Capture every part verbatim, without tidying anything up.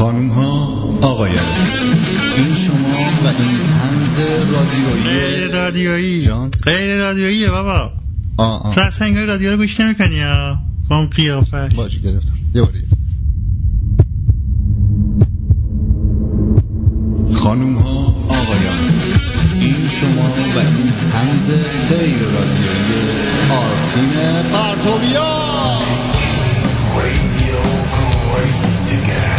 خانوم ها آقایان، این شما و این طنز رادیویی غیر رادیویی جان غیر رادیوییه بابا. آه آه تو اصلا انگار رادیو رو گوش نمی‌کنی ها با اون قیافش. باشه گرفتم یه باری. خانوم ها آقایان، این شما و این طنز غیر رادیویی آرتین پرتویا. Radio great together.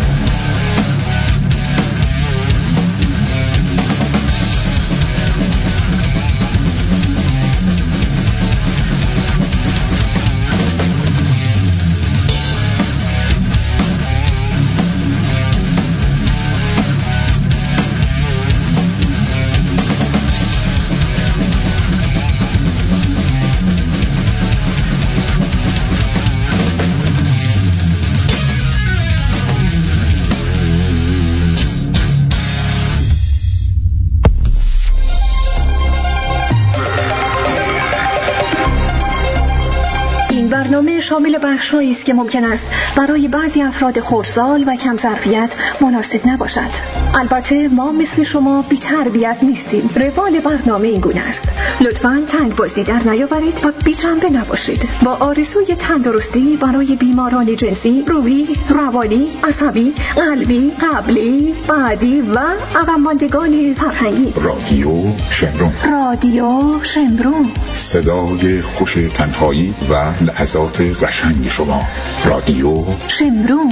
برنامه شامل بخش‌هایی است که ممکن است برای بعضی افراد خردسال و کم ظرفیت مناسب نباشد. البته ما مثل شما بی تربیت نیستیم. روال برنامه این گونه است: لطفاً تنگ بازی در نیاورید و بی جنبه نباشید. با آرزوی تندرستی برای بیماران جنسی، روحی، روانی، عصبی، قلبی، قبلی، بعدی و عقب ماندگان فرهنگی. رادیو شمرون. رادیو شمرون. صدای خوش تنهایی و لحظات قشنگ شما. رادیو شمرون.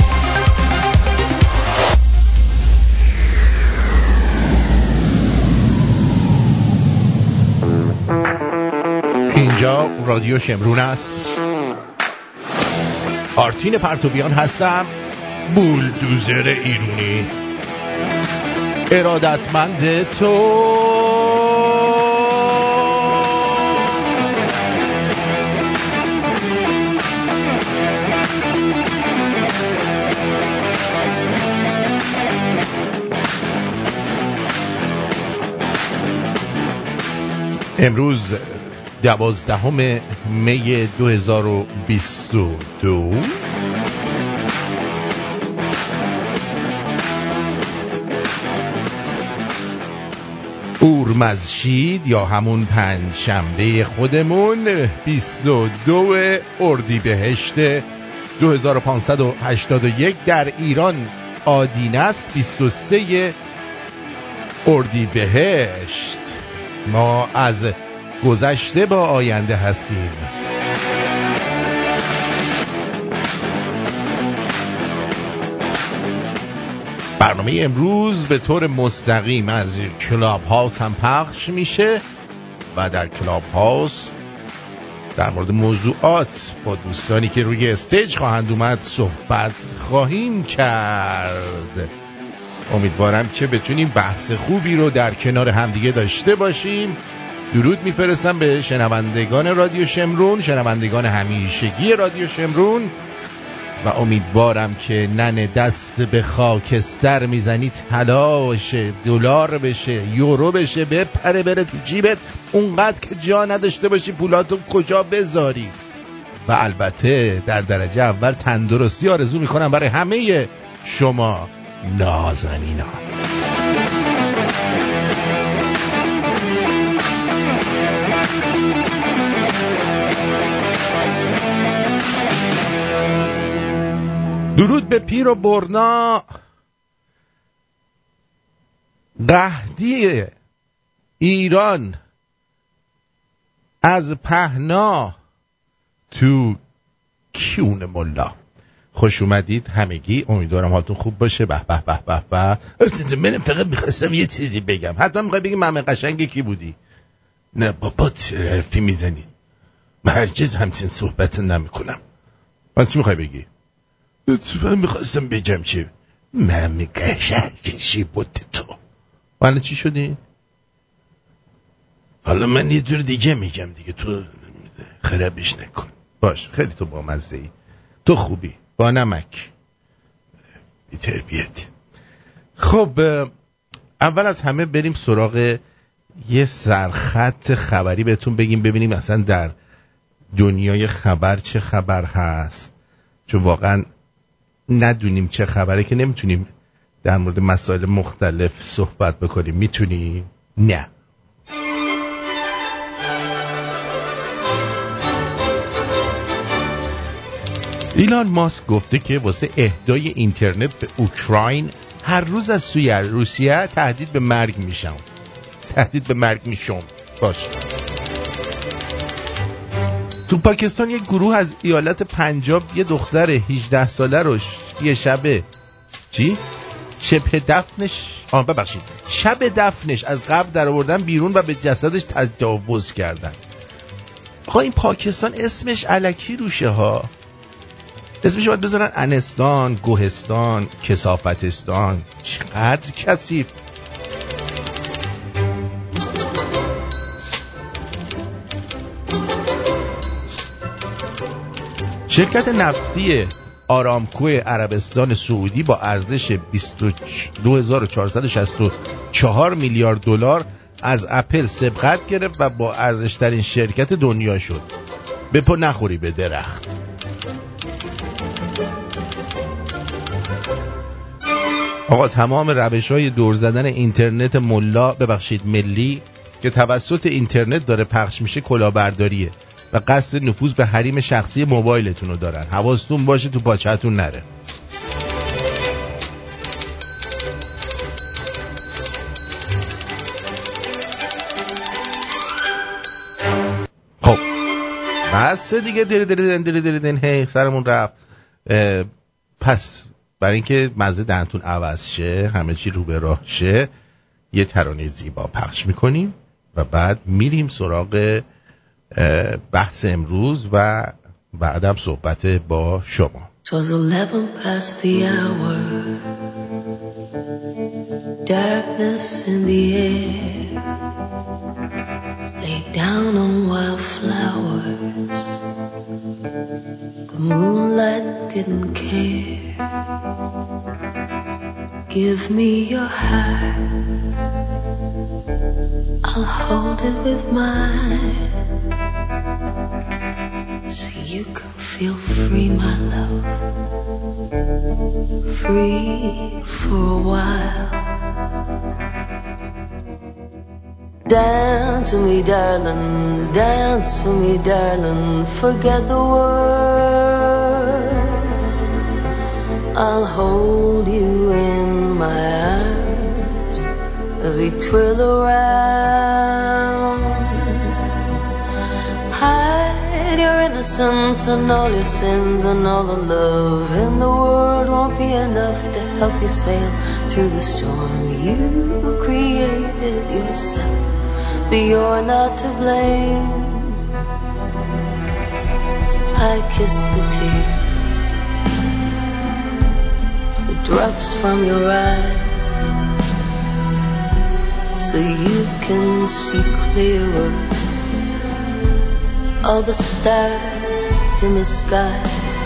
اینجا رادیو شمرون است. آرتین پرتویان هستم، بولدوزر ایرونی، ارادتمند تو. امروز دوازدهم می دو هزار و بیست و دو اورمزشید یا همون پنج شنبه خودمون بیست و دو اردیبهشت دو هزار و پانصد و هشتاد و یک در ایران آدینه است. بیست و سه اردیبهشت. ما از گذشته با آینده هستیم. برنامه امروز به طور مستقیم از کلاب هاوس هم پخش میشه و در کلاب هاوس در مورد موضوعات با دوستانی که روی استیج خواهند اومد صحبت خواهیم کرد. امیدوارم که بتونیم بحث خوبی رو در کنار همدیگه داشته باشیم. درود میفرستم به شنوندگان رادیو شمرون، شنوندگان همیشگی رادیو شمرون، و امیدوارم که نن دست به خاکستر میزنی طلا بشه، دلار بشه، یورو بشه، بپره بره تو جیبت اونقدر که جا نداشته باشی پولاتو کجا بذاری. و البته در درجه اول تندرستی آرزو میکنم برای همه شما نازنینا. درود به پیر و برنا. قحطی ایران از پهنا تو کیون ملا. خوش اومدید همگی، امیدوارم حالتون خوب باشه. به به به به به. من فقط میخواستم یه چیزی بگم. حتما میخوای بگی ممه قشنگی کی بودی؟ نه بابا چه حرفی میزنی؟ من هرگز همچین صحبت نمیکنم. من چی میخوای بگی؟ لطفا میخواستم بگم که ممه قشنگی بود تو. حالا چی شدی؟ حالا من یه دور دیگه میگم دیگه، تو خرابش نکن. باش، خیلی تو با مزه ای، تو خوبی با نمک بی تربیت. خب اول از همه بریم سراغ یه سرخط خبری بهتون بگیم، ببینیم اصلا در دنیای خبر چه خبر هست، چون واقعا ندونیم چه خبره که نمیتونیم در مورد مسائل مختلف صحبت بکنیم. میتونی؟ نه. ایلان ماسک گفته که واسه اهدای اینترنت به اوکراین هر روز از سوی روسیه تهدید به مرگ میشم. تهدید به مرگ میشم. باش. تو پاکستان یک گروه از ایالت پنجاب یه دختر هجده ساله رو یه شب چی؟ شب دفنش آه ببخشید شب دفنش از قبر در آوردن بیرون و به جسدش تجاوز کردن. آقا این پاکستان اسمش الکی روشه ها. اسمش باید بذارن انستان، گوهستان، کثافتستان. چقدر کثیف. شرکت نفتی آرامکو عربستان سعودی با ارزش بیست و دو هزار و چهارصد و شصت و چهار میلیارد دلار از اپل سبقت گرفت و با ارزشترین شرکت دنیا شد. به پا نخوری به درخت. آقا تمام روش‌های دور زدن اینترنت ملا ببخشید ملی که توسط اینترنت داره پخش میشه کلاهبرداریه و قصد نفوذ به حریم شخصی موبایلتون رو دارن. حواستون باشه تو پاچه‌تون نره. خب بس دیگه دری دری دری دری دری دری هی سرمون رفت. پس برای اینکه مزه دهنتون عوض شه، همه چی رو به راه شه، یه ترانه زیبا پخش میکنیم و بعد میریم سراغ بحث امروز و بعدم صحبت با شما. It was eleven past the hour, darkness in the air, laid down on wildflowers, the moonlight didn't care. Give me your heart, I'll hold it with mine, so you can feel free, my love, free for a while. Dance with me, darling, dance with me, darling, forget the world. I'll hold you in my arms as we twirl around. Hide your innocence and all your sins, and all the love in the world won't be enough to help you sail through the storm. You created yourself, but you're not to blame. I kissed the tears, the drops from your eyes, so you can see clearer all the stars in the sky.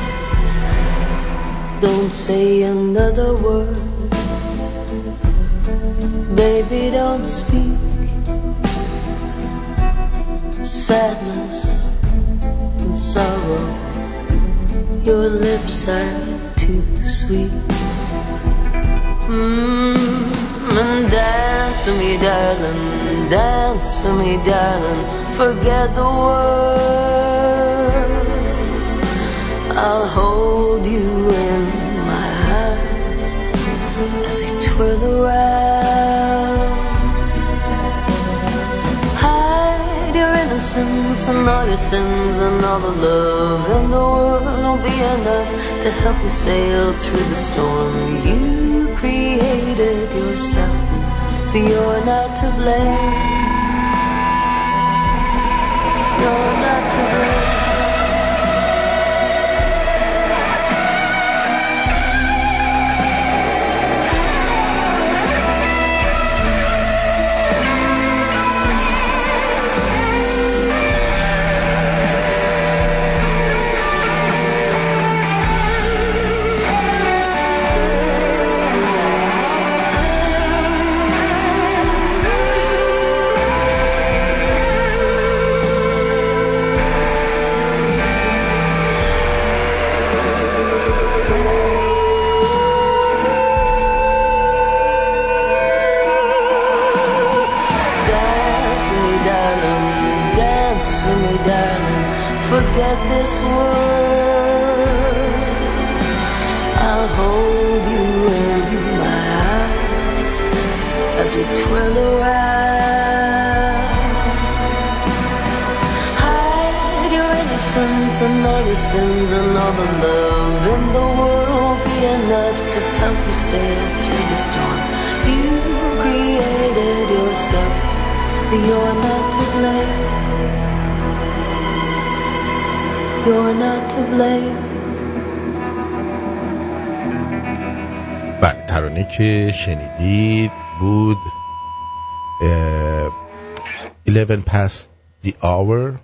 Don't say another word, baby, don't speak. Sadness and sorrow, your lips are too sweet. Mm, and dance with me, darling, dance with me, darling, forget the world. I'll hold you in my arms as we twirl around. Hide your innocence and all your sins, and all the love in the world won't be enough to help you sail through the storm. You created yourself, but you're not to blame. You're not to blame. forget this world. I'll hold you in my arms as we twirl around. Hide your innocence and all your sins and all the love in the world won't be enough to help you sail through the storm. You created yourself, you're not to blame. You're not to blame. بله، ترانه که شنیدید بود eleven past the hour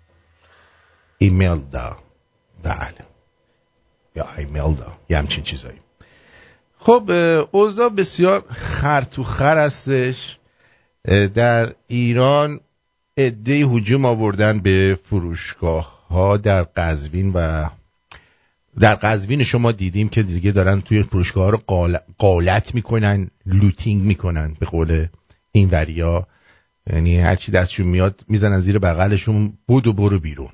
ایملدا. بله، یا ایملدا، یه همچین چیزایی. خب اوضاع بسیار خر تو خر هستش. در ایران عده‌ای هجوم آوردن به فروشگاه ها در قزوین و در قزوین شما دیدیم که دیگه دارن توی فروشگاه ها رو قال... قالت میکنن، لوتینگ میکنن به قول این وریا. یعنی هرچی دستشون میاد میزنن زیر بغلشون، بود و برو بیرون.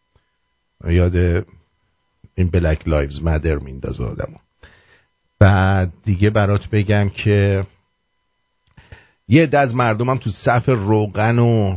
یاد این بلک لایوز مادر میندازه آدمو. بعد دیگه برات بگم که یه عده از مردم هم تو صف روغن و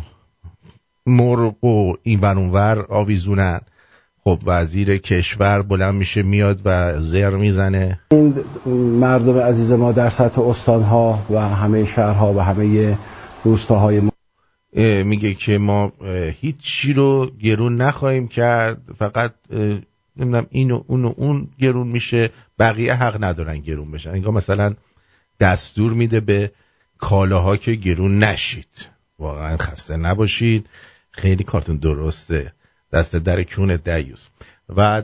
مرغ و این ور اون ور آویزونن. خب وزیر کشور بلند میشه میاد و زر میزنه. این مردم عزیز ما در سطح استانها و همه شهرها و همه روستاهای ما میگه که ما هیچ چی رو گرون نخواهیم کرد، فقط نمیدونم این و اون و اون گرون میشه، بقیه حق ندارن گرون بشن. انگار مثلا دستور میده به کالاها که گرون نشید. واقعا خسته نباشید، خیلی کارتون درسته، دست در کون دیوس. بعد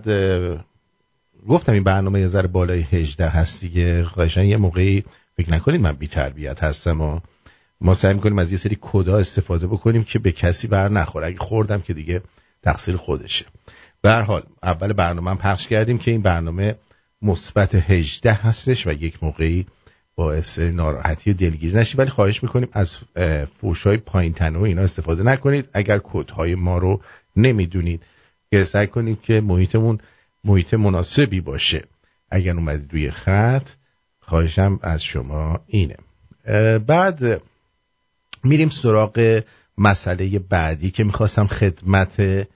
گفتم این برنامه یه ذره بالای هجده هست دیگه. خواهشن یه موقعی فکر نکنید من بی تربیت هستم و ما سعی میکنیم از یه سری کدا استفاده بکنیم که به کسی بر نخوره. اگه خوردم که دیگه تقصیر خودشه. به هر حال اول برنامه هم پخش کردیم که این برنامه مثبت هجده هستش و یک موقعی باعث ناراحتی و دلگیری نشید، ولی خواهش میکنیم از فوش‌های پایین تنه و اینا استفاده نکنید. اگر کدهای ما رو نمیدونید که سعی کنید که محیطمون محیط مناسبی باشه. اگر اومدید روی خط، خواهشم از شما اینه. بعد میریم سراغ مسئله بعدی که میخواستم خدمت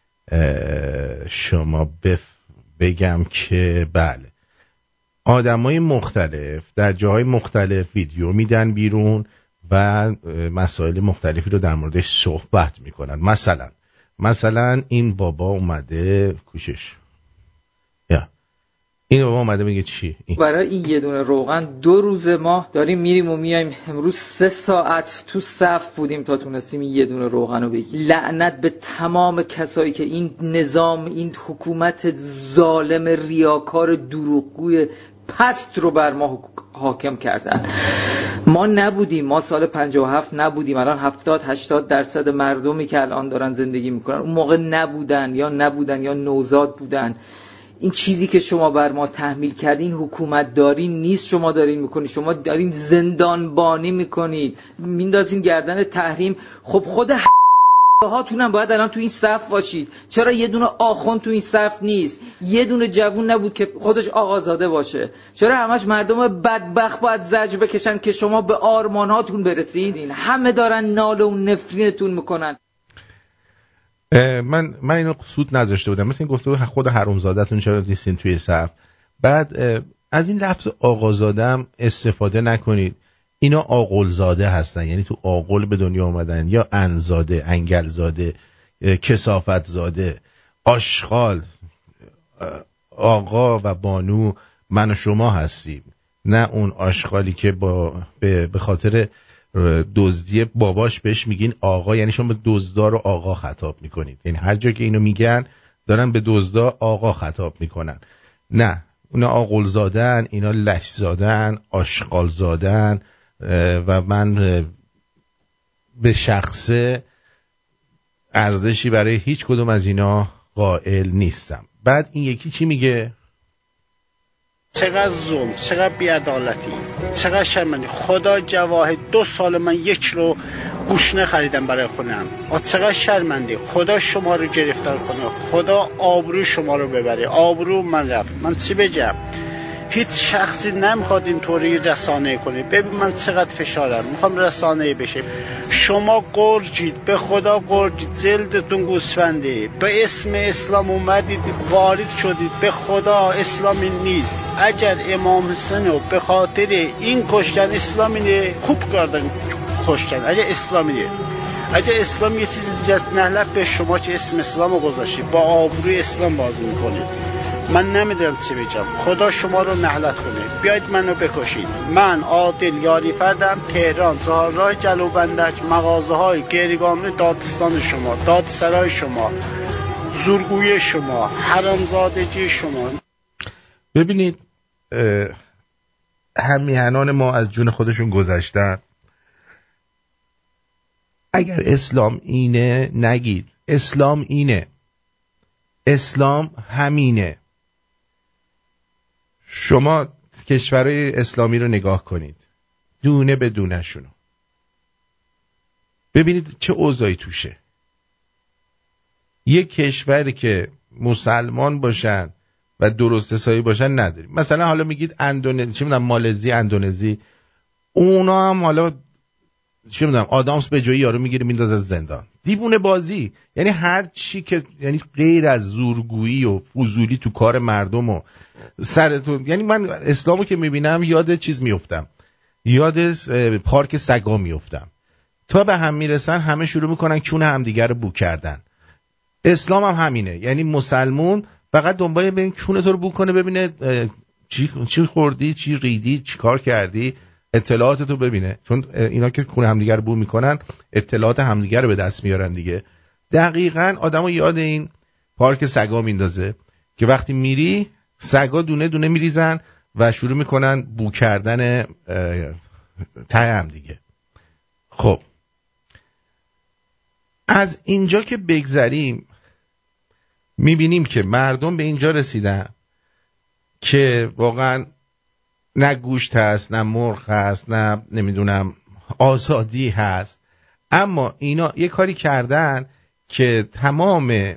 شما بف بگم که بله، آدمای مختلف در جاهای مختلف ویدیو میدن بیرون و مسائل مختلفی رو در موردش صحبت میکنن. مثلا مثلا این بابا اومده کوشش یا این بابا اومده میگه چی؟ این. برای این یه دونه روغن دو روز ما داریم میریم و میایم. امروز سه ساعت تو صف بودیم تا تونستیم این یه دونه روغن رو بگیریم. لعنت به تمام کسایی که این نظام، این حکومت ظالم ریاکار دروغگوی پست رو بر ما حاکم کردن. ما نبودیم، ما سال پنجاه و هفت نبودیم. الان هفتاد هشتاد درصد مردمی که الان دارن زندگی میکنن اون موقع نبودن، یا نبودن یا نوزاد بودن. این چیزی که شما بر ما تحمیل کردین حکومت داری نیست شما دارین میکنید، شما دارین زندانبانی میکنید، میندازین گردن تحریم. خب خود هاتونم باید الان تو این صف باشید. چرا یه دونه آخوند تو این صف نیست؟ یه دونه جوون نبود که خودش آقازاده باشه؟ چرا همش مردم بدبخت باید زجر بکشن که شما به آرمان هاتون برسید؟ این همه دارن ناله و نفرینتون میکنن. من من اینو سود نذاشته بودم، مثل این گفته خود حرومزاده‌تون چرا نیستین توی صف. بعد از این لفظ آقازاده استفاده نکنید. اینا آقلزاده هستن، یعنی تو آقل به دنیا اومدن، یا انزاده، انگلزاده، کثافت زاده، آشغال. آقا و بانو من و شما هستیم، نه اون آشغالی که با به خاطر دزدی باباش بهش میگین آقا. یعنی شما به دزدا رو آقا خطاب میکنید، یعنی هر جا که اینو میگن دارن به دزدا آقا خطاب میکنن. نه، اونا آقل زادن، اینا لش زادن، آشغال زادن و من به شخصه ارزشی برای هیچ کدوم از اینا قائل نیستم. بعد این یکی چی میگه؟ چقدر ظلم، چقدر بی‌عدالتی، چقدر شرمندگی. خدا جواهر دو سال من یک رو گوشنه خریدم برای خونم. آ چقدر شرمنده. خدا شما رو گرفتار کنه، خدا آبرو شما رو ببره. آبرو من رفت. من چی بگم؟ هیچ شخصی نمیخواد اینطوری رسانه کنه. ببین من چقدر فشارم، میخوام رسانه بشه. شما گرجید، به خدا گرجید، جلدتون گوسفنده، به اسم اسلام اومدید وارد شدید، به خدا اسلامی نیست. اگر امام حسین رو به خاطر این کشتن اسلامی نه، خوب کردن کشتن. اگر اسلامی نه، اگر اسلام یه چیز دیگه است، نهلت به شما که اسم اسلام رو گذاشتید، با آبروی اسلام بازی میکنید. من نمیدونم چی بگم. خدا شما رو نهلت کنه. بیاید منو بکشید. من عادل یاری فردم، تهران، چهارراه جلوبندک، مغازه های گریگان دادستان شما، دادسرای شما، زورگوی شما، حرامزادگی شما. ببینید همیهنان ما از جون خودشون گذشتن. اگر اسلام اینه نگید. اسلام اینه، اسلام همینه. شما کشورهای اسلامی رو نگاه کنید، دونه به دونه شونو ببینید چه اوضاعی توشه. یک کشوری که مسلمان باشن و درست حسابی باشن نداریم. مثلا حالا میگید اندونزی، چه میدونم مالزی، اندونزی، اونا هم حالا چه میدونم آدامس به جایی یارو میگیره میندازه زندان. دیوونه بازی. یعنی هر چی که یعنی غیر از زورگویی و فضولی تو کار مردم و سرتون. یعنی من اسلامو که میبینم یاد چیز میافتم، یاد پارک سگا میافتم. تا به هم میرسن همه شروع میکنن کون همدیگه رو بو کردن. اسلام هم همینه. یعنی مسلمون فقط دنبال ببین کون تو رو بو کنه، ببینه چی چی خوردی، چی ریدی، چی کار کردی، اطلاعاتتو ببینه. چون اینا که کون همدیگه رو بو میکنن اطلاعات همدیگه رو به دست میارن دیگه. دقیقاً آدمو یاد این پارک سگا میندازه که وقتی میری سگا دونه دونه میریزن و شروع میکنن بو کردن ته هم دیگه. خب از اینجا که بگذریم میبینیم که مردم به اینجا رسیدن که واقعا نه گوشت هست، نه مرغ هست، نه نمیدونم آزادی هست. اما اینا یه کاری کردن که تمام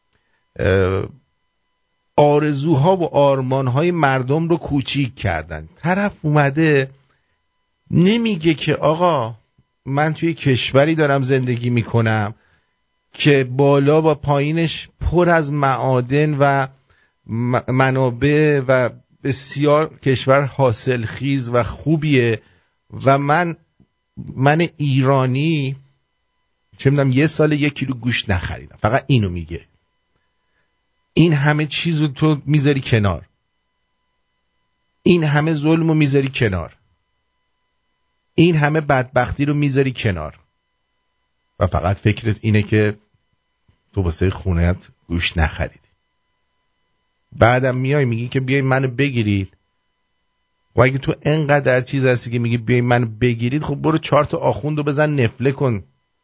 آرزوها و آرمانهای مردم رو کوچیک کردن. طرف اومده نمیگه که آقا من توی کشوری دارم زندگی میکنم که بالا با پایینش پر از معادن و منابع و بسیار کشور حاصل خیز و خوبیه و من من ایرانی چه میدونم یه سال یک کیلو گوشت نخریدم. فقط اینو میگه. این همه چیزو تو میذاری کنار، این همه ظلمو میذاری کنار، این همه بدبختی رو میذاری کنار و فقط فکرت اینه که تو واسه خونه‌ات گوشت نخریدی. بعدم میای میگی که بیاین منو بگیرید. و اگه تو انقدر چیز هستی که میگی بیاین منو بگیرید، خب برو چهار تا آخوندو بزن نفله کن.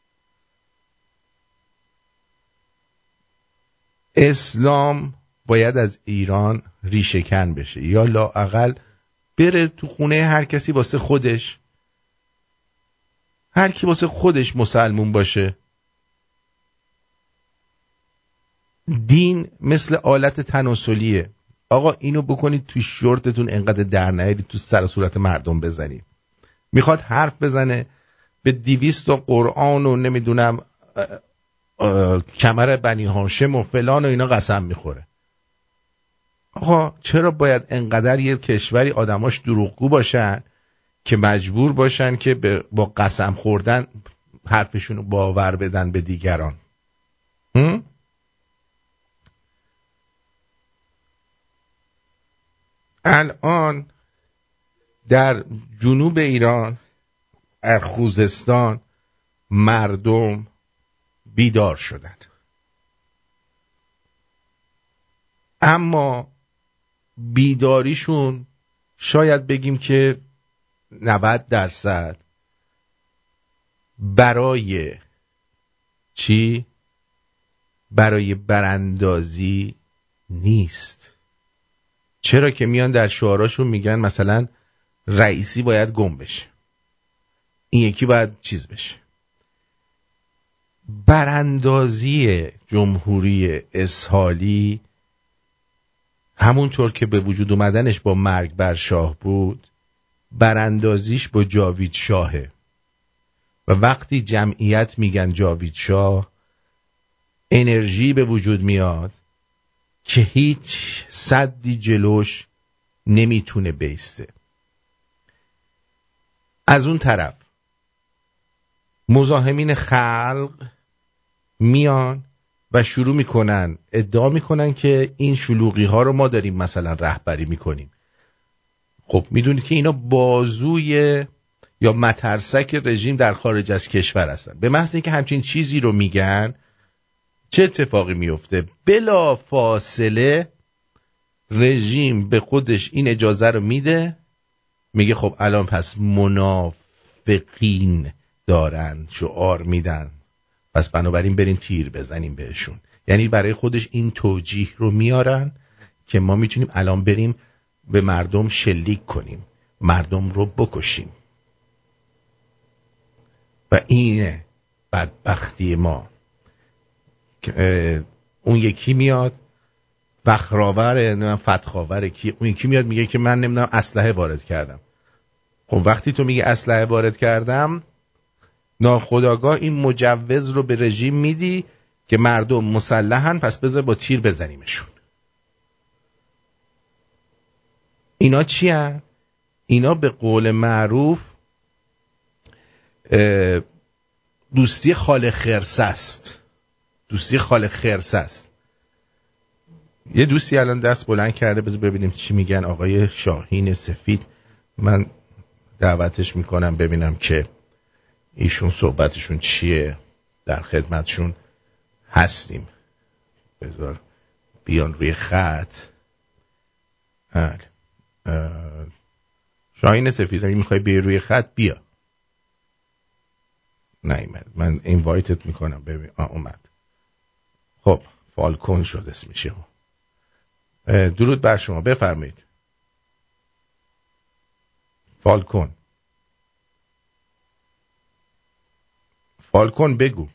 اسلام باید از ایران ریشه‌کن بشه یا لااقل بره تو خونه هر کسی واسه خودش، هر کی واسه خودش مسلمون باشه. دین مثل آلت تناسلیه. آقا اینو بکنید تو شورتتون انقدر در نیارید تو سر صورت مردم بزنید. میخواد حرف بزنه به دویست تا قرآن و نمیدونم کمر بنی هاشم و فلان و اینا قسم میخوره. آقا چرا باید انقدر یه کشوری آدماش دروغگو باشن که مجبور باشن که با قسم خوردن حرفشون رو باور بدن به دیگران؟ هم؟ الان در جنوب ایران، در خوزستان، مردم بیدار شدن، اما بیداریشون شاید بگیم که نود درصد برای چی؟ برای براندازی نیست. چرا که میان در شعاراشون میگن مثلا رئیسی باید گم بشه، این یکی باید چیز بشه. براندازی جمهوری اسحاقی همونطور که به وجود اومدنش با مرگ بر شاه بود، براندازیش با جاوید شاهه. و وقتی جمعیت میگن جاوید شاه، انرژی به وجود میاد که هیچ سدی جلوش نمیتونه بیسته. از اون طرف مزاحمین خلق میان و شروع میکنن ادعا میکنن که این شلوغی ها رو ما داریم مثلا رهبری میکنیم. خب میدونید که اینا بازوی یا مترسک رژیم در خارج از کشور هستن. به محض اینکه همچین چیزی رو میگن، چه اتفاقی میفته؟ بلا فاصله رژیم به خودش این اجازه رو میده، میگه خب الان پس منافقین دارن شعار میدن، پس بنابراین بریم تیر بزنیم بهشون. یعنی برای خودش این توجیه رو میارن که ما میتونیم الان بریم به مردم شلیک کنیم، مردم رو بکشیم. و اینه بدبختی ما. اون یکی میاد فخرآور، نمیدونم فتخاور کی، اون یکی میاد میگه که من نمیدونم اسلحه وارد کردم. خب وقتی تو میگی اسلحه وارد کردم، ناخودآگاه این مجوز رو به رژیم میدی که مردم مسلحن، پس بذار با تیر بزنیمشون. اینا چی هن؟ اینا به قول معروف دوستی خال خرس است. دوستی خال خرس است. یه دوستی الان دست بلند کرده، بذار ببینیم چی میگن. آقای شاهین سفید، من دعوتش میکنم ببینم که ایشون صحبتشون چیه. در خدمتشون هستیم. بذار بیان روی خط. شاهین سفید، اگه میخوای بیای روی خط بیا. نیومد، من اینوایتت میکنم. ببین آ اومد. خب فالکون شد اسمشه. درود بر شما، بفرمایید. فالکون فالکون بگو.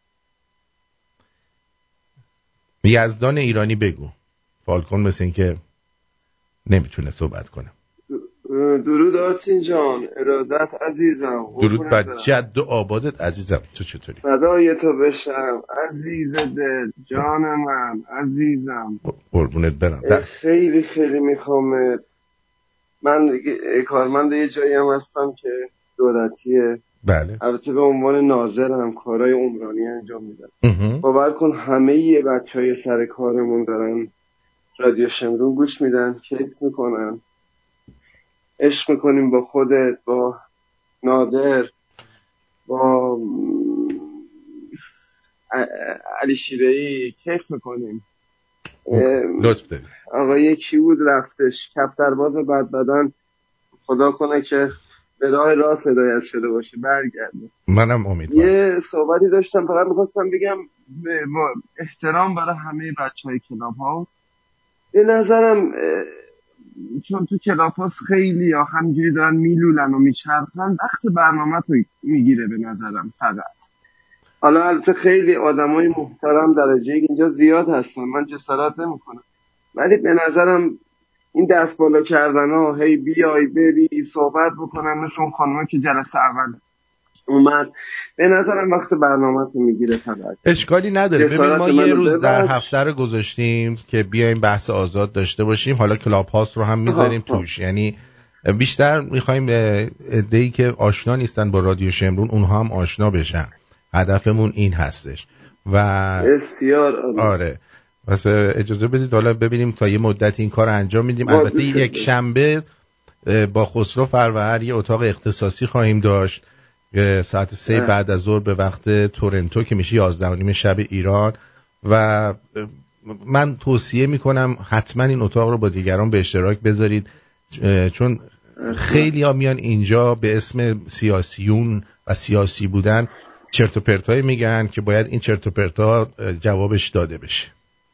یزدان ایرانی بگو. فالکون مثل این که نمیتونه صحبت کنه. درود آرتین جان، ارادت عزیزم. درود بر جد و آبادت عزیزم. تو چطوری؟ فدای تو بشم عزیز دل، جان من عزیزم. قربونت برم. خیلی خیلی میخوام، من کارمند یه جایی هم هستم که دولتیه. بله. البته به عنوان ناظرم کارهای عمرانی انجام میدم. باور کن همه یه بچه های سر کارمون دارن رادیو شمرون گوش میدن، کیف میکنن، عشق میکنیم با خودت، با نادر، با علی شیره‌ای کیف میکنیم. لطف داری. آقای کی بود رفتش، کفترباز بدبدن، خدا کنه که به راه راست هدایت شده باشه، برگرده. منم امیدوارم. یه صحبتی داشتم، فقط میخواستم بگم با احترام برای همه بچه های کلاب هاوس، به نظرم چون تو کلاب هاوس خیلی یا همینجوری دارن میلولن و میچرخن، وقت برنامه تو میگیره به نظرم. فقط حالا البته خیلی آدمای محترم درجه اینجا زیاد هستن، من جسارت نمیکنم، ولی به نظرم این دست بالا کردن ها، هی بیای بری صحبت بکنن، مثل اون خانمه که جلسه اول اومد، به نظرم وقت برنامه تو میگیره. فقط اشکالی نداره. ببین ما یه روز در هفته رو گذاشتیم که بیایم بحث آزاد داشته باشیم، حالا کلاب هاوس رو هم میذاریم توش. یعنی بیشتر میخوایم عده‌ای که آشنا نیستن با رادیو شمرون اونها هم آشنا بشن. هدفمون این هستش. و بسیار آره، واسه اجازه بدید حالا ببینیم تا یه مدت این کار انجام میدیم. البته یک شنبه با خسرو فروهر یه اتاق اختصاصی خواهیم داشت ساعت سه بعد از ظهر به وقت تورنتو که میشه یازده و نیم شب ایران. و من توصیه میکنم حتما این اتاق رو با دیگران به اشتراک بذارید، چون خیلی ها میان اینجا به اسم سیاسیون و سیاسی بودن چرت و پرتایی میگن که باید این چرت و پرتا جوابش داده بشه.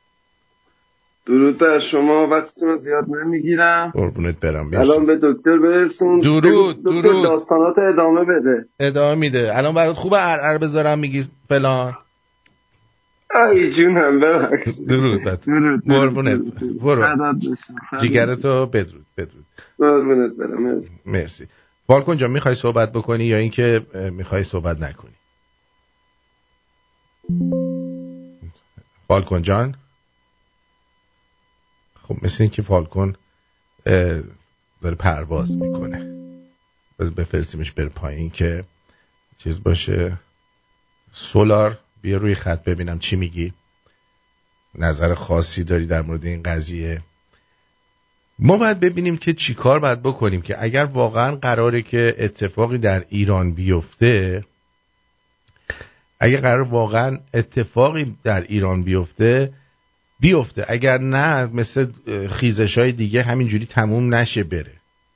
درود بر شما، وقتتون زیاد نمیگیرم. قربونت برم. سلام به دکتر برسون. درود. دکتر داستانات ادامه بده. ادامه میده. الان برات خوبه ار ار بذارم میگی فلان؟ ای جونم ببخشید. درود بد قربونت برو جیگرتو بدرود بدرود قربونت برم. مرسی. فالکون جان میخوای صحبت بکنی یا اینکه میخوای صحبت نکنی؟ فالکون جان خب مثل این که فالکون داره پرواز میکنه، بفرستیمش بر پایین که چیز باشه. سولار بیا روی خط ببینم چی میگی، نظر خاصی داری در مورد این قضیه؟ ما باید ببینیم که چی کار باید بکنیم که اگر واقعا قراره که اتفاقی در ایران بیفته، اگر قرار واقعا اتفاقی در ایران بیفته بیفته اگر نه مثل خیزش‌های دیگه همینجوری تموم نشه بره.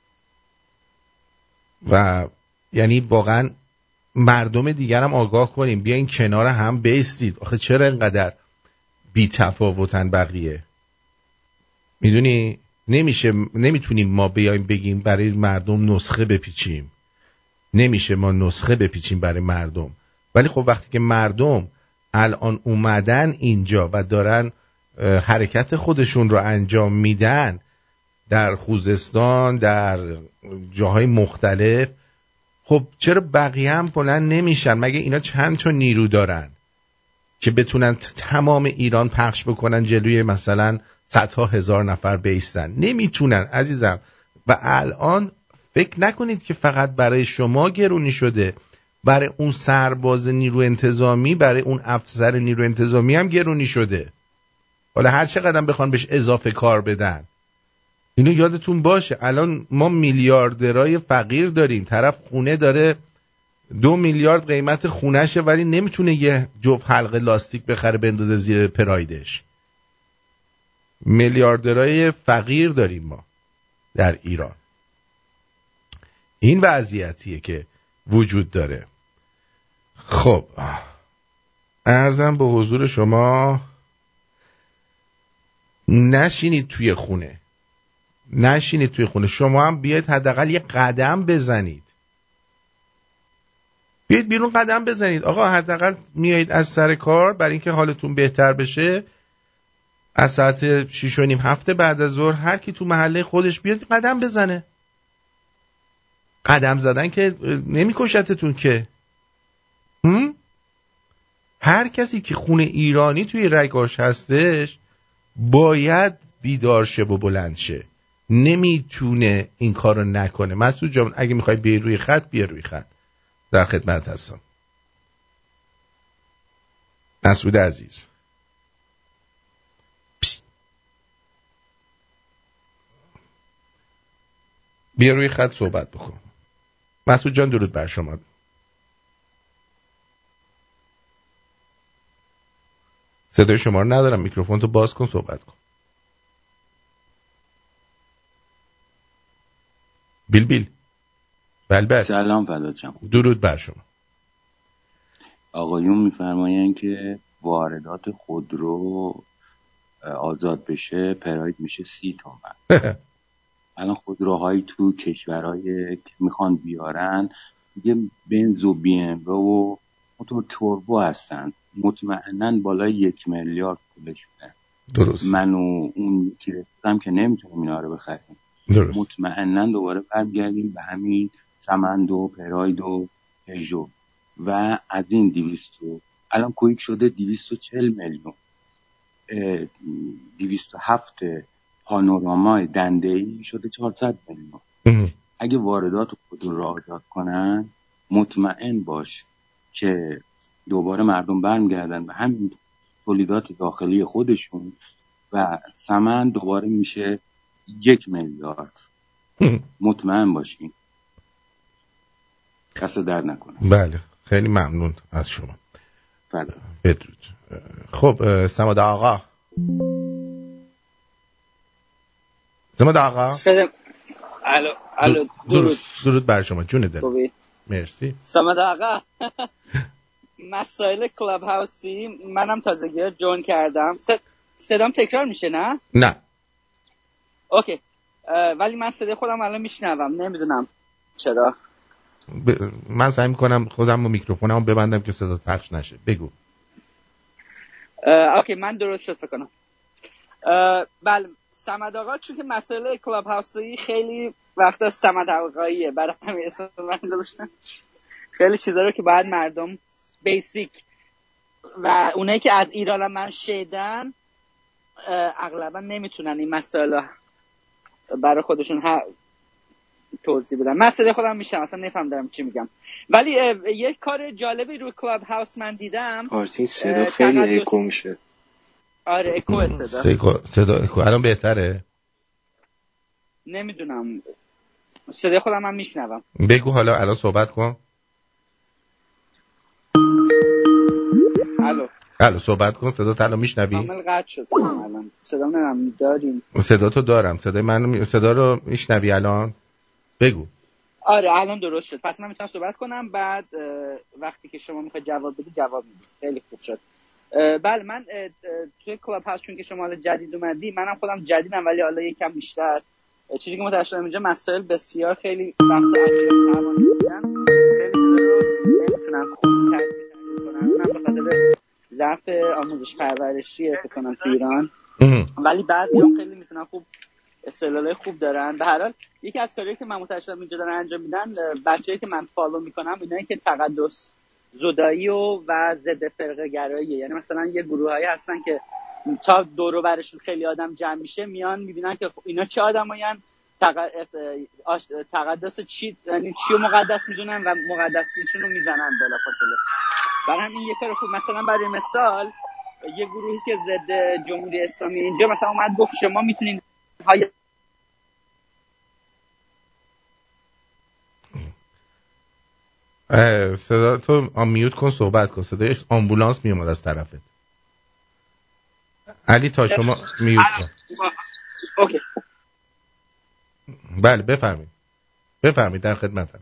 و یعنی واقعا مردم دیگر هم آگاه کنیم، بیاین کنار هم بیستید. آخه چرا اینقدر بی تفاوتن بقیه؟ میدونی نمیشه، نمیتونیم ما بیایم بگیم برای مردم نسخه بپیچیم، نمیشه ما نسخه بپیچیم برای مردم. ولی خب وقتی که مردم الان اومدن اینجا و دارن حرکت خودشون رو انجام میدن در خوزستان در جاهای مختلف، خب چرا بقیه هم بلند نمیشن؟ مگه اینا چند تا نیرو دارن که بتونن تمام ایران پخش بکنن جلوی مثلا صدها هزار نفر بیستن؟ نمیتونن عزیزم. و الان فکر نکنید که فقط برای شما گرونی شده، برای اون سرباز نیرو انتظامی، برای اون افسر نیرو انتظامی هم گرونی شده. حالا هر چقدر بخوان بهش اضافه کار بدن. اینو یادتون باشه. الان ما میلیاردرای فقیر داریم، طرف خونه داره دو میلیارد قیمت خونشه ولی نمیتونه یه جفت حلقه لاستیک بخره بندازه زیر پرایدش. میلیاردرای فقیر داریم ما در ایران. این وضعیتیه که وجود داره. خب عرضم به حضور شما نشینید توی خونه، نشینید توی خونه. شما هم بیاید حداقل یه قدم بزنید، بیاید بیرون قدم بزنید. آقا حداقل میایید از سر کار برای اینکه حالتون بهتر بشه، از ساعت شیش و نیم هفته بعد از ظهر هر کی تو محله خودش بیاد قدم بزنه. قدم زدن که نمیکشتتون که. هم؟ هر کسی که خونه ایرانی توی رگاش هستش باید بیدار شه و بلند شه، نمیتونه این کار رو نکنه. مسعود جان اگه میخوای بیا روی خط بیا روی خط، در خدمت هستم. مسعود عزیز پس. بیا روی خط صحبت بکن. مسعود جان درود بر شما. صدای شما رو ندارم، میکروفون تو باز کن صحبت کن. بیل بیل بل بل. سلام فدات شم. درود بر شما. آقایون میفرمایند که واردات خودرو آزاد بشه پراید میشه سی تومن. الان خودروهایی تو کشورهای که میخوان بیارن دیگه بنز و بی ام و موتور توربو هستن، مطمئناً بالای یک میلیارد پولش شده. درست. من و اون یکی رفتم که نمیتونیم اینا رو بخریم. درست. مطمئناً دوباره برگردیم به همین سمند و پراید و پژو و از این دویستو الان کویک شده دویست و چهل میلیون. دویست و هفت پانورامای دنده‌ای شده چهارصد میلیون. اگه واردات خود رو آزاد کنن مطمئن باش که دوباره مردم برمیگردن به همین تولیدات داخلی خودشون و ثمن دوباره میشه یک میلیارد. مطمئن باشین. دست درد نکنه. بله خیلی ممنون از شما. بله. بدرود. خب سماد آقا سماد آقا سلام. الو الو درود درود بر شما جون دل. مرسی. سماد آقا مسائل کلاب هاوسی منم تازگی جون کردم. صدام تکرار میشه نه؟ نه. اوکی. ولی من صدای خودم الان میشنوم، نمیدونم چرا. ب... من سعی میکنم خودم و میکروفونمو ببندم که صدا پخش نشه. بگو. اوکی من درست شد فکر کنم. بله صمد آقا چون که مسئله کلاب هاوسی خیلی وقتا صمد آقاییه، برای همین اسم من گذاشتم. خیلی چیزا رو که باید مردم بیسیک و اونایی که از ایران من شیدن اغلبا نمیتونن این مسائل برای خودشون ها توضیح بدن. مسئله خودم میشم اصلا نفهمیدم چی میگم. ولی یک کار جالبی روی کلاب هاوس من دیدم. آرتین صدا خیلی اکو میشه. آره اکو صدا. صدا اکو الان بهتره؟ نمیدونم. صدا خودم هم میشنوم. بگو حالا الان صحبت کن. الو. الو صحبت کن. صدا تو الان میشنوی؟ کامل قطع شد الان. صدا نمیدونم دارین. صدا تو دارم. صدای من صدا رو میشنوی الان؟ بگو. آره الان درست شد. پس من میتونم صحبت کنم بعد وقتی که شما میخواید جواب بدی جواب میدی. خیلی خوب شد. بله من توی کلاب هاوس چون که شما حالا جدید اومدی، منم خودم جدیدم ولی حالا یکم بیشتر چیزی که متوجه شدم اینجا مسائل بسیار خیلی وقت اصلا تماس میگیرن، خیلی چیزا رو نمیتونن خوب تفسیر کنن. اونم به خاطر ضعف آموزش پرورشی فکر کنم تو ایران، ولی بعضی‌ها خیلی میتونن خوب استدلالای خوب دارن. به هر حال یکی از کارهایی که من متوجه شدم اینجا دارن انجام میدن، بچه‌ای که من فالو میکنم اینایی که تقدس زدایی و و ضد فرقه گراییه. یعنی مثلا یه گروهایی هستن که تا دور و برشون خیلی آدم جمع میشه میان میبینن که اینا چه آدمایین، تقدس چی یعنی چی رو مقدس میدونن و مقدسیشون رو میزنن بلافاصله. برای همین یه کار خوب مثلا برای مثال یه گروهی که ضد جمهوری اسلامی اینجا مثلا اومد گفت شما میتونین های صدا تو آمیوت کن صحبت کن. صدای آمبولانس میومد از طرفت. علی تا شما میوت کن. اوکی بله بفرمایید بفرمایید در خدمتم.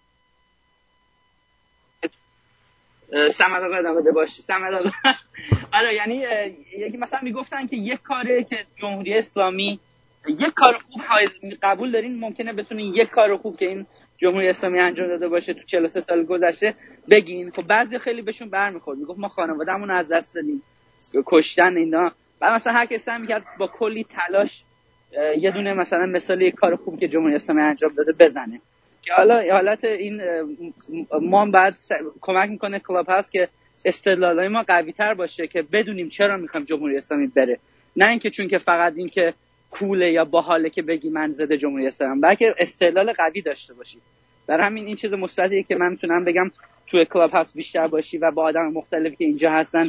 سمد آقا ادامه بده باشی. سمد آقا آره یعنی یکی مثلا میگفتن که یک کاره که جمهوری اسلامی یک کار خوب قبول دارین، ممکنه بتونین یک کار خوب که این جمهوری اسلامی انجام داده باشه تو چهل و سه سال گذشته بگین. خب بعضی خیلی بهشون برمیخورد، میگفت ما خانواده‌مون از دست دادیم، کشتن اینا. بعد مثلا هر کسی هم میگه با کلی تلاش یه دونه مثلا مثال یک کار خوب که جمهوری اسلامی انجام داده بزنه که حالا حالت این ما بعد کمک میکنه کلاب هاوس که استدلالای ما قوی تر باشه که بدونیم چرا میخوایم جمهوری اسلامی بره، نه اینکه چون که فقط این که کوله یا باحاله که بگی من ضد جمهوری اسلامی، بلکه استدلال قوی داشته باشی. برای همین این چیز مثبتیه که من میتونم بگم توی کلاب هاوس بیشتر باشی و با آدم مختلفی که اینجا هستن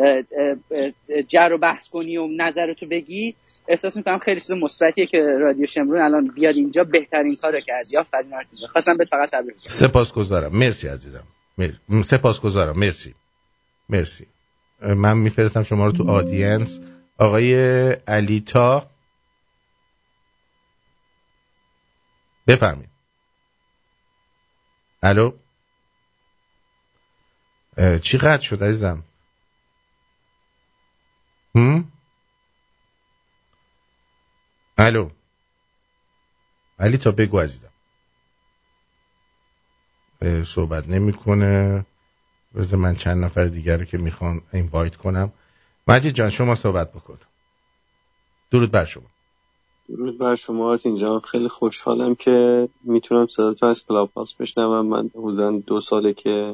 جر و بحث کنی و نظرتو بگی. احساس میکنم خیلی چیز مثبتیه که رادیو شمرون الان بیاد اینجا بهترین کارو کرد. یا فرین آرتین خواستم به فقط تبریک بگم. سپاسگزارم. مرسی عزیزم. مر... سپاسگزارم. مرسی مرسی. من میفرستم شما رو تو آدینس. آقای علیتا بفرمایید. الو چی قطع شد عزیزم؟ هم؟ الو علی تا بگو عزیزم. صحبت نمی کنه. بذار من چند نفر دیگر رو که میخوان اینوایت کنم. مجید جان شما صحبت بکن. درود بر شما. درود بر شما آرتین جان. خیلی خوشحالم که میتونم صداتو از کلاب هاوس بشنوم. من حدوداً دو ساله که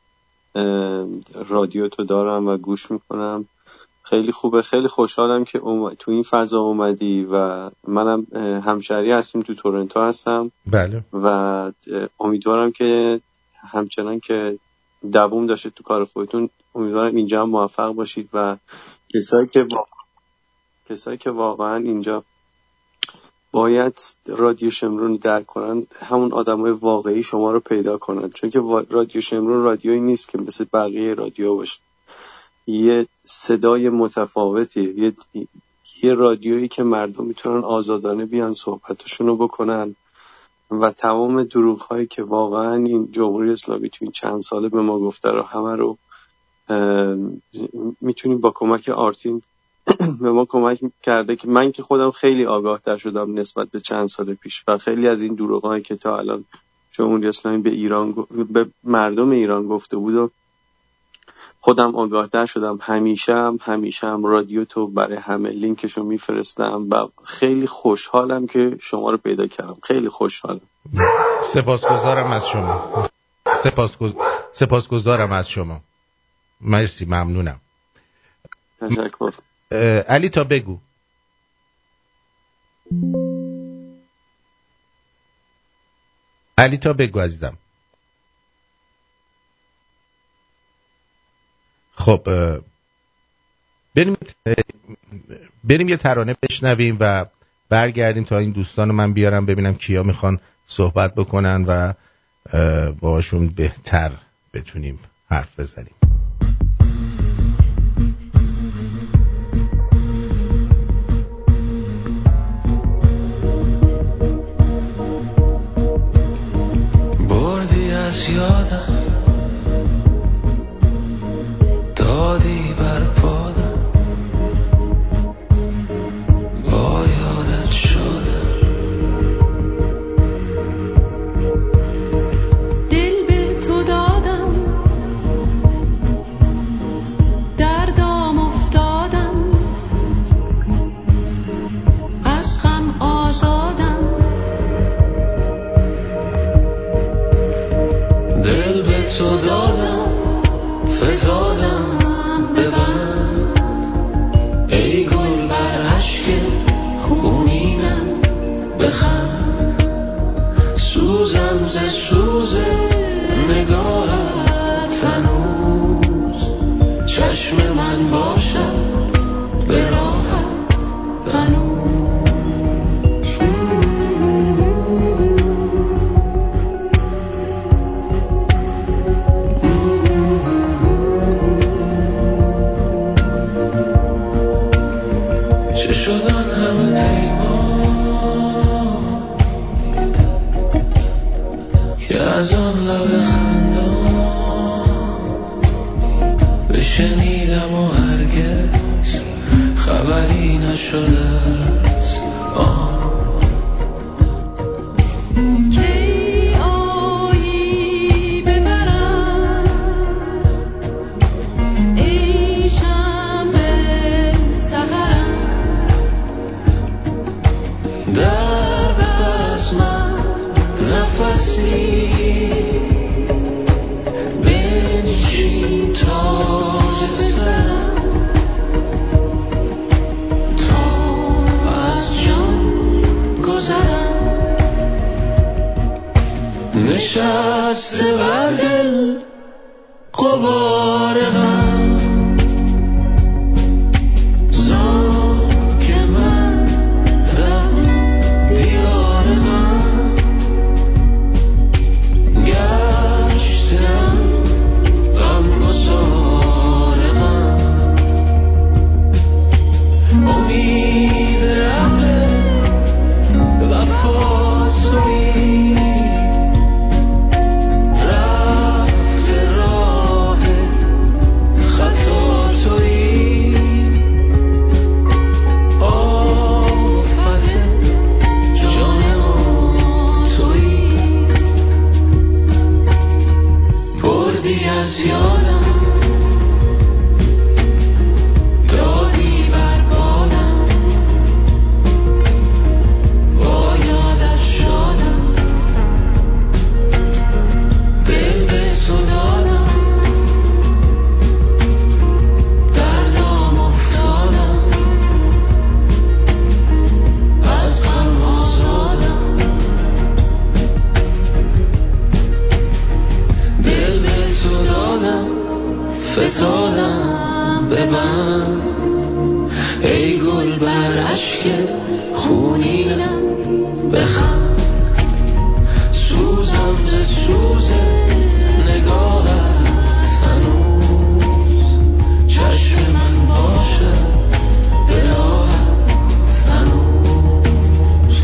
رادیو تو دارم و گوش میکنم. خیلی خوبه. خیلی خوشحالم که اوم... تو این فضا اومدی و منم همشهری هستیم، تو تورنتو هستم. بله. و امیدوارم که همچنان که دوام داشته تو کار خودتون، امیدوارم اینجا هم موفق باشید و کسایی که وا... کسایی که واقعا اینجا باید رادیو شمرون درک کنن، همون آدمای واقعی شما رو پیدا کنن. چون که رادیو شمرون رادیویی نیست که مثل بقیه رادیو باشه. یه صدای متفاوتی، یه یه رادیویی که مردم میتونن آزادانه بیان صحبتشون رو بکنن و تمام دروغ‌هایی که واقعا این جمهوری اسلامی تو این چند ساله به ما گفته رو همه رو میتونیم با کمک آرتین به ما کمک کرده که من که خودم خیلی آگاه تر شدم نسبت به چند سال پیش و خیلی از این دروغ‌هایی که تا الان جمهوری اسلامی به ایران به مردم ایران گفته بود و خودم آگاهتر شدم. همیشه هم همیشه هم رادیو تو برای همه لینکشو میفرستم و خیلی خوشحالم که شما رو پیدا کردم. خیلی خوشحالم. سپاسگزارم از شما. سپاسگز... سپاسگزارم از شما. مرسی، ممنونم. تشکر. علی تا بگو. علی تا بگو عزیزم. خب بریم بریم یه ترانه بشنویم و برگردیم تا این دوستانو من بیارم ببینم کیا میخوان صحبت بکنن و باشون بهتر بتونیم حرف بزنیم. بردی از یادم، دادی بر پادم، با یادت شدم. دل به تو دادم، دردام افتادم، از غم آزادم. دل به تو دادم، فزادم ببند، ای گل بر عشق خونینم بخند. سوزم ز سوز نگاهت هنوز، چشم من باشد به راحت هنوز. چه شدن همه پیمان که از آن لب خندان بشنیدم و هرگز خبری نشده از آن. کی آیی ببرم ای شمع سحرم، در بزمم نفسی بنشین تاج سرم، تا از جان گذرم. نشسته بر دل غبار غم، زان که من در دیار غم گشتم غمگسار غم. امید اهل وفا تویی، رفت راه خطا تویی. آفت جان ما تویی. بردی از یادم، دادی بر بادم، با یادت شدم. دل به تو دادم، دردام افتادم، از غم آزادم. دل به تو دادم، فتادم ببند، ای گل بر عشق خونینم بخند. سوزم ز سوز نگاهت هنوز، چشم من باشد به راحت هنوز.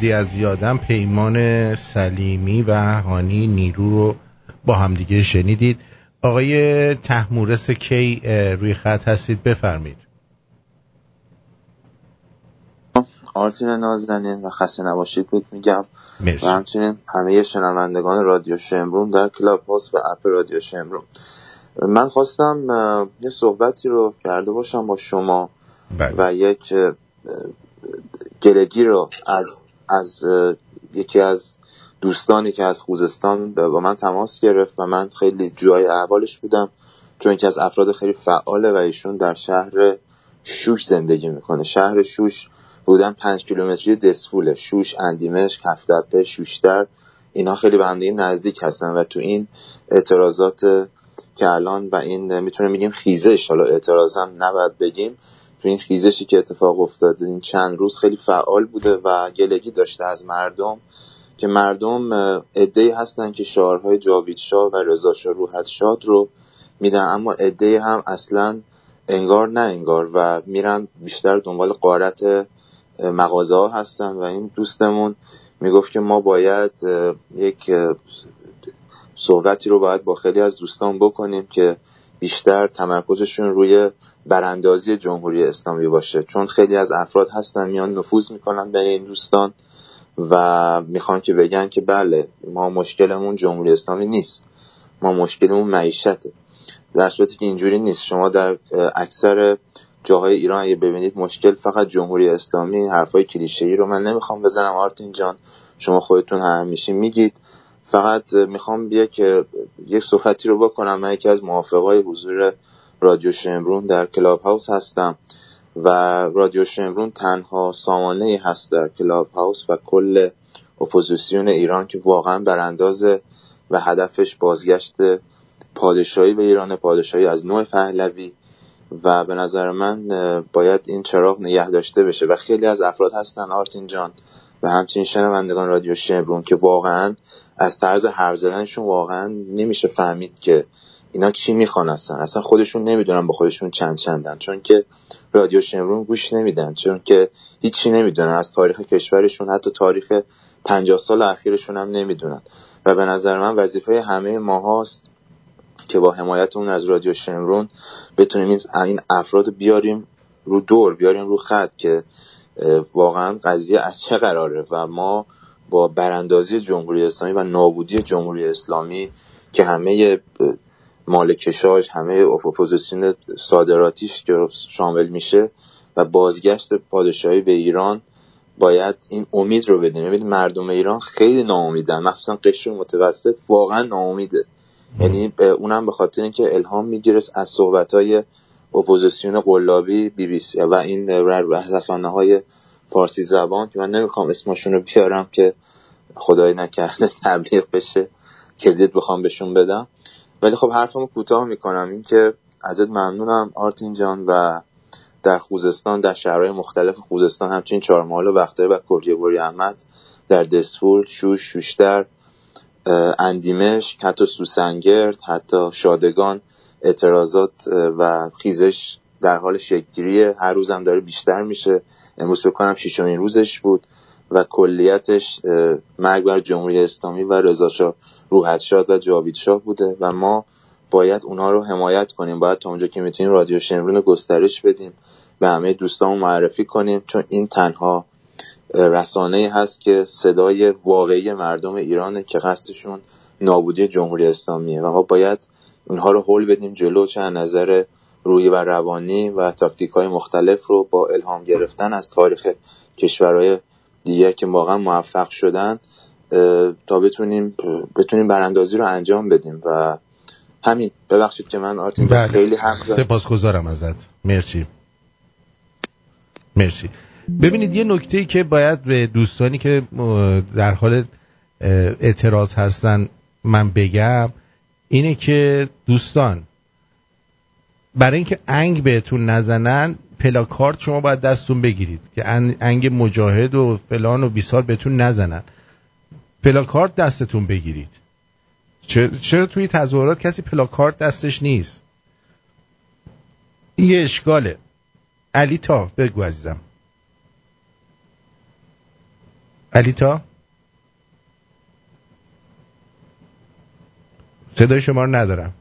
بعدی از یادم پیمان سلیمی و هانی نیرو رو با همدیگه شنیدید. آقای طهمورث کی روی خط هستید، بفرمید. آرتین نازنین و خسته نباشید بود میگم مرسی. و همچنین همه شنوندگان رادیو شمرون در کلاب هاوس و اپ رادیو شمرون. من خواستم یه صحبتی رو کرده باشم با شما بله. و یک گلگی رو از از یکی از دوستانی که از خوزستان با من تماس گرفت و من خیلی جوای احوالش بودم، چون که از افراد خیلی فعاله و ایشون در شهر شوش زندگی میکنه. شهر شوش بودن پنج کیلومتری دسفوله. شوش، اندیمشک، هفت‌تپه، شوشتر، اینا خیلی به هم دیگه نزدیک هستن و تو این اعتراضات که الان و این میتونیم بگیم خیزش، حالا اعتراض هم نباید بگیم، تو این خیزشی که اتفاق افتاده این چند روز خیلی فعال بوده و گلگی داشته از مردم که مردم عده‌ای هستن که شعارهای جاوید شاه و رضا شاه روحت شاد رو میدن، اما عده‌ای هم اصلا انگار نه انگار و میرن بیشتر دنبال غارت مغازه ها هستن. و این دوستمون میگفت که ما باید یک صحبتی رو باید با خیلی از دوستان بکنیم که بیشتر تمرکزشون روی براندازی جمهوری اسلامی باشه، چون خیلی از افراد هستن میان نفوذ میکنن بین این دوستان و میخوان که بگن که بله ما مشکلمون جمهوری اسلامی نیست، ما مشکلمون معیشته، در صورتی که اینجوری نیست. شما در اکثر جاهای ایران اگه ببینید مشکل فقط جمهوری اسلامی. حرفای کلیشه‌ای رو من نمیخوام بزنم آرتین جان، شما خودتون همیشه میگید، فقط میخوام بیا که یک صحبتی رو بکنم. من یکی از موافقای حضور رادیو شمرون در کلاب هاوس هستم و رادیو شمرون تنها سامانه‌ای هست در کلاب هاوس و کل اپوزیسیون ایران که واقعا براندازه و هدفش بازگشت پادشاهی به ایران، پادشاهی از نوع پهلوی، و به نظر من باید این چراغ نگه داشته بشه. و خیلی از افراد هستن آرتین جان و همچنین شنوندگان رادیو شمرون که واقعا از طرز حرف زدنشون واقعا نمیشه فهمید که اینا چی میخوان، اصلا اصلا خودشون نمیدونن با خودشون چند چندن، چون که رادیو شمرون گوش نمیدن، چون که هیچی نمیدونن از تاریخ کشورشون، حتی تاریخ پنجاه سال اخیرشون هم نمیدونن. و به نظر من وظیفه همه ما هاست که با حمایت اون از رادیو شمرون بتونیم این افراد بیاریم رو دور، بیاریم رو خط که واقعا قضیه از چه قراره و ما با براندازی جمهوری اسلامی و نابودی جمهوری اسلامی که همه مالکشاش، همه اپوزیسیون صادراتیش که شامل میشه و بازگشت پادشاهی به ایران، باید این امید رو بدیم. ببینید مردم ایران خیلی ناامیدن، مخصوصا قشر متوسط واقعا ناامیده. یعنی اونم به خاطر اینکه الهام میگیره از صحبت‌های اپوزیسیون قلابی بی بی سی و این رسانه‌های فارسی زبان که من نمیخوام اسمشون رو بیارم که خدای نکرده تبلیغ بشه، کردیت بخوام بهشون بدم. ولی خب حرفمو کوتاه میکنم، این که ازت ممنونم آرتین جان و در خوزستان، در شهرهای مختلف خوزستان، همچنین چهارمحال و وقتای و کردی بوری احمد، در دسفول، شوش، شوشتر، اندیمشک، حتی سوسنگرد، حتی شادگان، اعتراضات و خیزش در حال شکل‌گیریه. هر روزم داره بیشتر میشه. امروز بکنم ششمین روزش بود و کلیتش مرگ بر جمهوری اسلامی و رضا شاه روحت شاد و جاوید شاه بوده و ما باید اونها رو حمایت کنیم. باید تا اونجا که میتونیم رادیو شمرون رو گسترش بدیم، به همه دوستامون معرفی کنیم، چون این تنها رسانه‌ای هست که صدای واقعی مردم ایرانه که قصدشون نابودی جمهوری اسلامیه و ما باید اونها رو هول بدیم جلو، چه از نظر روحی و روانی و تاکتیک‌های مختلف رو با الهام گرفتن از تاریخ کشورهای دیگه که واقعا موفق شدن تا بتونیم بتونیم براندازی رو انجام بدیم. و همین، ببخشید که من آرتین بله. خیلی حرف زدم. سپاسگزارم ازت. مرسی. مرسی. ببینید یه نکته‌ای که باید به دوستانی که در حال اعتراض هستن من بگم اینه که دوستان، برای اینکه انگ بهتون نزنن پلاکارد شما باید دستون بگیرید که انگ مجاهد و فلان و بیسار بهتون نزنن. پلاکارد دستتون بگیرید. چرا توی تظاهرات کسی پلاکارد دستش نیست؟ این یه اشکاله. علی تا بگو عزیزم. علیتا صدای شما رو ندارم.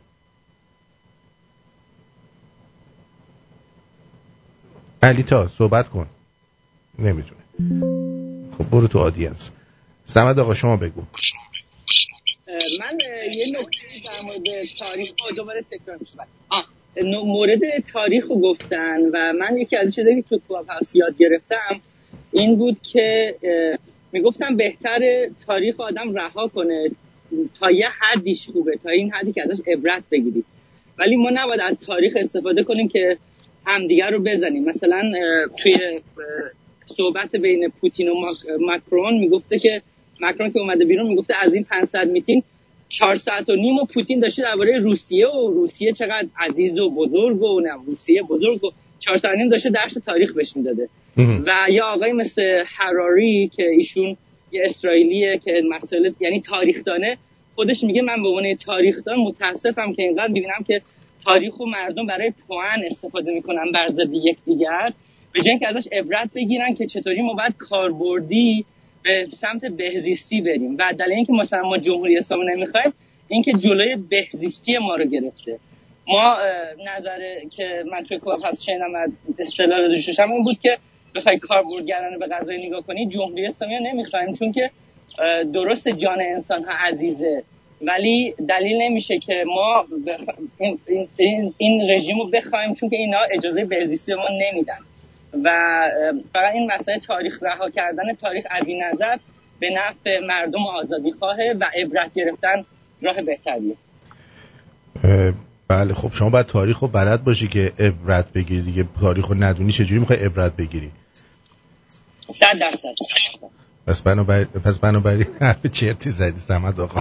علیتا صحبت کن. نمیتونه. خب برو تو آدینس. صمد آقا شما بگو. من یه نکته در مورد تاریخ دوباره تکرار میشه. آه مورد تاریخ رو گفتن و من یکی از چیزایی که تو کلاب هاوس یاد گرفتم این بود که میگفتم بهتر تاریخ آدم رها کنه تا یه حدیش خوبه، تا این حدی که ازش عبرت بگیری، ولی ما نباید از تاریخ استفاده کنیم که همدیگر رو بزنیم. مثلا توی صحبت بین پوتین و ماکرون میگفته که ماکرون که اومده بیرون میگفته از این پانصد میتینگ چهار ساعت و نیم و پوتین داشته درباره روسیه و روسیه چقدر عزیز و بزرگ و نه روسیه بزرگ و چهار ساعت و نیم داشته درس تاریخ بهش میداده. و یا آقای مثل هراری که ایشون یه اسرائیلیه که مسئله یعنی تاریخدانه، خودش میگه من به عنوان تاریخدان متاسفم که اینقدر میبینم که تاریخ و مردم برای پوان استفاده میکنن بر ضد یکدیگر، به جای اینکه ازش عبرت بگیرن که چطوری ما باید کاربردی به سمت بهزیستی بریم. و دلیل اینکه مثلا ما جمهوری اسلامی نمیخوایم این که جلوی بهزیستی ما رو گرفته. ما نظر که من توی کلاب هاوس شنیدم از استقلال دوشم این بود که بخوای کاربردگرانه به قضیه نگاه کنی جمهوری اسلامی رو نمیخوایم، چون که درست جان انسان ها عزیزه، ولی دلیل نمیشه که ما بخ... این, این, این رژیم رو بخوایم، چون که اینا اجازه بهزیستی ما نمیدن. و فقط این مسئله تاریخ رها کردن تاریخ از این نظر به نفع مردم آزادی خواهه و عبرت گرفتن راه بهتریه. بله خب شما باید تاریخ رو بلد باشی که عبرت بگیری دیگه. تاریخ رو ندونی چجوری میخوای عبرت بگیری؟ صد درصد. پس بنابراین پس بنابراین حرف چرتی زدی صمد آقا.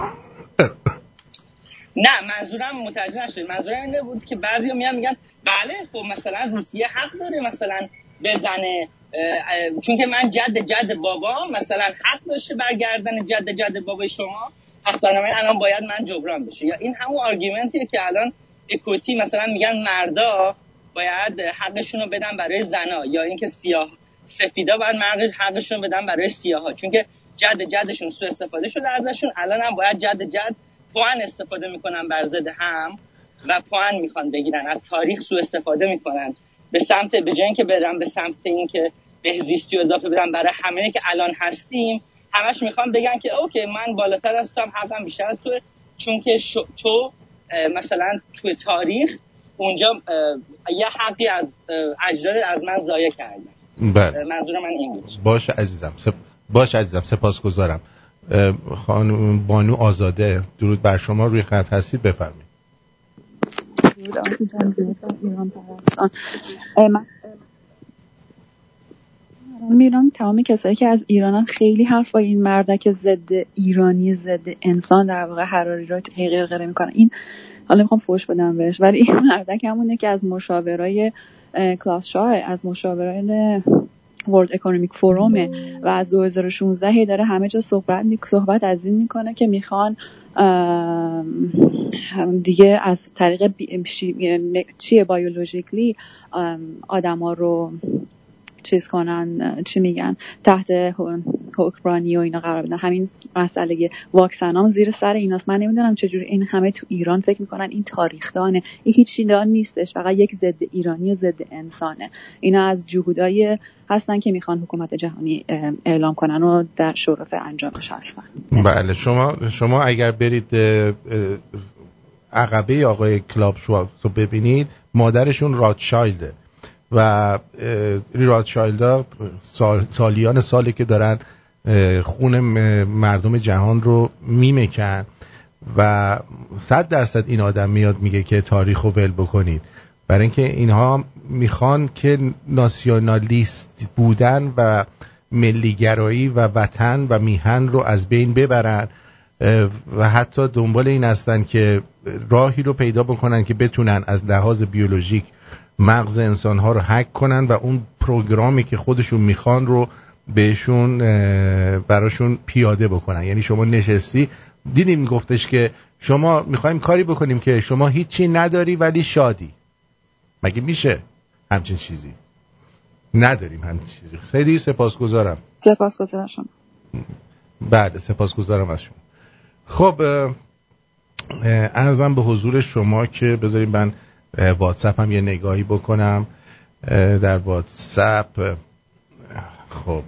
نه منظورم متوجه نشد. منظورم اینه بود که بعضیا میان میگن بله خب مثلا روسیه حق داره مثلا بزنه، چون که من جد جد بابا مثلا حق داشته برگردن جد جد بابای شما، پس بنابراین الان باید من جبران بشه. یا این همون آرگومنتیه که الان اکوتی مثلا میگن مردا باید حقشون رو بدن برای زنا، یا اینکه سیاه سفیدا باید مرد حقشون رو بدن برای سیاها، چون که جد جدشون سوء استفاده شده ازشون، الان هم باید جد جد پوان استفاده میکنن بر ضد هم و پوان میخوان بگیرن، از تاریخ سوء استفاده میکنن به سمت به جای اینکه برن به سمت این که بهزیستی و اضافه بدن برای همه که الان هستیم، همش میخوان بگن که اوکی من بالاتر از تو هم حقم بیشتر از تو، چون که شو تو مثلا توی تاریخ اونجا یه حقی از اجداد از من ضایع کردن. بله. منظور من این بود. باشه عزیزم سپ... باشه عزیزم سپاسگزارم. خانم بانو آزاده درود بر شما، روی خط هستید بفرمایید. درود آقای جان، درود بر ایران پرستان. من میرم تمام کسایی که از ایرانن خیلی حرفای این مردک ضد ایرانی ضد انسان در واقع حراری رو غیر غیر میکنن. این حالا میخوام فوش بدم بهش، ولی این مردک همونه که از مشاورای کلاس شاه، از مشاوران ورلد اکونومیک فورومه و از دو هزار و شانزده هی داره همه جا صحبت صحبت از این میکنه که میخوان دیگه از طریق چیه بیولوژیکلی آدما رو چیز کنن، چی میگن، تحت حکمرانی و اینا قرار بدن. همین مسئله واکسن هم زیر سر ایناست. من نمیدونم چجوری این همه تو ایران فکر میکنن این تاریخدانه. این هیچ چیزی نیستش، فقط یک ضد ایرانی ضد انسانه. اینا از جهودایی هستن که میخوان حکومت جهانی اعلام کنن و در شرف انجامش هستن. بله شما شما اگر برید عقبه آقای کلاب شواب رو ببینید، مادرشون راتشایلده و راتشایلدها سال، سالیان سالی که دارن خون مردم جهان رو میمکن و صد درصد این آدم میاد میگه که تاریخ رو ول بکنید، برای اینکه اینها میخوان که ناسیونالیست بودن و ملیگرایی و وطن و میهن رو از بین ببرن و حتی دنبال این هستن که راهی رو پیدا بکنن که بتونن از لحاظ بیولوژیک مغز انسان‌ها رو هک کنن و اون پروگرامی که خودشون میخوان رو بهشون براشون پیاده بکنن. یعنی شما نشستی دیدیم میگفتش که شما میخوایم کاری بکنیم که شما هیچی نداری ولی شادی. مگه میشه همچین چیزی؟ نداریم همچین چیزی. خیلی سپاسگزارم. سپاسگزارم شما. بعد سپاسگزارم از شما. خب عرضم به حضور شما که بذاریم من واتساپ هم یه نگاهی بکنم. در واتساپ خب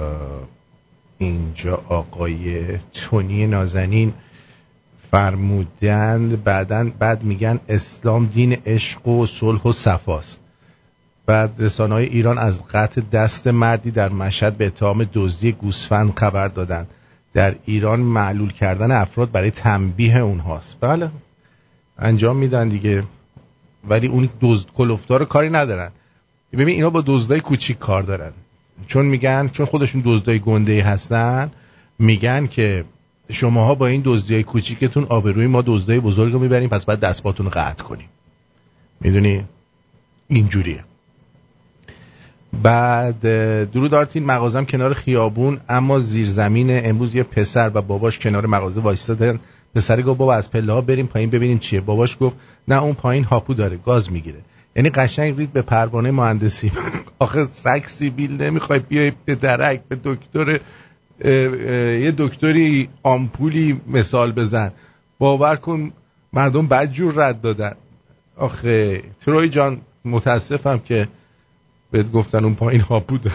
اینجا آقای تونی نازنین فرمودند بعدن بعد میگن اسلام دین عشق و صلح و صفاست. بعد رسانه‌های ایران از قطع دست مردی در مشهد به اتهام دزدی گوسفند خبر دادند. در ایران معلول کردن افراد برای تنبیه اونهاست. بله انجام میدن دیگه، ولی اون دزد کلفتار کاری ندارن. ببین اینا با دزدای کوچیک کار دارن، چون میگن چون خودشون دزدای گنده هستن میگن که شماها با این دزدیای کوچیکتون آبروی ما دزدای بزرگ رو میبریم، پس باید دستپاتون رو قطع کنیم. میدونی اینجوریه. بعد درود آرتین، مغازم کنار خیابون اما زیر زمین. امروز یه پسر و باباش کنار مغازه وایسادن. پسر گفت بابا از پله ها بریم پایین ببینیم چیه. باباش گفت نه اون پایین هاپو داره گاز میگیره. یعنی قشنگ رید به پروانه مهندسی. آخه سگ سیبیل نمیخوای بیای به درک به دکتر یه دکتری آمپولی مثال بزن، باور کن مردم بدجور رد دادن. آخه تروی جان متاسفم که بهت گفتن اون پایین هاپو داره.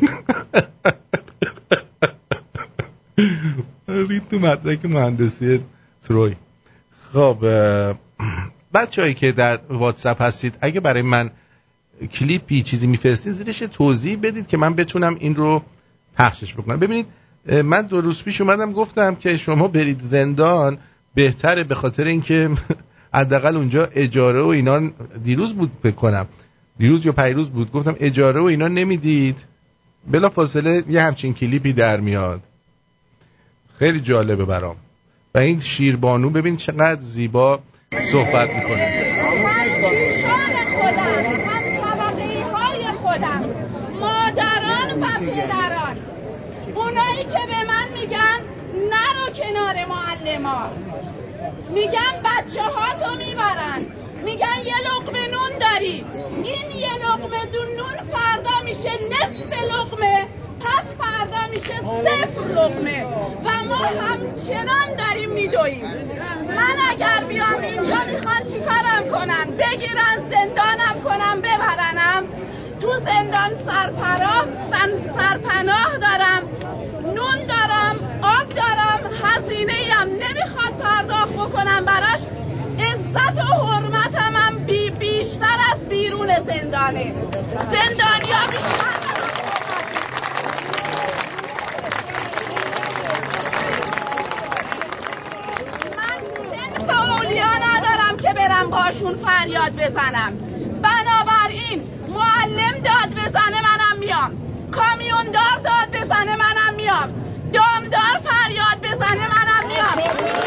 رید تو مدرک مهندسی تروی. خب بچه‌هایی که در واتساپ هستید اگه برای من کلیپی چیزی میفرستین زیرش توضیح بدید که من بتونم این رو پخشش بکنم. ببینید من دو روز پیش اومدم گفتم که شما برید زندان بهتره، به خاطر اینکه حداقل اونجا اجاره و اینا دیروز بود بکنم دیروز یا پیروز بود گفتم اجاره و اینا نمیدید، بلا فاصله یه همچین کلیپی در میاد. خیلی جالبه برام. و این شیربانو ببین چقدر زیبا صحبت میکنه. من کیشان خودم، من طبقه های خودم، مادران و پدران، اونایی که به من میگن نرو کنار معلما، میگن بچه ها تو میبرن، میگن یه لقمه نون داری، این یه لقمه دون نون فردا میشه نصف لقمه، پس فردا میشه صفر لقمه و ما همچنان داریم میدویم. من اگر بیام اینجا میخوان چی کارم کنن؟ بگیرن زندانم کنم ببرنم تو زندان. سرپناه سرپناه دارم، نون دارم، آب دارم، هزینه ام نمیخواد پرداخت بکنم براش. عزت و حرمتم هم بی بیشتر از بیرون زندانه. زندانیا بیشتر اولیا ندارم که برم باشون فریاد بزنم. بنابراین معلم داد بزنه منم میام، کامیوندار داد بزنه منم میام، دامدار فریاد بزنه منم میام.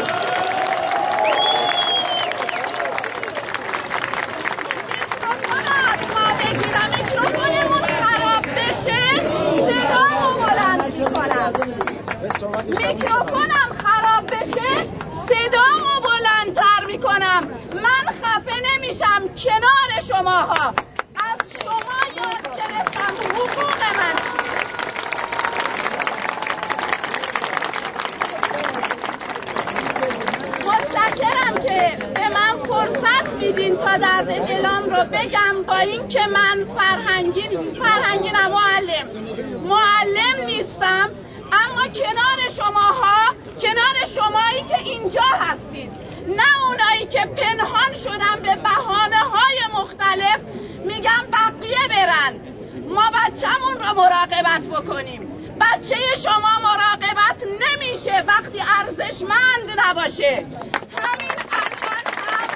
ما بگیرم میکروفونمون خراب بشه صدامو بلند میکنم، میکروفونم خراب بشه صدامو بلندتر میکنم. من خفه نمیشم کنار شماها. از شما یاد گرفتم حقوق من متشکرم که به من فرصت میدین تا درد دلم رو بگم، با این که من فرهنگین فرهنگینم، معلم معلم نیستم، اما کنار شماها، کنار شمایی که اینجا هستید، نه اونایی که پنهان شدن به بهانه های مختلف میگن بقیه برن. ما بچه‌مون رو مراقبت بکنیم. بچه شما مراقبت نمیشه وقتی ارزشمند نباشه. همین الان هم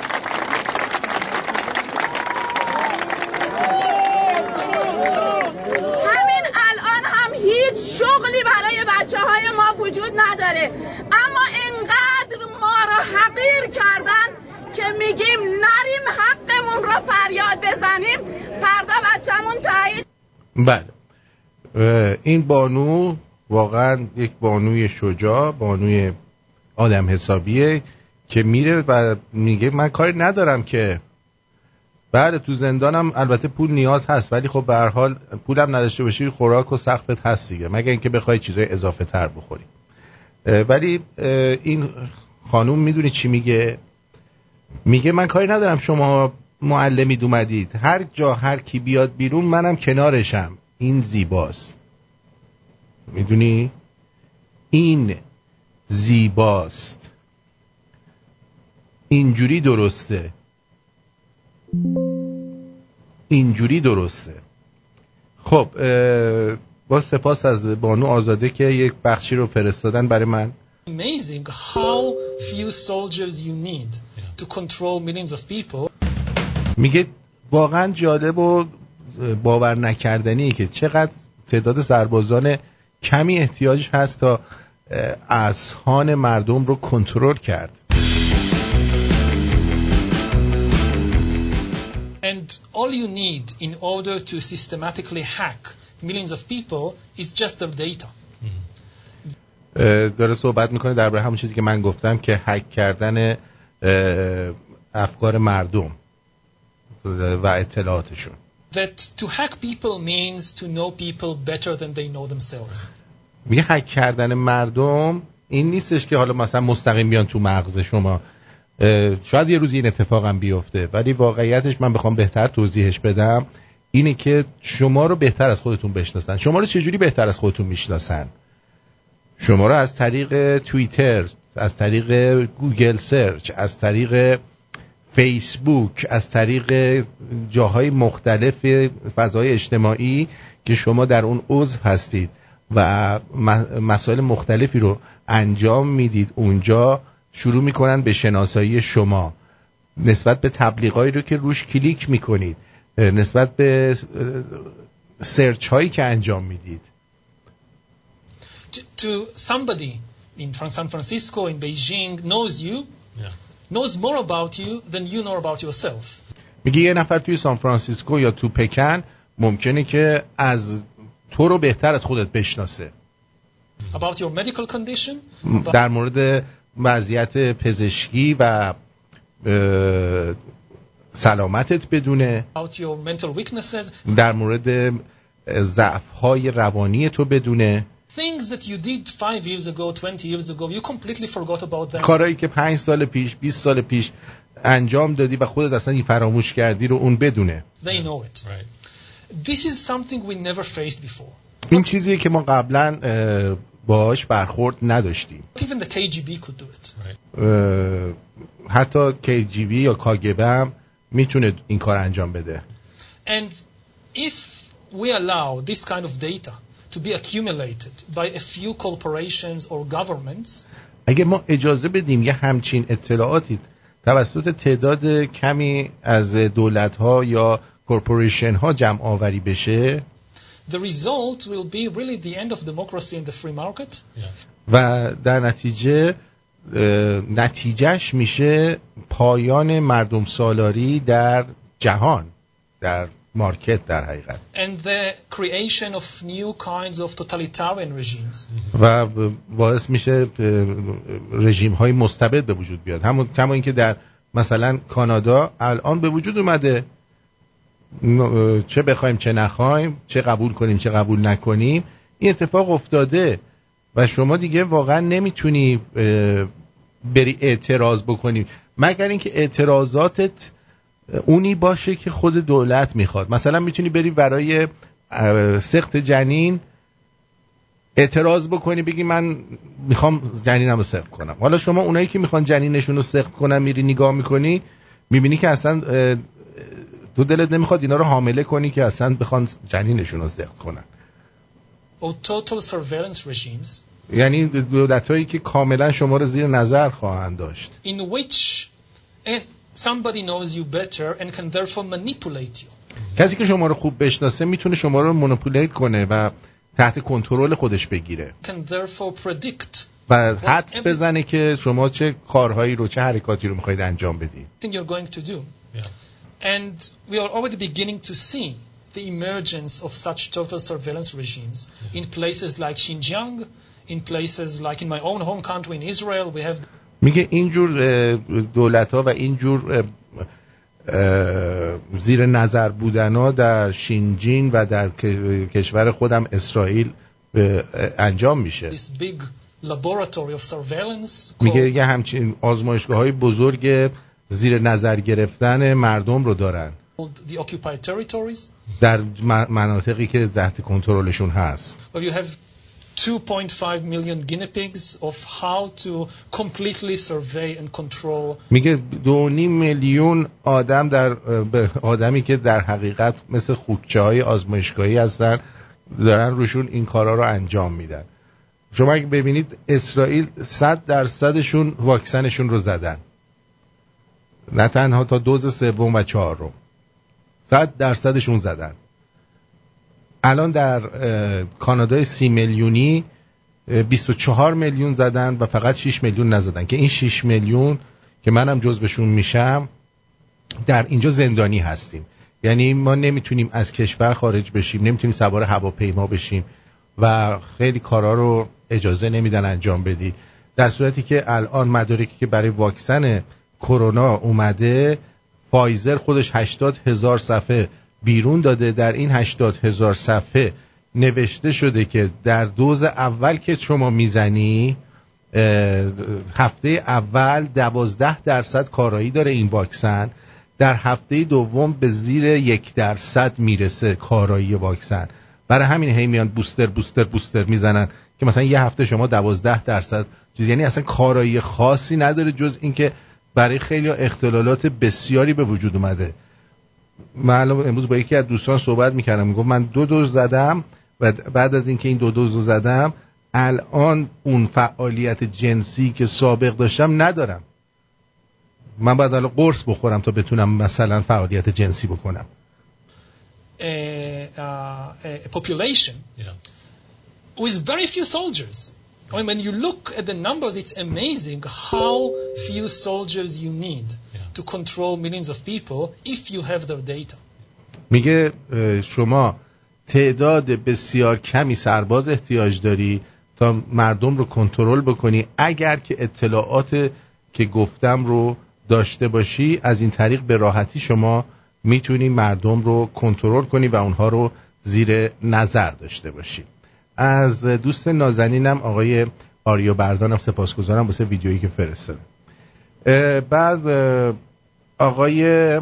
همین الان هم هیچ شغلی برای بچه های ما وجود نداره، اما انقدر ما رو حقیر کردن که میگیم نریم حقمون رو فریاد بزنیم، فردا بچه‌مون تایید. بله این بانو واقعا یک بانوی شجاع، بانوی آدم حسابیه که میره و میگه من کاری ندارم که بله تو زندانم البته پول نیاز هست، ولی خب به هر حال پولم نداشته باشی خوراک و سقفت هست دیگه، مگر اینکه بخوای چیزای اضافه تر بخوری. ولی این خانوم میدونی چی میگه؟ میگه من کاری ندارم شما معلمید اومدید، هر جا هر کی بیاد بیرون منم کنارشم، این زیباست. میدونی؟ این زیباست، اینجوری درسته، اینجوری درسته. خب با سپاس از بانو آزاده که یک بخشی رو فرستادن برای من. Amazing how few soldiers you need to control millions of people. میگه واقعا جالب و باور نکردنی که چقدر تعداد سربازان کمی احتیاج هست تا اذهان مردم رو کنترل کرد. And all you need in order to systematically hack millions of people is just the data. داره صحبت میکنه درباره همون چیزی که من گفتم که هک کردن افکار مردم و اطلاعاتشون. That to hack people means to know people better than they know themselves. میگه هک کردن مردم این نیستش که حالا مثلا مستقیم بیان تو مغز شما، شاید یه روز این اتفاق هم بیفته، ولی واقعیتش من بخوام بهتر توضیحش بدم اینه که شما رو بهتر از خودتون بشناسن. شما رو چجوری بهتر از خودتون میشناسن؟ شما رو از طریق توییتر، از طریق گوگل سرچ، از طریق فیسبوک، از طریق جاهای مختلف فضای اجتماعی که شما در اون عضو هستید و مسائل مختلفی رو انجام میدید، اونجا شروع میکنن به شناسایی شما نسبت به تبلیغایی رو که روش کلیک میکنید، نسبت به سرچ هایی که انجام میدید. To, to somebody in San Francisco, in Beijing knows you, yeah. knows more about you than you know about yourself. میگه یه نفر توی سان فرانسیسکو یا تو پکن ممکنه که از تو رو بهتر از خودت بشناسه. About your medical condition. در مورد وضعیت پزشکی و سلامتت بدونه. About your mental weaknesses. در مورد ضعف‌های روانی تو بدونه. Things that you did five years ago, twenty years ago, you completely forgot about them. کارهایی که پنج سال پیش، بیست سال پیش انجام دادی و خودت اصلا این فراموش کردی رو اون بدونه. They know it. Right. This is something we never faced before. این چیزیه که ما قبلا باهاش برخورد نداشتیم. Even the K G B could do it. Right. حتی کی جی بی یا کاگبه هم میتونه این کار انجام بده. And if we allow this kind of data to be accumulated by a few corporations or governments, اگه ما اجازه بدیم یه همچین اطلاعاتی توسط تعداد کمی از دولت‌ها یا کورپوریشن‌ها جمع آوری بشه، the result will be really the end of democracy in the free market. و در نتیجه نتیجهش میشه پایان مردم سالاری در جهان، در مارکت در حقیقت. And the creation of new kinds of totalitarian regimes. و باعث میشه رژیم های مستبد به وجود بیاد، همون کما اینکه در مثلا کانادا الان به وجود اومده، چه بخوایم چه نخوایم، چه قبول کنیم چه قبول نکنیم، این اتفاق افتاده و شما دیگه واقعا نمیتونی بری اعتراض بکنی مگر اینکه اعتراضاتت اونی باشه که خود دولت میخواد. مثلا میتونی بری برای سقط جنین اعتراض بکنی، بگی من میخوام جنینم رو سقط کنم. حالا شما اونایی که میخوان جنینشون رو سقط کنن میری نگاه میکنی، میبینی که اصلا تو دلت نمیخواد اینا رو حامله کنی که اصلا بخوان جنینشون رو سقط کنن. Or total surveillance regimes. یعنی دولتایی که کاملا شما رو زیر نظر خواهند داشت. In which somebody knows you better and can therefore manipulate you. کسی که شما رو خوب بشناسه میتونه شما رو مانیپولیت کنه و تحت کنترل خودش بگیره. Can therefore predict. و حدس بزنه که شما چه کارهایی رو چه حرکاتی رو میخواید انجام بدید. Thing you're going to do. Yeah. And we are already beginning to see the emergence of such total surveillance regimes yeah. in places like Xinjiang, in places like in my own home country in Israel we have. میگه اینجور دولت‌ها و اینجور زیر نظر بودنا در شینجین و در کشور خودم اسرائیل انجام میشه. میگه یه همچین آزمایشگاه‌های بزرگ زیر نظر گرفتن مردم رو دارن در مناطقی که تحت کنترلشون هست. two point five million guinea pigs of how to completely survey and control. میگه دو نیم میلیون آدم در آدمی که در حقیقت مثل خوکچه‌های آزمایشگاهی هستن دارن روشون این کارا رو انجام میدن. شما اگه ببینید اسرائیل صد درصدشون واکسنشون رو زدن، نه تنها تا دوز سوم و چهارم، صد درصدشون زدن. الان در کانادای سی میلیونی بیست و چهار میلیون زدن و فقط شش میلیون نزدن که این شش میلیون که منم جزوشون میشم در اینجا زندانی هستیم. یعنی ما نمیتونیم از کشور خارج بشیم، نمیتونیم سوار هواپیما بشیم و خیلی کارا رو اجازه نمیدن انجام بدی. در صورتی که الان مدارکی که برای واکسن کرونا اومده، فایزر خودش هشتاد هزار صفحه بیرون داده. در این هشتاد هزار صفحه نوشته شده که در دوز اول که شما میزنی هفته اول دوازده درصد کارایی داره این واکسن، در هفته دوم به زیر یک درصد میرسه کارایی واکسن. برای همین هی میان بوستر بوستر بوستر میزنن که مثلا یه هفته شما دوازده درصد، یعنی اصلا کارایی خاصی نداره جز اینکه برای خیلی اختلالات بسیاری به وجود اومده. من امروز با یکی از دوستان صحبت میکردم، میگفت من دو دوز زدم و بعد از اینکه این دو دوز رو زدم الان اون فعالیت جنسی که سابق داشتم ندارم. من باید الان قرص بخورم تا بتونم مثلا فعالیت جنسی بکنم. A, uh, a population yeah. with very few soldiers. I mean, when you look at the numbers, it's amazing how few soldiers you need yeah. to control millions of people if you have the data. میگه شما تعداد بسیار کمی سرباز احتیاج داری تا مردم رو کنترل بکنی اگر که اطلاعات که گفتم رو داشته باشی. از این طریق به راحتی شما میتونی مردم رو کنترل کنی و اونها رو زیر نظر داشته باشی. از دوست نازنینم آقای آریو بردانم سپاسگزارم واسه ویدیویی که فرستادن. بعد آقای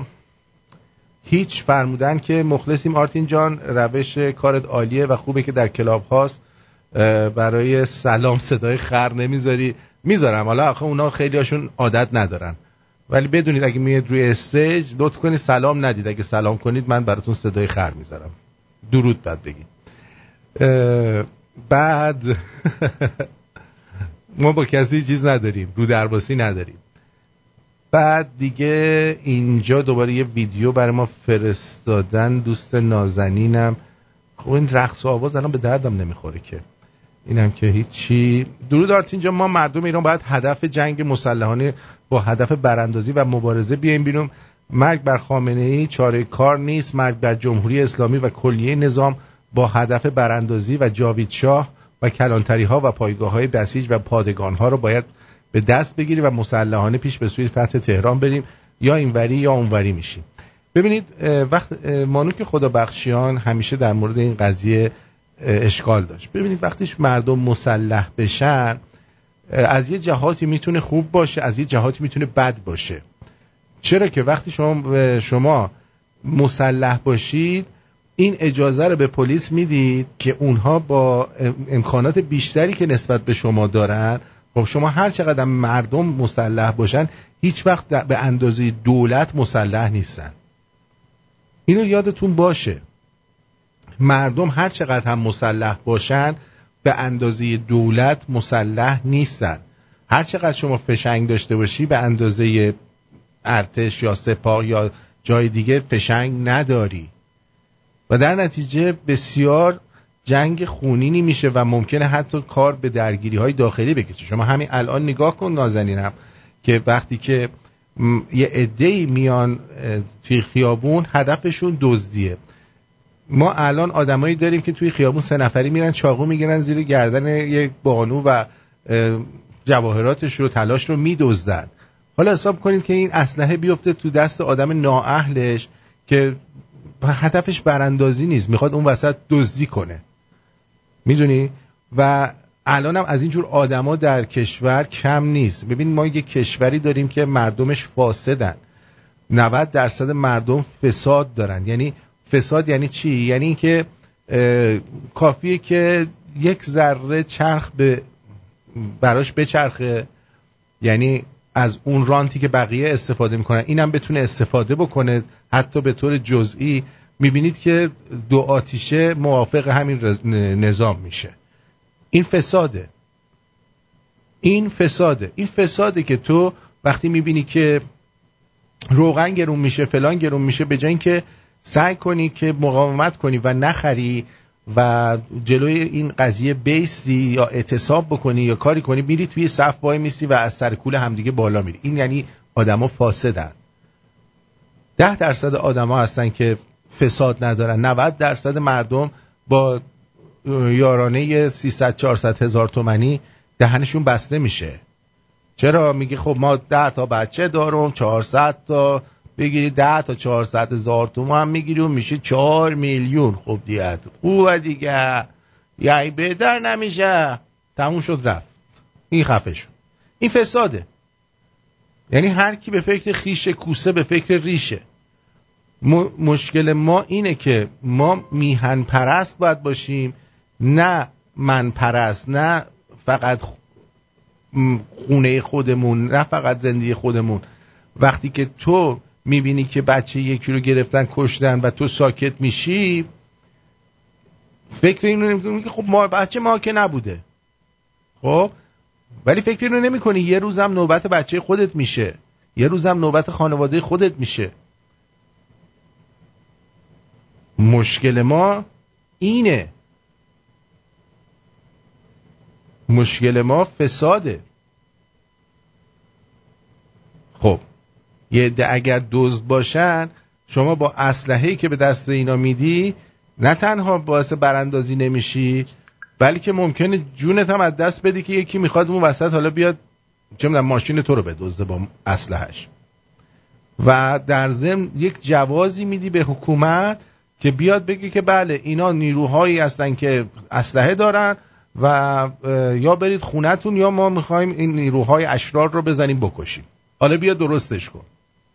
هیچ فرمودن که مخلصیم آرتین جان، روش کارت عالیه و خوبه که در کلاب هاست برای سلام صدای خر نمیذاری. میذارم، حالا آخه اونا خیلی هاشون عادت ندارن، ولی بدونید اگه میاد روی استیج لطف کنید سلام ندید. اگه سلام کنید من براتون صدای خر میذارم. درود بعد بگید. بعد ما با کسی چیز نداریم، رو درباسی نداریم. بعد دیگه اینجا دوباره یه ویدیو برای ما فرستادن دوست نازنینم. خب این رقص و آواز الان به دردم نمیخوره که اینم که هیچی. درود آرتین جان، ما مردم ایران باید هدف جنگ مسلحانه با هدف براندازی و مبارزه بیایم بیرون. مرگ بر خامنه‌ای چاره کار نیست. مرگ بر جمهوری اسلامی و کلیه نظام با هدف براندازی و جاوید شاه و کلانتری ها و پایگاه های بسیج و پادگان ها رو باید به دست بگیریم و مسلحانه پیش به سوی فتح تهران بریم، یا اینوری یا اونوری میشیم. ببینید وقت مانوک خدا بخشیان همیشه در مورد این قضیه اشکال داشت. ببینید وقتیش مردم مسلح بشن از یه جهاتی میتونه خوب باشه، از یه جهاتی میتونه بد باشه. چرا که وقتی شما شما مسلح باشید این اجازه رو به پلیس میدید که اونها با امکانات بیشتری که نسبت به شما دارن، خب شما هر چقدر مردم مسلح باشن هیچ وقت به اندازه دولت مسلح نیستن. اینو یادتون باشه. مردم هر چقدر هم مسلح باشن به اندازه دولت مسلح نیستن. هر چقدر شما فشنگ داشته باشی به اندازه ارتش یا سپاه یا جای دیگه فشنگ نداری و در نتیجه بسیار جنگ خونینی میشه و ممکنه حتی کار به درگیری های داخلی بکشه. شما همین الان نگاه کن نازنینم که وقتی که یه عده‌ای میان توی خیابون هدفشون دزدیه. ما الان آدمایی داریم که توی خیابون سه نفری میرن چاقو میگیرن زیر گردن یک بانو و جواهراتش رو تلاش رو میدزدن. حالا حساب کنید که این اسلحه بیفته تو دست آدم نااهلش که هدفش براندازی نیست، میخواد اون وسط دزدی کنه، میدونی؟ و الان هم از اینجور آدما در کشور کم نیست. ببین ما یه کشوری داریم که مردمش فاسدن، نود درصد مردم فساد دارن. یعنی فساد یعنی چی؟ یعنی این که کافیه که یک ذره چرخ به براش بچرخه، یعنی از اون رانتی که بقیه استفاده میکنن اینم بتونه استفاده بکنه حتی به طور جزئی. میبینید که دو آتیشه موافق همین نظام میشه. این فساده، این فساده این فساده که تو وقتی میبینی که روغن گرون میشه، فلان گرون میشه، به جای اینکه سعی کنی که مقاومت کنی و نخری و جلوی این قضیه بیستی یا اعتصاب بکنی یا کاری کنی، میری توی صف وای میسی و از سر کوله همدیگه بالا میری. این یعنی آدما فاسدن. ده درصد آدما هستن که فساد ندارن. نود درصد مردم با یارانه سیصد چهارصد هزار تومانی دهنشون بسته میشه. چرا؟ میگه خب ما ده تا بچه دارم، چهارصد تا بگیری ده تا چهارصد هزار تومان هم میگیری و میشه چهار میلیون. خب دیت خوبه دیگه، یعنی بهتر نمیشه. تموم شد رفت. این خفه شد. این فساده. یعنی هر کی به فکر خیشه، کوسه به فکر ریشه. م- مشکل ما اینه که ما میهن پرست باید باشیم، نه من پرست، نه فقط خونه خودمون، نه فقط زندگی خودمون. وقتی که تو میبینی که بچه یکی رو گرفتن کشتن و تو ساکت میشی، فکر اینو نمیکنی که خب ما بچه ما که نبوده، خب ولی فکر اینو نمیکنی یه روزم نوبت بچه خودت میشه، یه روزم نوبت خانواده خودت میشه. مشکل ما اینه، مشکل ما فساده. خب یه عده اگر دزد باشن، شما با اسلحه‌ای که به دست اینا میدی نه تنها باعث براندازی نمیشی، بلکه ممکنه جونت هم از دست بدی که یکی میخواد اون وسط حالا بیاد چه میدونم ماشین تو رو بدزده با اسلحه‌اش. و در ضمن یک جوازی میدی به حکومت که بیاد بگه که بله اینا نیروهایی هستن که اسلحه دارن و یا برید خونتون یا ما میخوایم این نیروهای اشرار رو بزنیم بکشیم. حالا بیا درستش کن.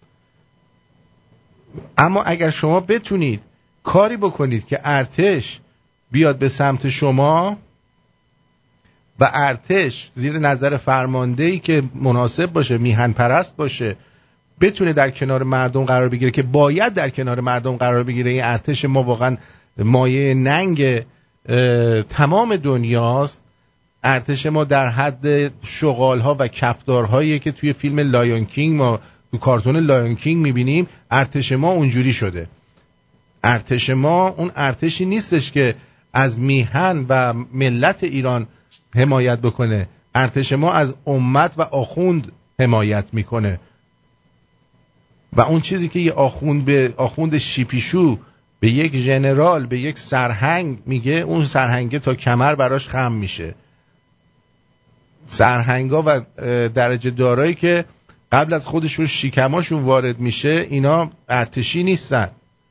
اما اگر شما بتونید کاری بکنید که ارتش بیاد به سمت شما و ارتش زیر نظر فرماندهی که مناسب باشه، میهن پرست باشه، بتونه در کنار مردم قرار بگیره که باید در کنار مردم قرار بگیره. این ارتش ما واقعا مایه ننگ تمام دنیاست. ارتش ما در حد شغال‌ها و کفدارهایی که توی فیلم لایون کینگ ما تو کارتون لایون کینگ می‌بینیم. ارتش ما اونجوری شده. ارتش ما اون ارتشی نیستش که از میهن و ملت ایران حمایت بکنه. ارتش ما از امت و آخوند حمایت میکنه. و اون چیزی که یه آخوند به آخوند شیپیشو به یک ژنرال، به یک سرهنگ میگه، اون سرهنگه تا کمر براش خم میشه. سرهنگا و درجه دارایی که قبل از خودشون شیکماشون وارد میشه، اینا ارتشی نیستن.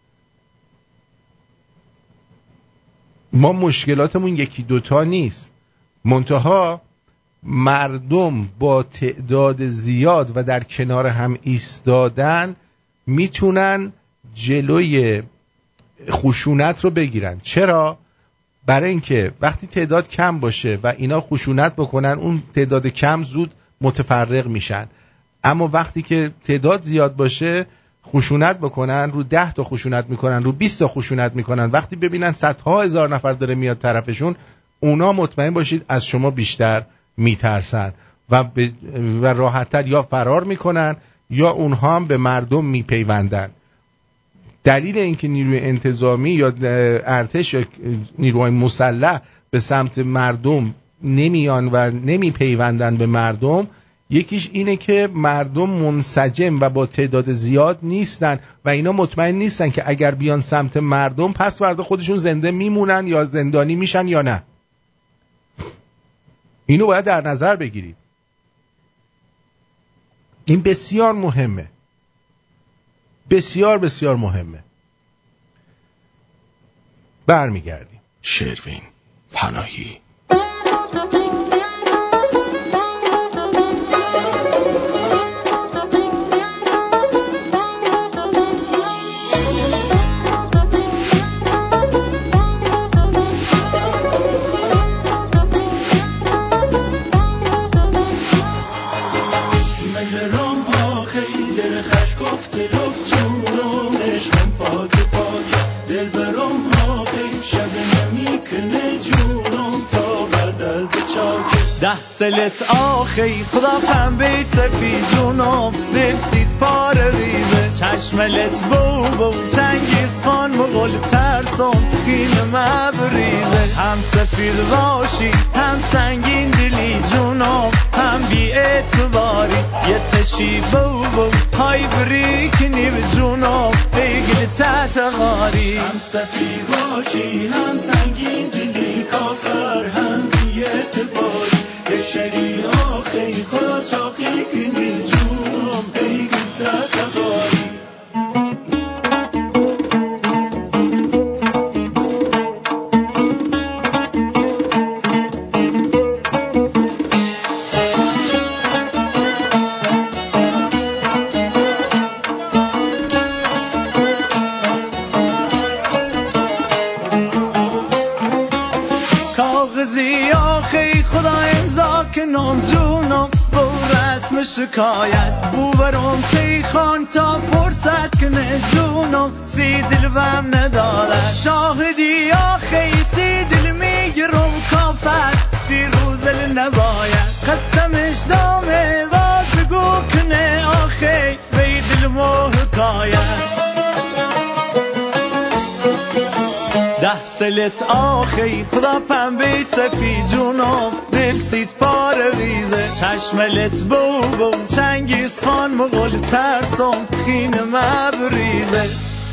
ما مشکلاتمون یکی دوتا نیست، منتها مردم با تعداد زیاد و در کنار هم ایستادن میتونن جلوی خشونت رو بگیرن. چرا؟ برای اینکه وقتی تعداد کم باشه و اینا خشونت بکنن، اون تعداد کم زود متفرق میشن. اما وقتی که تعداد زیاد باشه خشونت بکنن، رو ده تا خشونت میکنن، رو بیست تا خشونت میکنن. وقتی ببینن صدها هزار نفر داره میاد طرفشون، اونا مطمئن باشید از شما بیشتر میترسن و, ب... و راحت‌تر یا فرار میکنن یا اونها هم به مردم میپیوندن. دلیل اینکه نیروی انتظامی یا ارتش یا نیروهای مسلح به سمت مردم نمیان و نمیپیوندن به مردم، یکیش اینه که مردم منسجم و با تعداد زیاد نیستن و اینا مطمئن نیستن که اگر بیان سمت مردم پس فردا خودشون زنده میمونن یا زندانی میشن یا نه. اینو باید در نظر بگیرید. این بسیار مهمه، بسیار بسیار مهمه. برمیگردیم. شروین پناهی. ده سلت آخی خدا پنبه سفید جونم دل سید پاره ریزه چشملت بو بو چنگیز خان مغل ترسون خین مبریزه هم سفید باشی هم سنگین دلی جونم هم بی اعتباری یه تشی بو بو های بری کنی به جونم بیگل تتغاری هم سفید باشی هم سنگین دلی کافر هم بی اعتباری یه شری آخی خدا چاقی کنی جونم بیگل تتغاری شکایت بو برام تیخان تا فرصت کنه جونم سی دل بهم نداره شاهدی آخی سی دل میگرم کافت سی روزل نباید قسمش دامه باز گو کنه آخی بی دل مو حکایت ده سلت آخی خدا پنبه سفی جونم دل سید پاره ریزه چشملت بو بو چنگیز خان مغل ترسم خین مبریزه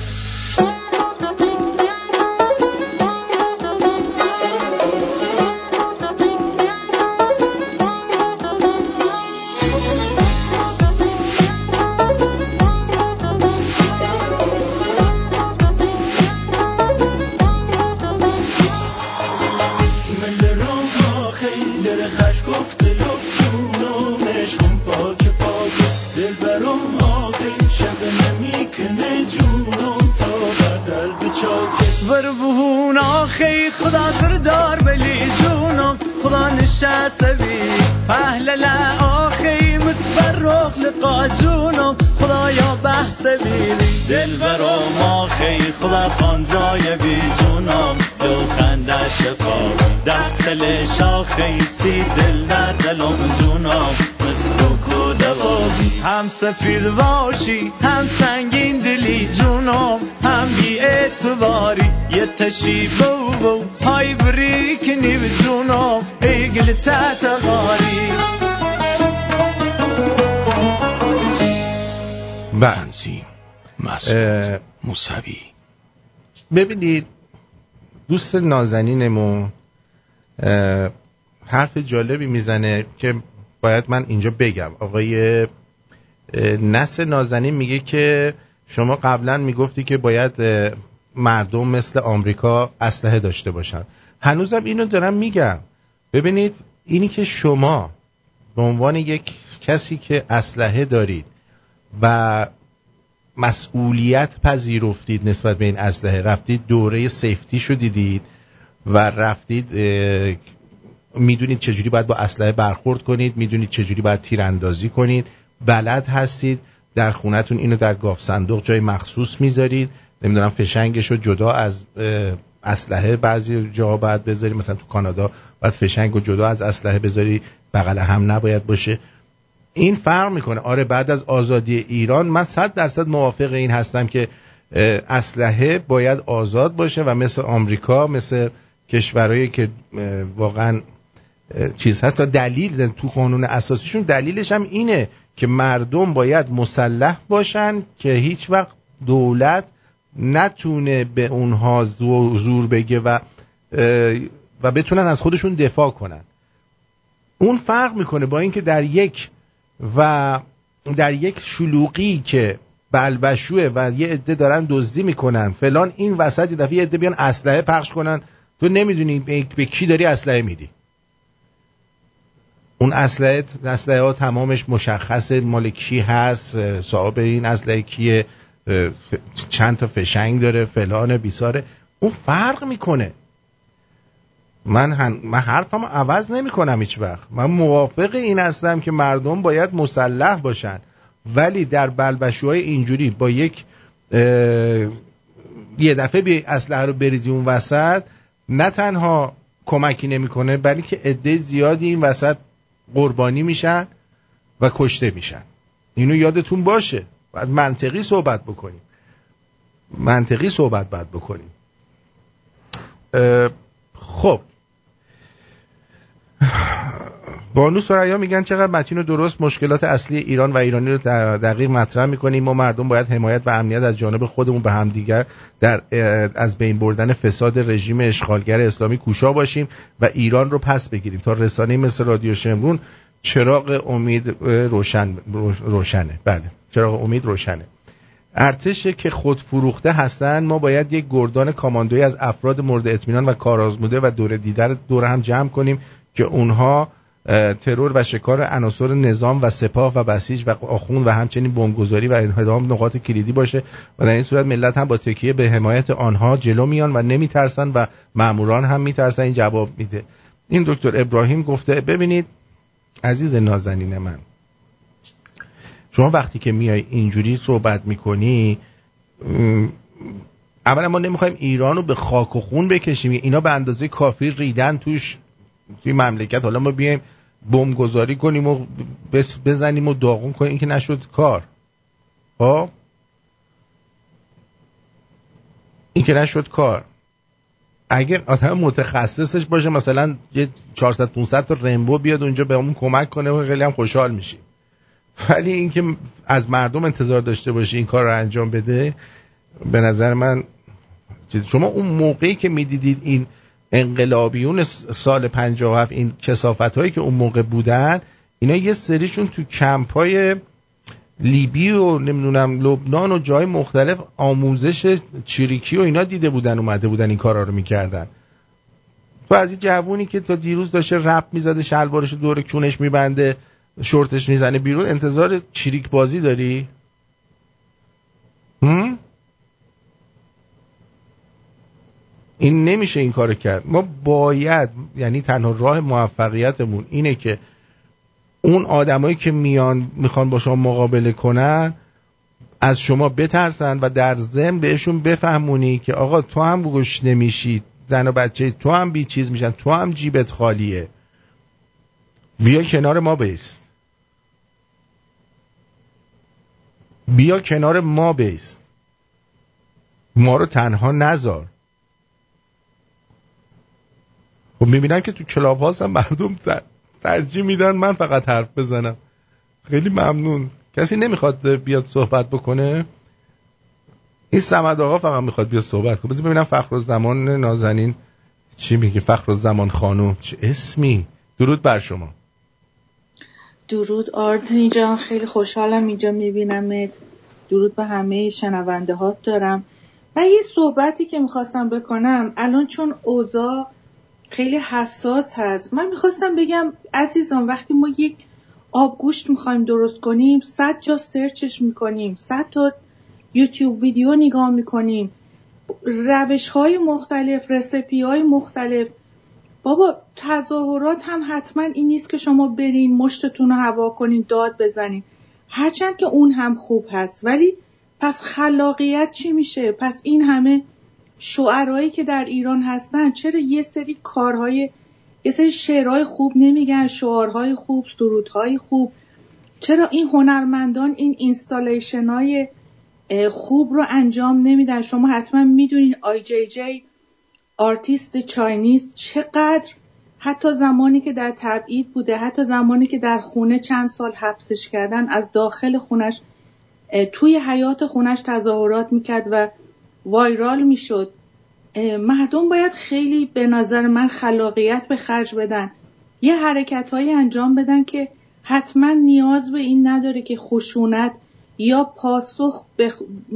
شاسبی پهل آخی مسفرخ لقا جونم خدایا بحث بیری دل برام آخی خدا خانزای بی جونم لو خنده شفا دستل شاخی سی دل در دلم جونم مسکوکو دوازی هم سفید باشی هم سنگین دلی جونم هم بی اعتباری یه تشی بو بو های بری کنی به جونم ایگل تتغاری بنزی مسعود موسوی. ببینید دوست نازنینمون حرف جالبی میزنه که باید من اینجا بگم. آقای نصر نازنین میگه که شما قبلا میگفتی که باید مردم مثل آمریکا اسلحه داشته باشن. هنوزم اینو دارم میگم. ببینید اینی که شما به عنوان یک کسی که اسلحه دارید و مسئولیت پذیرفتید نسبت به این اسلحه، رفتید دوره سیفتی شو دیدید و رفتید میدونید چجوری باید با اسلحه برخورد کنید، میدونید چجوری باید تیراندازی کنید، بلد هستید، در خونتون اینو در گاف صندوق جای مخصوص میذارید، نمیدونم فشنگشو جدا از اسلحه بعضی جاها باید بذاری، مثلا تو کانادا باید فشنگو جدا از اسلحه بذاری، بغل هم نباید باشه. این فرق میکنه. آره بعد از آزادی ایران من صد درصد موافق این هستم که اسلحه باید آزاد باشه و مثل آمریکا، مثل کشورهایی که واقعا چیز هست تا دلیل تو قانون اساسیشون دلیلش هم اینه که مردم باید مسلح باشن که هیچ وقت دولت نتونه به اونها زور بگه و و بتونن از خودشون دفاع کنن. اون فرق میکنه با اینکه در یک و در یک شلوغی که بلبشوه و یه عده دارن دزدی میکنن فلان، این وسط یه دفعه یه عده بیان اسلحه پخش کنن، تو نمیدونی به, به کی داری اسلحه میدی. اون اسلحه اسلحه ها تمامش مشخصه مال کی هست، صاحب این اسلحه کیه، چند تا فشنگ داره، فلان بیساره. اون فرق میکنه. من هن... من حرفمو عوض نمی کنم هیچ وقت. من موافق این هستم که مردم باید مسلح باشن، ولی در بلبشوهای اینجوری با یک اه... یه دفعه بی اسلحه رو بریزی اون وسط، نه تنها کمکی نمیکنه بلکه عده زیادی این وسط قربانی میشن و کشته میشن. اینو یادتون باشه. باید منطقی صحبت بکنیم. منطقی صحبت باید بکنیم. خب بانو سریا میگن چقدر متین و درست مشکلات اصلی ایران و ایرانی رو دقیق مطرح میکنیم. ما مردم باید حمایت و امنیت از جانب خودمون به همدیگر در از بین بردن فساد رژیم اشغالگر اسلامی کوشا باشیم و ایران رو پس بگیریم تا رسانه‌ای مثل رادیو شمرون چراغ امید روشن روشنه. بله چراغ امید روشنه. ارتش که خود فروخته هستن، ما باید یک گردان کاماندویی از افراد مورد اطمینان و کارآزموده و دور دیده دور هم جمع کنیم که اونها ترور و شکار عناصر نظام و سپاه و بسیج و آخوند و همچنین بمبگذاری و انهدام نقاط کلیدی باشه و در این صورت ملت هم با تکیه به حمایت آنها جلو میان و نمیترسن و ماموران هم میترسن. این جواب میده. این دکتر ابراهیم گفته ببینید عزیز نازنین من، شما وقتی که میای اینجوری صحبت میکنی، اولا ما نمیخوایم ایران رو به خاک و خون بکشیم. اینا به اندازه کافی ریدن توش توی مملکت، حالا ما بیایم بمبگذاری کنیم و بزنیم و داغون کنیم، این که نشد کار. ها این که نشد کار. اگر آدم متخصصش باشه، مثلا یه چهارصد پانصد تا رمبو بیاد اونجا به همون کمک کنه و خیلی هم خوشحال میشیم. ولی این که از مردم انتظار داشته باشی این کار رو انجام بده، به نظر من شما اون موقعی که میدیدید این انقلابیون سال پنجاه و هفت این کثافت‌هایی که اون موقع بودن، اینا یه سریشون تو کمپ‌های لیبی و نمیدونم لبنان و جای مختلف آموزش چریکی و اینا دیده بودن، اومده بودن این کارا رو میکردن. تو از این جوونی که تا دیروز داشته رپ میزده، شلوارش دور کونش میبنده، شورتش میزنه بیرون، انتظار چریک بازی داری؟ هم؟ این نمیشه این کارو کرد. ما باید، یعنی تنها راه موفقیتمون اینه که اون آدمایی که میان میخوان با شما مقابله کنن از شما بترسن و در ضمن بهشون بفهمونی که آقا تو هم گوش نمیشی، زن و بچه تو هم بی چیز میشن، تو هم جیبت خالیه، بیا کنار ما بیست، بیا کنار ما بیست، ما رو تنها نذار. خب میبینم که تو کلاب هاست هم مردم ترجیح میدن من فقط حرف بزنم. خیلی ممنون. کسی نمیخواد بیاد صحبت بکنه؟ این صمد آقا فقط میخواد بیاد صحبت کنه. بذار ببینم فخرالزمان نازنین چی میگه. فخرالزمان خانم چه اسمی. درود بر شما. درود آردنی جان، خیلی خوشحالم اینجا میبینمت. درود به همه شنونده ها دارم. و یه صحبتی که میخواستم بکنم الان، چون اوضاع خیلی حساس هست، من میخواستم بگم عزیزان، وقتی ما یک آبگوشت میخوایم درست کنیم، صد جا سرچش میکنیم، صد تا یوتیوب ویدیو نگاه میکنیم، روش های مختلف، رسپی های مختلف. بابا تظاهرات هم حتما این نیست که شما برین مشتتون رو هوا کنین داد بزنین، هرچند که اون هم خوب هست، ولی پس خلاقیت چی میشه؟ پس این همه شعرهایی که در ایران هستن چرا یه سری کارهای، یه سری شعرهای خوب نمیگن، شعارهای خوب، سرودهای خوب؟ چرا این هنرمندان این اینستالیشن های خوب رو انجام نمیدن؟ شما حتما میدونین آی جی جی آرتیست چاینیز چقدر حتی زمانی که در تبعید بوده، حتی زمانی که در خونه چند سال حبسش کردن، از داخل خونش توی حیات خونش تظاهرات میکرد و وایرال میشد. مردم باید خیلی به نظر من خلاقیت به خرج بدن، یه حرکت‌هایی انجام بدن که حتما نیاز به این نداره که خشونت یا پاسخ به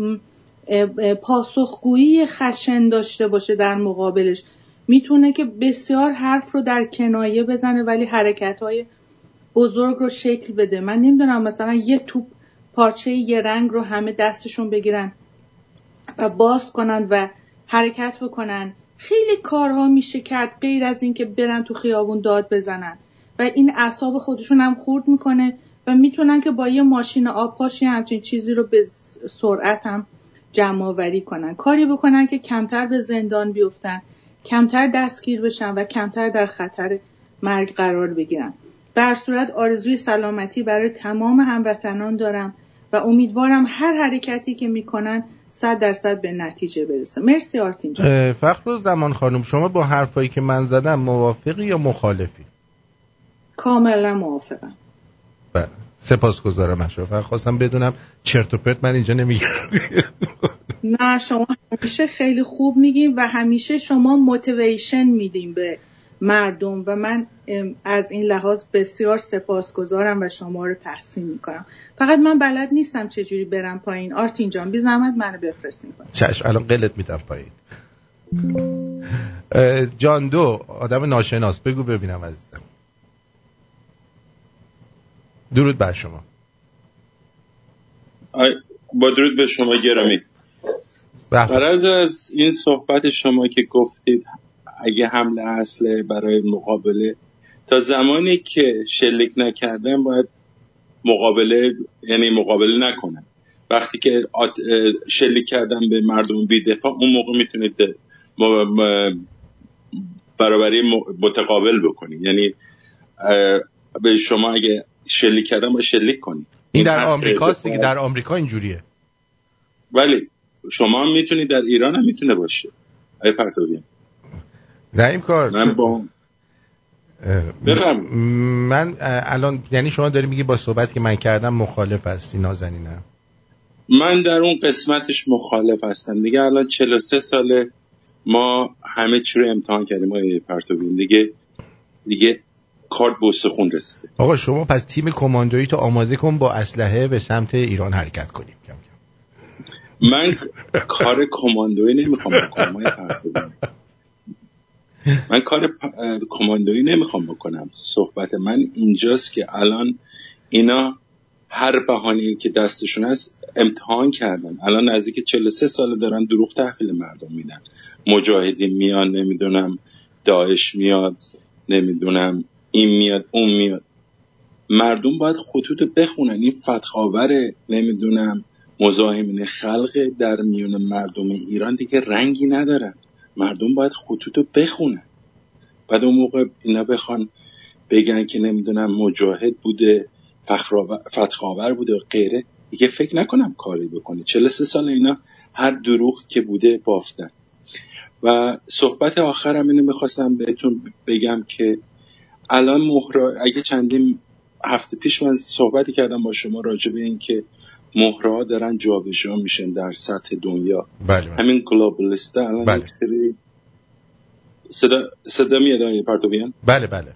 پاسخگویی خشن داشته باشه در مقابلش. میتونه که بسیار حرف رو در کنایه بزنه ولی حرکت‌های بزرگ رو شکل بده. من نمیدونم مثلا یه توپ پارچه یه رنگ رو همه دستشون بگیرن و باز کنن و حرکت بکنن. خیلی کارها میشه کرد غیر از این که برن تو خیابون داد بزنن و این اعصاب خودشون هم خورد میکنه و میتونن که با یه ماشین آبپاشی همچین چیزی رو به سرعت هم جمع آوری کنن. کاری بکنن که کمتر به زندان بیفتن، کمتر دستگیر بشن و کمتر در خطر مرگ قرار بگیرن. به هر صورت آرزوی سلامتی برای تمام هموطنان دارم و امیدوارم هر حرکتی که میکنن صد درصد به نتیجه برسه. مرسی آرتین جان. فخرالزمان خانم، شما با حرفایی که من زدم موافقی یا مخالفی؟ کاملا موافقم. بله، سپاسگزارم اشرف. خواستم بدونم چرت و پرت من اینجا نمیگم. نه، شما همیشه خیلی خوب میگین و همیشه شما موتیویشن میدین به مردم و من از این لحاظ بسیار سپاسگزارم و شما رو تحسین میکنم. فقط من بلد نیستم چجوری برم پایین. آرتین جان بی زحمت منو بفرستین پایین. چشم، الان قلت میدم پایین. جان دو، آدم ناشناس، بگو ببینم عزیزم. درود بر شما. با درود به شما گرامی. غرض از این صحبت شما که گفتید اگه حمله اصله برای مقابله، تا زمانی که شلیک نکردن باید مقابله، یعنی مقابله نکنن. وقتی که شلیک کردن به مردم بی دفاع، اون موقع میتونید برابری متقابل بکنید. یعنی به شما اگه شلیک کردن باید شلیک کنید. این در آمریکاست دیگه، در آمریکا اینجوریه. ولی شما هم میتونید، در ایران هم میتونه باشه. ای پرتابیان نه این کار من با بفهم من الان یعنی شما داری میگی با صحبت که من کردم مخالف هستی نازنینه؟ من در اون قسمتش مخالف هستم دیگه. الان چهل و سه ساله ما همه چی رو امتحان کردیم ای پرتابیان دیگه دیگه کارت به استخون رسیده. آقا شما پس تیم کماندویی تو آماده کن با اسلحه به سمت ایران حرکت کنیم. کم کم. من کار کماندویی نمیخوام بکنم ای پرتابیان. من کار کماندویی نمیخوام بکنم. صحبت من اینجاست که الان اینا هر بهانه‌ای که دستشون هست امتحان کردن. الان نزدیک چهل و سه ساله دارن دروغ تحویل مردم میدن. مجاهدین میان، نمیدونم داعش میاد، نمیدونم این میاد اون میاد. مردم باید خطوط بخونن. این فتح‌آور نمیدونم مزاحمین خلق در میون مردم ایران دیگه رنگی ندارن. مردم باید خطوطو بخونن. بعد اون موقع اینا بخوان بگن که نمیدونم مجاهد بوده، فتح‌آور بوده و غیره، دیگه فکر نکنم کاری بکنه. چهل و سه سال اینا هر دروغ که بوده بافتن. و صحبت آخرم اینو میخواستم بهتون بگم که الان مهرا، اگه چندین هفته پیش من صحبتی کردم با شما راجع به این که مهرها دارن جابجا میشن در سطح دنیا. بله. همین گلوبالیستا الان بله. یک سری صدا صدا میاد آقای پرتابیان؟ بله بله.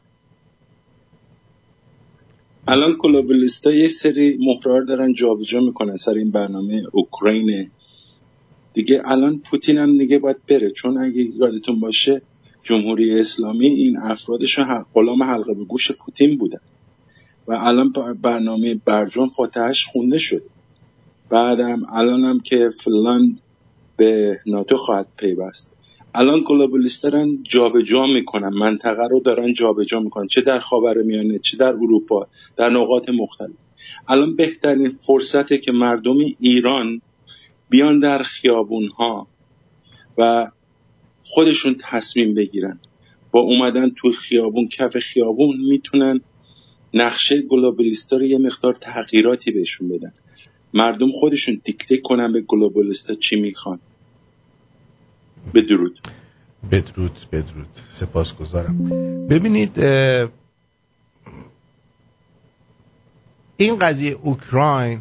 الان گلوبالیستا یک سری مهرها دارن جابجا میکنن سر این برنامه اوکراین دیگه. الان پوتین هم دیگه باید بره، چون اگه یادتون باشه جمهوری اسلامی این افرادشون غلام حلقه به گوش پوتین بودن و الان برنامه برجام فاتحش خونده شده. بعدم الان هم که فنلاند به ناتو خواهد پیوست. الان گلوبالیست‌ها دارن جابجا میکنن، منطقه رو دارن جابجا میکنن، چه در خاورمیانه چه در اروپا، در نقاط مختلف. الان بهترین فرصته که مردم ایران بیان در خیابون‌ها و خودشون تصمیم بگیرن. با اومدن تو خیابون، کف خیابون میتونن نقشه گلوبالیستا رو یه مقدار تغییراتی بهشون بدن. مردم خودشون دیکته کنن به گلوبالیستا چی میخوان. بدرود. بدرود بدرود. سپاسگزارم. ببینید این قضیه اوکراین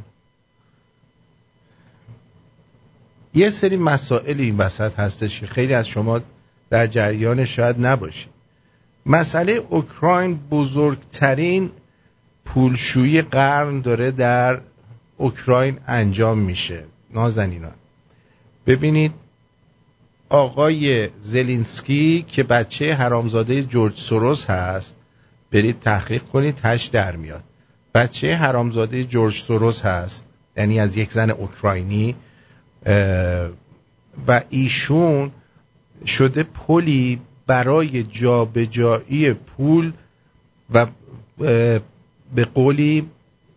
یه سری مسائل این وسط هستش که خیلی از شما در جریان شاید نباشید. مسئله اوکراین بزرگترین پولشویی قرن داره در اوکراین انجام میشه. نازنینان ببینید آقای زلینسکی که بچه حرامزاده جورج سوروس هست، برید تحقیق کنید تاش در میاد. بچه حرامزاده جورج سوروس هست، یعنی از یک زن اوکراینی، و ایشون شده پلی برای جابجایی پول و به قولی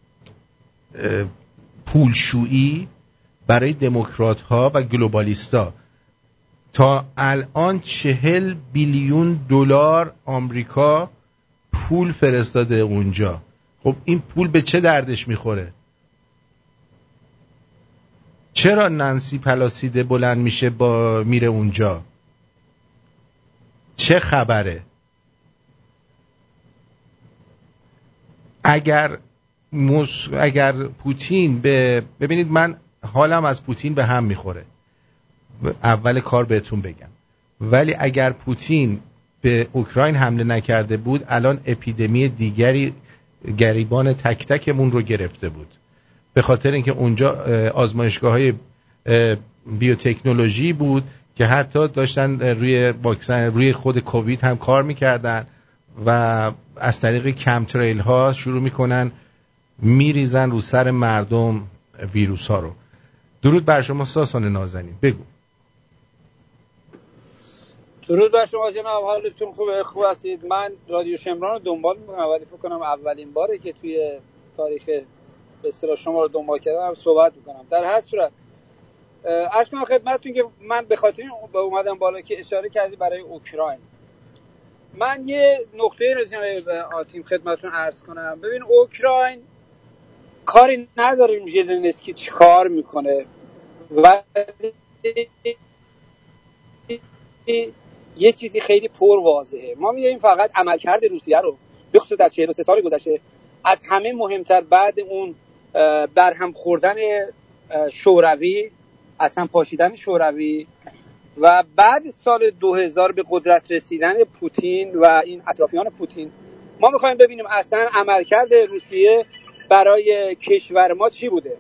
پولشویی برای دموکرات ها و گلوبالیستا. تا الان چهل بیلیون دلار آمریکا پول فرستاده اونجا. خب این پول به چه دردش میخوره؟ چرا نانسی پلاسیده بلند میشه با میره اونجا؟ چه خبره؟ اگر موس... اگر پوتین به ببینید من حالم از پوتین به هم میخوره، اول کار بهتون بگم، ولی اگر پوتین به اوکراین حمله نکرده بود الان اپیدمی دیگری گریبان تک تکمون رو گرفته بود، به خاطر اینکه اونجا آزمایشگاه‌های بیوتکنولوژی بود که حتی داشتن روی واکسن روی خود کووید هم کار میکردن و از طریق کمتریل ها شروع میکنن میریزن رو سر مردم ویروس ها رو. درود بر شما ساسان نازنین، بگو. درود بر شما جناب، حالتون خوبه؟ خوب هستید؟ من رادیو شمران رو دنبال میکنم ولی فکر کنم اولین باره که توی تاریخ به اصطلاح شما رو دنبال کردم صحبت میکنم. در هر صورت عرض کنم خدمتتون که من به خاطر این اومدم بالا که اشاره کردی برای اوکراین. من یه نقطه رسیدم آتیم خدمتتون عرض کنم. ببین اوکراین کاری نداریم ژلنسکی چی کار میکنه و یه چیزی خیلی پر واضحه. ما میگیم فقط عملکرد روسیه رو به خصوص در چهل و سه سال گذشته از همه مهمتر بعد اون برهم خوردن شوروی، اصلا پاشیدن شوروی و بعد سال دو هزار به قدرت رسیدن پوتین و این اطرافیان پوتین، ما میخوایم ببینیم اصلا عملکرد روسیه برای کشور ما چی بوده.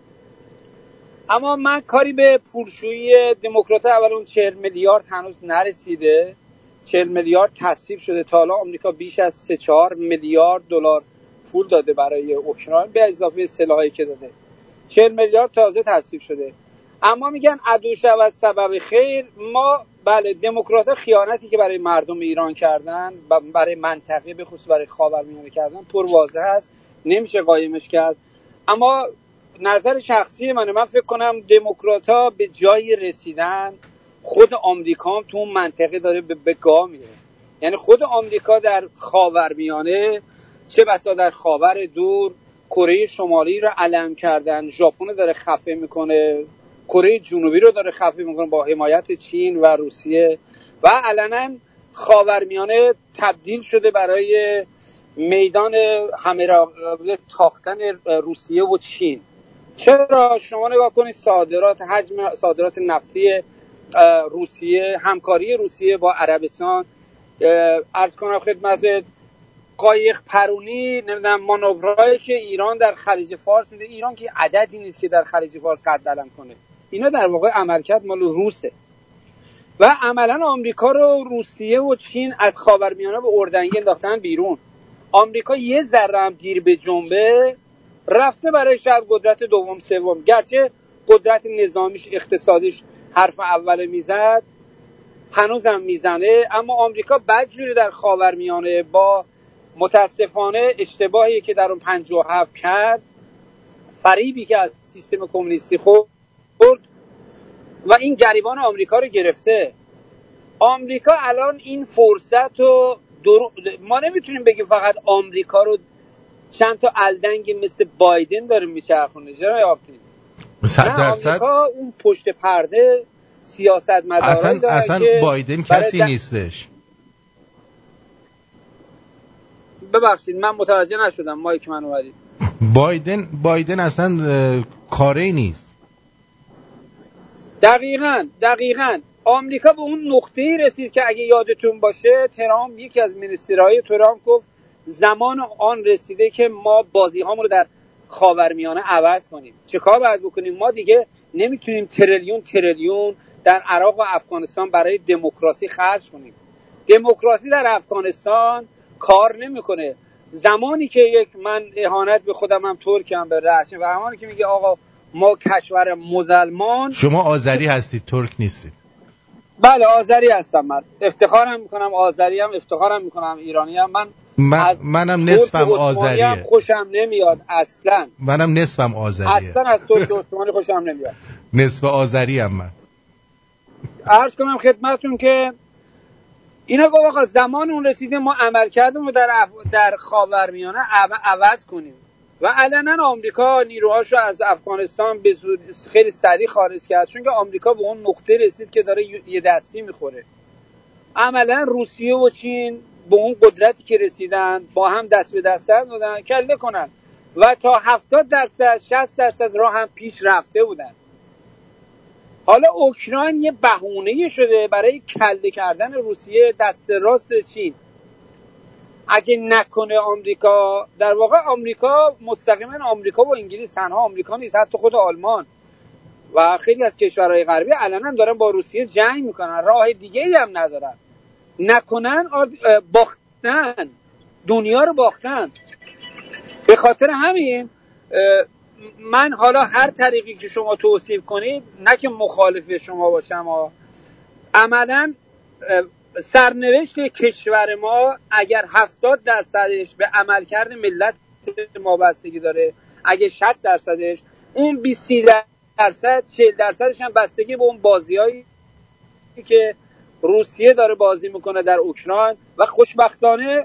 اما من کاری به پولشویی دموکرات اول اون چهل میلیارد هنوز نرسیده. چهل میلیارد تصویب شده، تا حالا آمریکا بیش از سه چهار میلیارد دلار پول داده برای اوکراین به اضافه سلاحی که داده. چهل میلیارد تازه تصویب شده. اما میگن عدو شود سبب خیر. ما بله دموکرات‌ها خیانتی که برای مردم ایران کردن و برای منطقه به خصوص برای خاورمیانه کردن پر واضح است، نمیشه قایمش کرد. اما نظر شخصی منه، من فکر کنم دموکرات‌ها به جایی رسیدن خود آمریکا هم تو اون منطقه داره به بگاه میره. یعنی خود آمریکا در خاورمیانه، چه بسا در خاور دور، کره شمالی رو علم کردن، ژاپن داره خفه میکنه، کره جنوبی رو داره خفه میکنه با حمایت چین و روسیه و علنا خاورمیانه تبدیل شده برای میدان همه را تاختن روسیه و چین. چرا؟ شما نگاه کنید صادرات حجم صادرات نفتی روسیه، همکاری روسیه با عربستان، عرض کنم خدمتت قایق پرونی، نمیدونم مانورایی که ایران در خلیج فارس میده. ایران که عددی نیست که در خلیج فارس قد علم کنه، اینا در واقع عملکرد مال روسه و عملا آمریکا رو روسیه و چین از خاورمیانه به اردنگی انداختن بیرون. آمریکا یه ذره هم دیر به جنبه رفته برای شاید قدرت دوم سوم، گرچه قدرت نظامیش اقتصادیش حرف اول میزد هنوزم میزنه، اما آمریکا بدجوری در خاورمیانه با متاسفانه اشتباهی که در اون پنجاه و هفت کرد، فریبی که از سیستم کمونیستی خورد و این گریبان آمریکا رو گرفته. آمریکا الان این فرصت رو در... ما نمیتونیم بگیم فقط آمریکا رو چند تا الدنگی مثل بایدن داره میچرخونه. چرا یافتین؟ نه، آمریکا اون پشت پرده سیاست مدارایی داره اصلا که بایدن کسی د... نیستش. ببخشید من متوجه نشدم، مایک من اومدید. بایدن بایدن اصلا کاری نیست. دقیقاً دقیقاً آمریکا به اون نقطه‌ای رسید که اگه یادتون باشه ترامپ، یکی از منیسترهای ترامپ گفت زمان آن رسیده که ما بازی هامون رو در خاورمیانه عوض کنیم. چه کار باید بکنیم؟ ما دیگه نمیتونیم تریلیون تریلیون در عراق و افغانستان برای دموکراسی خرج کنیم. دموکراسی در افغانستان کار نمیکنه. زمانی که یک من اهانت به خودم هم ترکم به رأسم و زمانی که میگه آقا ما کشور مسلمان. شما آذری هستید، ترک نیستید؟ بله آذری هستم. من افتخارم میکنم آذری هم، افتخارم میکنم ایرانی هم. من من از منم نصفم آذریه. خوشم نمیاد اصلا. منم نصفم آذریه. اصلا از ترک عثمانی خوشم نمیاد. نصف آذری ام من. عرض کنم خدمتتون که اینا گفت آقا زمان اون رسیده ما عمل کردیم و در اف... در خاورمیانه عوض کنیم و علنا آمریکا نیروهاشو از افغانستان به زود خیلی سریع خارج کرد، چون که آمریکا به اون نقطه رسید که داره یه دستی میخوره. عملا روسیه و چین به اون قدرتی که رسیدن با هم دست به دست دادن کله کنن و تا هفتاد درصد شصت درصد راه هم پیش رفته بودن. حالا اوکراین یه بهونه شده برای کله کردن روسیه دست راست چین. اگه نکنه آمریکا، در واقع آمریکا مستقیما آمریکا و انگلیس، تنها آمریکا نیست، حتی خود آلمان و خیلی از کشورهای غربی علنا دارن با روسیه جنگ میکنن، راه دیگه ای هم ندارن. نکنن باختن، دنیا رو باختن. به خاطر همین من حالا هر طریقی که شما توصیف کنید، نه که مخالف شما باشم، ها عملا سرنوشت کشور ما اگر هفتاد درصدش به عملکرد ملت ما بستگی داره، اگه شصت درصدش، اون بیست درصد چهل درصدش هم بستگی به اون بازیایی که روسیه داره بازی میکنه در اوکراین. و خوشبختانه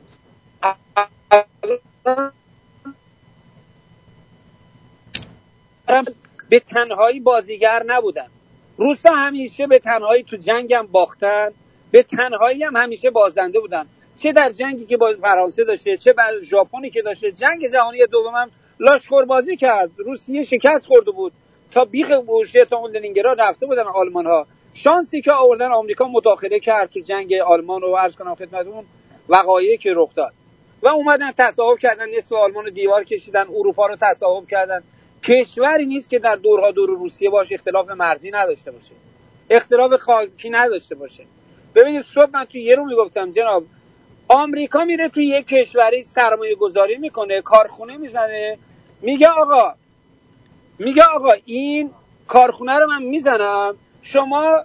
به تنهایی بازیگر نبودن. روسا همیشه به تنهایی تو جنگ هم باختن، به تنهایی هم همیشه بازنده بودن، چه در جنگی که با فرانسه داشته، چه بر ژاپنی که داشته. جنگ جهانی دوم هم لاشخور بازی کرد، روسیه شکست خورده بود، تا بیخ بوشهر تا اون لنینگراد رفته بودن آلمان ها. شانسی که آوردن آمریکا مداخله کرد تو جنگ آلمان رو عرض کنم خدمتتون وقایعی که رخ داد و اومدن تصاحب کردن، نصف آلمان رو دیوار کشیدن، اروپا رو تصاحب کردن. کشوری نیست که در دورها دور روسیه باشه اختلاف مرزی نداشته باشه، اختلاف خاکی نداشته باشه. ببینید صبح من تو یه رو میگفتم جناب، آمریکا میره توی یک کشوری سرمایه گذاری میکنه، کارخونه میزنه، میگه آقا میگه آقا این کارخونه رو من میزنم، شما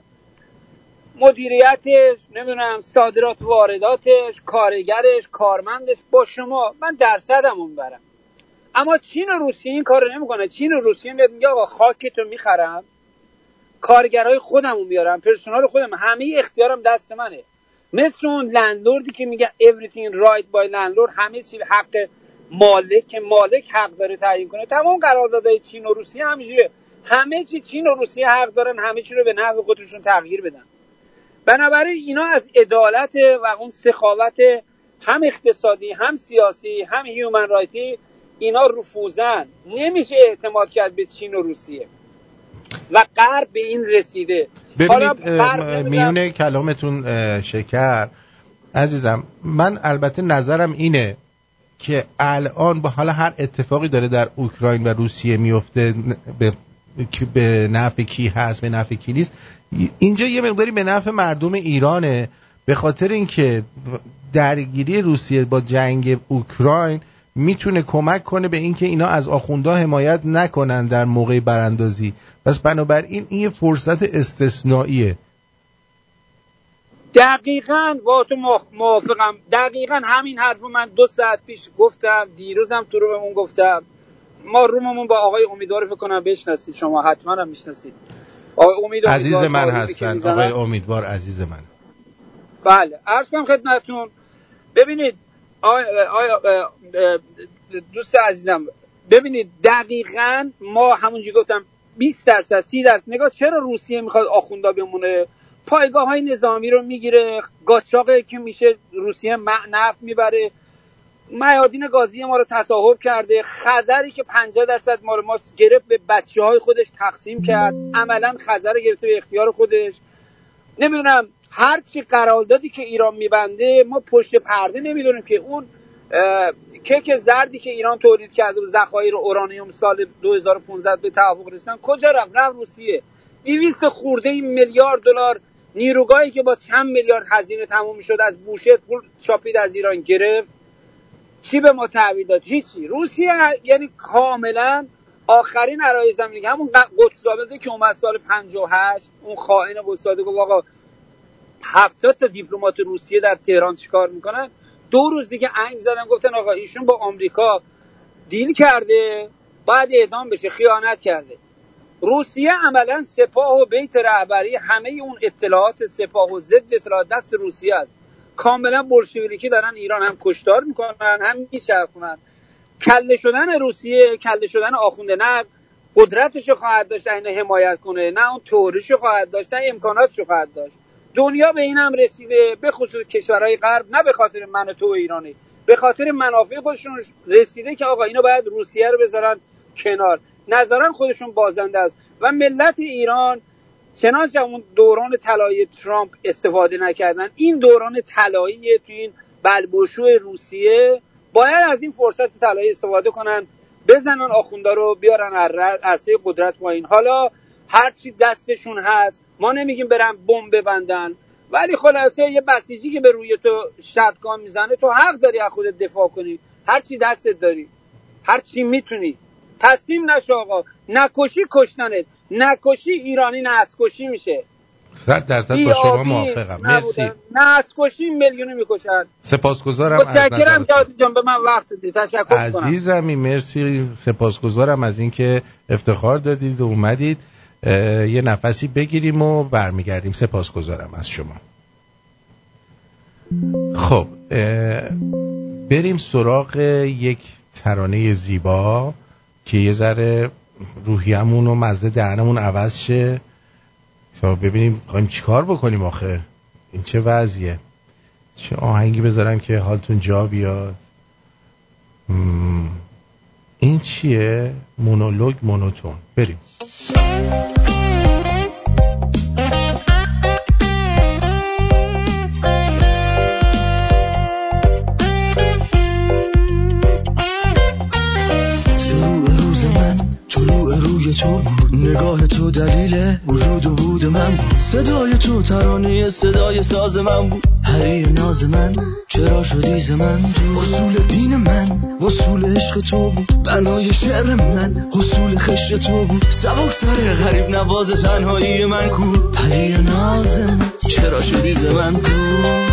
مدیریتش، نمیدونم صادرات وارداتش، کارگرش، کارمندش با شما، من درصدمو میبرم. اما چین و روسیه این کارو نمیکنه. چین و روسیه میاد میگه آقا خاکتو میخرم، کارگرای خودمو میارم، پرسنل خودم، همه اختیارم دست منه. مثل اون لندلوردی که میگه everything right by landlord، همه چی حق مالک، که مالک حق داره تعیین کنه. تمام قراردادهای چین و روسیه همینجوریه، همه چی چین و روسیه حق دارن همه چی رو به نفع خودشون تغییر بدن. بنابراین اینا از عدالت و اون سخاوت هم اقتصادی هم سیاسی هم هیومن رایتی اینا رفوزن. نمیشه اعتماد کرد به چین و روسیه و غرب به این رسیده. ببینید میونه کلامتون شکر عزیزم، من البته نظرم اینه که الان با حالا هر اتفاقی داره در اوکراین و روسیه میفته، به به نفع کی هست به نفع کی نیست، اینجا یه مقداری به نفع مردم ایرانه، به خاطر اینکه درگیری روسیه با جنگ اوکراین میتونه کمک کنه به اینکه اینا از آخوندا حمایت نکنن در موقع براندازی. پس بنابراین این یه فرصت استثنائیه. دقیقاً با تو موافقم. دقیقاً همین حرفو من دو ساعت پیش گفتم، دیروزم تو روممون گفتم. ما روممون با آقای امیدوار فکر کنم بشناسید، شما حتما هم میشناسید. آقای امید عزیز من هستن، آقای امیدوار عزیز من. بله عرض کنم خدمتتون. ببینید آقای دوست عزیزم، ببینید دقیقاً ما همونجوری گفتم بیست درصد سی درصد نگاه، چرا روسیه میخواد آخوندا بمونه؟ پایگاه های نظامی رو میگیره، قاچاقی که میشه روسیه نفت میبره، میادین گازی ما رو تصاحب کرده، خزری که پنجاه درصد مال ما گرفت به بچه های خودش تقسیم کرد، عملا خزر گرفته به اختیار خودش. نمیدونم هر چی قراردادی که ایران میبنده ما پشت پرده نمیدونیم که اون کیک زردی که ایران تولید کرده و ذخایر اورانیوم سال دو هزار و پانزده به توافق رسیدن کجا رفت؟ رفت روسیه. دویست خورده میلیارد دلار نیروگاهی که با چند میلیارد هزینه تموم شد از بوشهر پول شاپید از ایران گرفت. چی به ما تحویل داد؟ هیچی. روسیه یعنی کاملا آخرین عرای زمینی، همون قدس‌آباده که اومد سال پنجاه و هشت، اون خائن قدس‌آباده گفت آقا هفتاد تا دیپلمات روسیه در تهران چیکار میکنن، دو روز دیگه انگ زدن گفتن آقا ایشون با آمریکا دیل کرده باید اعدام بشه، خیانت کرده. روسیه عملا سپاه و بیت رهبری همه اون اطلاعات سپاه و ضد اطلاعات دست روسیه است. کاملا بولشویکی دارن ایران هم کشتار میکنن هم میچرخونن. کله شدن روسیه، کله شدن آخونده نه قدرتشو خواهد داشت اینو حمایت کنه، نه اون توریشو خواهد داشت، نه امکاناتشو خواهد داشت. دنیا به این هم رسیده، به خصوص کشورهای غرب، نه به خاطر من و تو ایرانی، به خاطر منافع خودشون رسیده که آقا اینو باید روسیه رو بذارن کنار، نظرن خودشون بازنده است. و ملت ایران چنانچه اون دوران طلایی ترامپ استفاده نکردن، این دوران طلایی تو این بلبشوی روسیه باید از این فرصت طلایی استفاده کنن، بزنن آخوندا رو بیارن عرصه قدرت پایین. حالا هرچی دستشون هست، ما نمیگیم برن بمب ببندن، ولی خلاصه یه بسیجی که به روی تو شتگان میزنه تو حق داری از خودت دفاع کنی، هرچی دستت داری، هرچی میتونی. تسلیم نشو آقا، نکشی کشتنت، نکشی ایرانی نسکشی میشه. صد درصد با شما موافقم. مرسی. نسکشی میلیونی میکشن. سپاسگزارم از متشکرم جواد جان، به من وقت دادید. تشکر میکنم عزیزمی. مرسی، سپاسگزارم از اینکه افتخار دادید و اومدید. یه نفسی بگیریم و برمیگردیم. سپاسگزارم از شما. خب بریم سراغ یک ترانه زیبا که یه ذره روحیمون و مزه دهنمون عوض شه تا ببینیم خواهیم چی کار بکنیم. آخه این چه وضعیه؟ چه آهنگی بذارم که حالتون جا بیاد؟ این چیه؟ مونولوگ مونوتون. بریم. تو بود، نگاه تو دلیل وجود و بود من بود، صدای تو ترانه صدای ساز من بود، پری ناز من چرا شدی ز من دور، اصول دین من اصول عشق تو بود، بنای شعر من حصول خشت تو بود، سبک سر غریب نواز تنهایی من کو، پری ناز من چرا شدی ز من دور.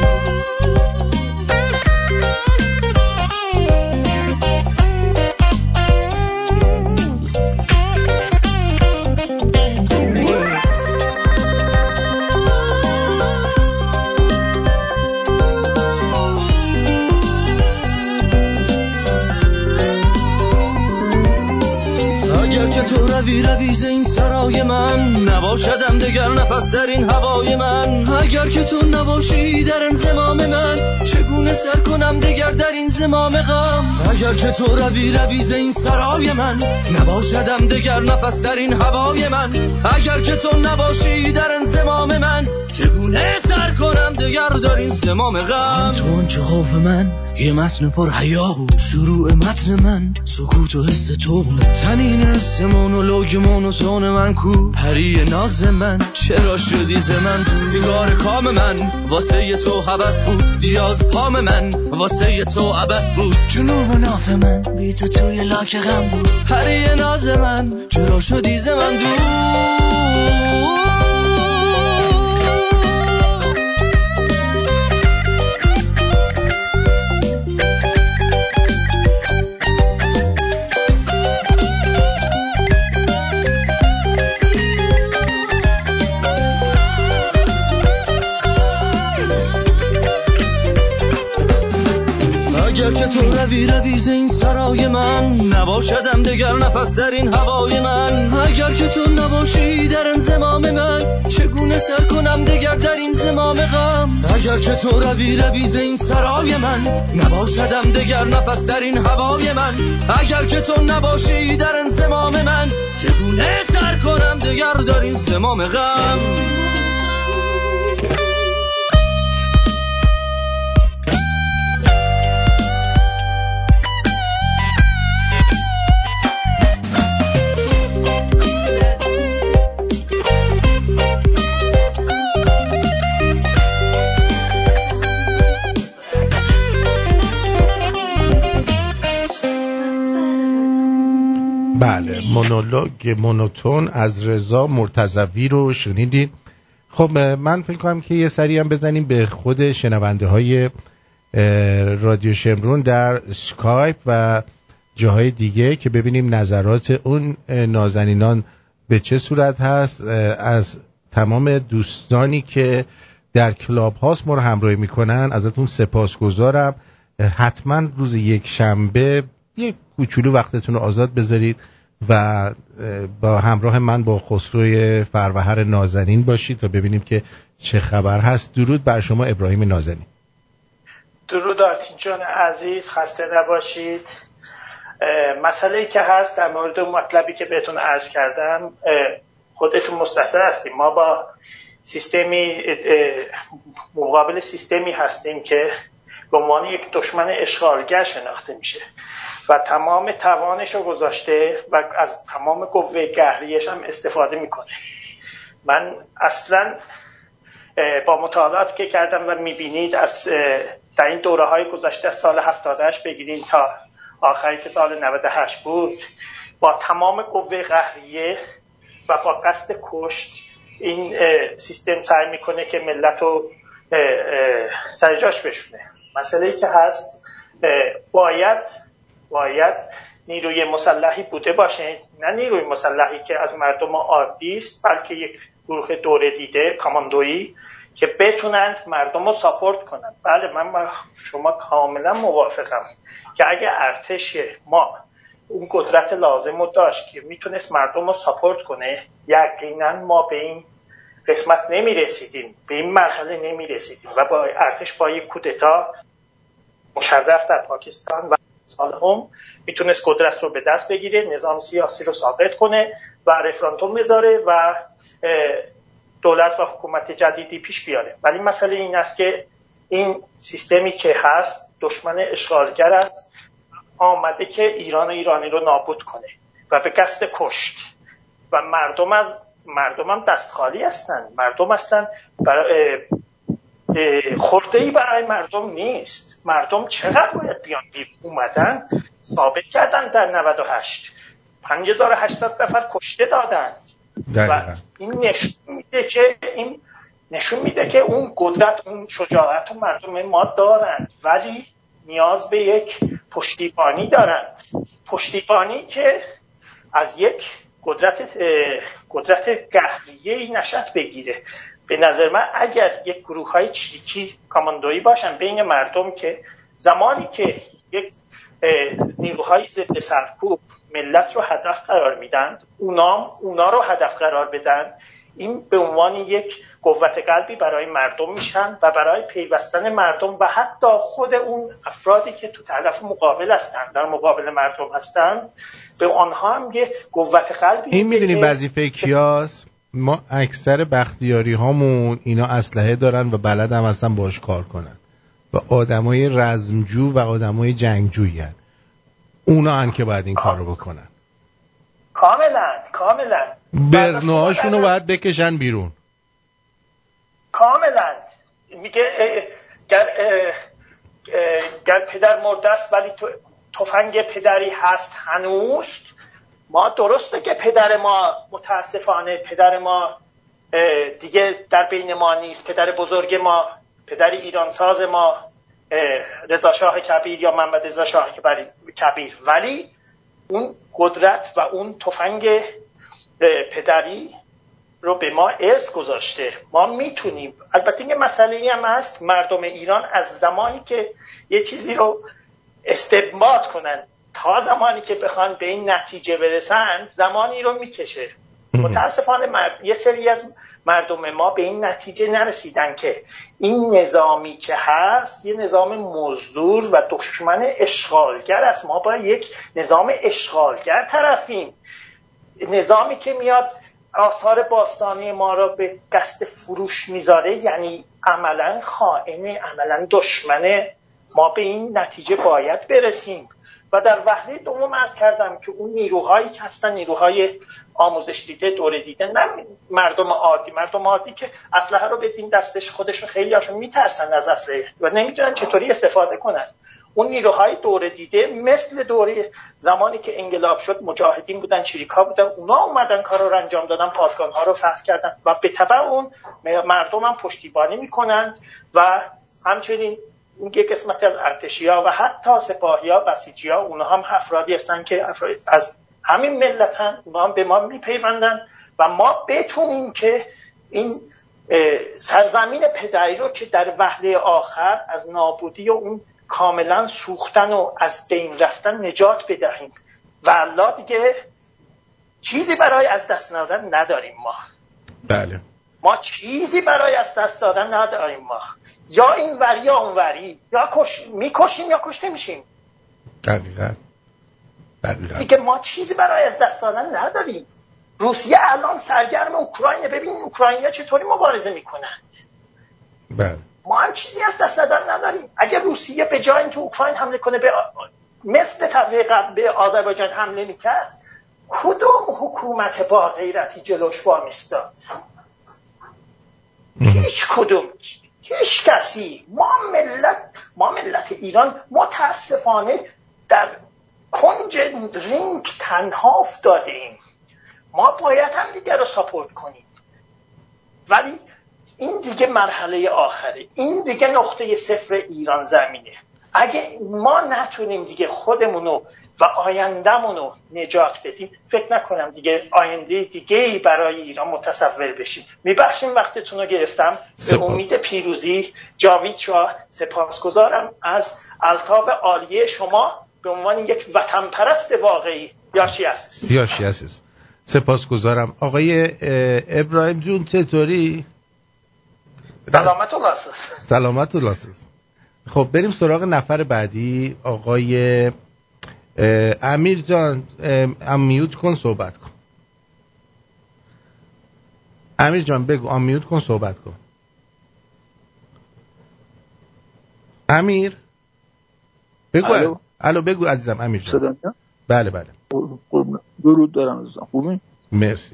تو روی رویز این سرای من نباشدم دگر نفس در این هوای من، اگر که تو نباشی در انضمام من چگونه سر کنم دگر در این زمام غم، اگر که تو روی رویز این سرای من نباشدم دگر نفس در این هوای من، اگر که تو نباشی در انضمام من چگونه سر کنم دگر در این زمام غم. تو آنچه خوف من یه متن پر حیا بود، شروع متن من سکوت و حس تو بود، تنین حس مونولوگ مونوتون من کو، پری ناز من چرا شدی ز من تو، سیگار کام من واسه تو حبس بود، دیاز پام من واسه تو عبس بود، جنوب و ناف من بی تو توی لاک غم بود، پری ناز من چرا شدی ز من دور. اگر که تو روی رویز این سرای من نباشدم دگر نفس در این هوای من، اگر که تو نباشی در انضمام من چگونه سر کنم دگر در این زمام غم، اگر که تو روی رویز این سرای من نباشدم دگر نفس در این هوای من، اگر که تو نباشی در انضمام من چگونه سر کنم دگر در این زمام غم. مونولوگ مونوتون از رضا مرتضوی رو شنیدید. خب من فکر کنم که یه سری هم بزنیم به خود شنونده های رادیو شمرون در اسکایپ و جاهای دیگه که ببینیم نظرات اون نازنینان به چه صورت هست. از تمام دوستانی که در کلاب هاست ما رو همراهی میکنن ازتون سپاسگزارم. حتما روز یک شنبه یک کوچولو وقتتون رو آزاد بذارید و با همراه من با خسروی فروهر نازنین باشید تا ببینیم که چه خبر هست. درود بر شما ابراهیم نازنین. درود آرتین جان عزیز، خسته نباشید. مسئله‌ای که هست در مورد مطلبی که بهتون عرض کردم خودتون مستحضر هستیم. ما با سیستمی مقابل سیستمی هستیم که به عنوان یک دشمن اشغالگر شناخته میشه و تمام توانش رو گذاشته و از تمام قوه قهریش هم استفاده میکنه. من اصلا با مطالعات که کردم و میبینید از در این دوره های گذشته از سال هفتاد و هشت بگیریم تا آخری که سال نود و هشت بود، با تمام قوه قهریه و با قصد کشت این سیستم سعی میکنه که ملت رو سر جاش بشونه. مسئله‌ای که هست باید باید نیروی مسلحی بوده باشه، نه نیروی مسلحی که از مردم عادی است، بلکه یک گروه دوره دیده کاماندویی که بتونند مردم رو ساپورت کنند. بله من با شما کاملا موافقم که اگه ارتش ما اون قدرت لازم رو داشت که میتونست مردم رو ساپورت کنه، یقینا ما به این قسمت نمی رسیدیم، به این مرحله نمی رسیدیم و با ارتش با یک کودتا مشرف در پاکستان و سال هم میتونست قدرت رو به دست بگیره، نظام سیاسی رو ساقط کنه و رفراندوم بذاره و دولت و حکومت جدیدی پیش بیاره. ولی مسئله این است که این سیستمی که هست دشمن اشغالگر است، آمده که ایران و ایرانی رو نابود کنه و به قصد کشت و مردم از مردم هم دست خالی هستن. مردم هستن برای خورده‌ای برای مردم نیست. مردم چقدر باید بیان بیرون؟ اومدن ثابت کردن در نود و هشت پنج هزار و هشتصد نفر کشته دادن و این نشون میده که این نشون میده که اون قدرت اون شجاعت و مردم ما دارن، ولی نیاز به یک پشتیبانی دارن، پشتیبانی که از یک قدرت قدرت قهریه‌ای نشأت بگیره. به نظر من اگر یک گروه های چریکی کاماندویی باشن بین مردم که زمانی که یک نیروهای ضد سرکوب ملت رو هدف قرار میدن، اونا اونا رو هدف قرار بدن، این به عنوان یک قوت قلبی برای مردم میشن و برای پیوستن مردم و حتی خود اون افرادی که تو طرف مقابل هستن، در مقابل مردم هستن، به آنها هم یه قوت قلبی. این میدونی وظیفه کیاست؟ ما اکثر بختیاری هامون اینا اسلحه دارن و بلد هم هستن باش کار کنن و آدمای رزمجو و آدمای جنگجویی هن. اونا هن که باید این کار رو بکنن. کاملا کاملا برنوهاشون رو باید بکشن بیرون. کاملا میگه گر, گر پدر مرده است ولی تفنگ پدری هست هنوز. ما درسته که پدر ما متاسفانه پدر ما دیگه در بین ما نیست، پدر بزرگ ما، پدر ایرانساز ما رضا شاه کبیر یا محمد رضا شاه کبیر، ولی اون قدرت و اون تفنگ پدری رو به ما ارث گذاشته. ما میتونیم، البته این مسئله هم هست، مردم ایران از زمانی که یه چیزی رو استبداد کنن تا زمانی که بخوان به این نتیجه برسن زمانی رو میکشه. متاسفانه مرد... یه سری از مردم ما به این نتیجه نرسیدن که این نظامی که هست یه نظام مزدور و دشمن اشغالگر است. ما با یک نظام اشغالگر طرفیم، نظامی که میاد آثار باستانی ما را به قصد فروش میذاره، یعنی عملا خائن، عملا دشمن. ما به این نتیجه باید برسیم. و در وهله دوم عرض کردم که اون نیروهایی که هستن نیروهای آموزش دیده، دوره دیده، نه مردم عادی. مردم عادی که اسلحه رو بدین دستش خودشون خیلی هاشون میترسن از اسلحه و نمیدونن چطوری استفاده کنن. اون نیروهای دوره دیده مثل دوره زمانی که انقلاب شد مجاهدین بودن، چریکا بودن، اونا اومدن کار رو انجام دادن، پادگان‌ها رو فتح کردن و به تبع اون مردم هم پشتیبانی میکنند و همچنین اون یک قسمتی از ارتشی‌ها و حتی سپاهی‌ها، بسیجی‌ها، اونها هم افرادی هستن که افراد از همین ملتن، اونها هم به ما میپیوندن و ما بتونیم که این سرزمین پدری رو که در وهله آخر از نابودی و اون کاملا سوختن و از بین رفتن نجات بدهیم و الله دیگه چیزی برای از دست دادن نداریم ما. بله. ما چیزی برای از دست دادن نداریم ما. یا این وری یا اون وری، یا کش... میکشیم یا کشته میشیم. دقیقاً. دقیقاً. دیگه ما چیزی برای از دست دادن نداریم. روسیه الان سرگرم اوکراین، ببین اوکراینیا چطوری مبارزه میکنند. بله. ما هم چیزی از دست دادن نداریم. اگه روسیه به جای اینکه اوکراین حمله کنه به مثل طبقه قبل به آذربایجان حمله میکرد، کدوم حکومت با غیرتی جلوش وامیستاد؟ هیچ کدوم، هیچ کسی. ما ملت ما ملت ایران متاسفانه در کنج رینگ تنها افتادیم. ما باید هم دیگه رو ساپورت کنیم، ولی این دیگه مرحله آخره، این دیگه نقطه صفر ایران زمینه. اگه ما نتونیم دیگه خودمونو و آیندهمونو نجات بدیم، فکر نکنم دیگه آینده دیگه‌ای برای ایران متصور بشیم. میبخشیم وقتتون رو گرفتم. به امید پیروزی. جاوید شاه. سپاسگزارم از الطاف عالیه شما به عنوان یک وطن پرست واقعی. یاشی عزیز. یاشی عزیز. سپاسگزارم. آقای ابراهیم جون چطوری؟ سلامت الله عزیز. سلامت الله عزیز. خب بریم سراغ نفر بعدی. آقای امیر جان امیوت کن صحبت کن. امیر جان بگو امیوت کن صحبت کن. امیر بگو. الو, الو بگو عزیزم. امیر جان صدا. بله بله. درود دارم عزیزم. خوبی؟ مرسی.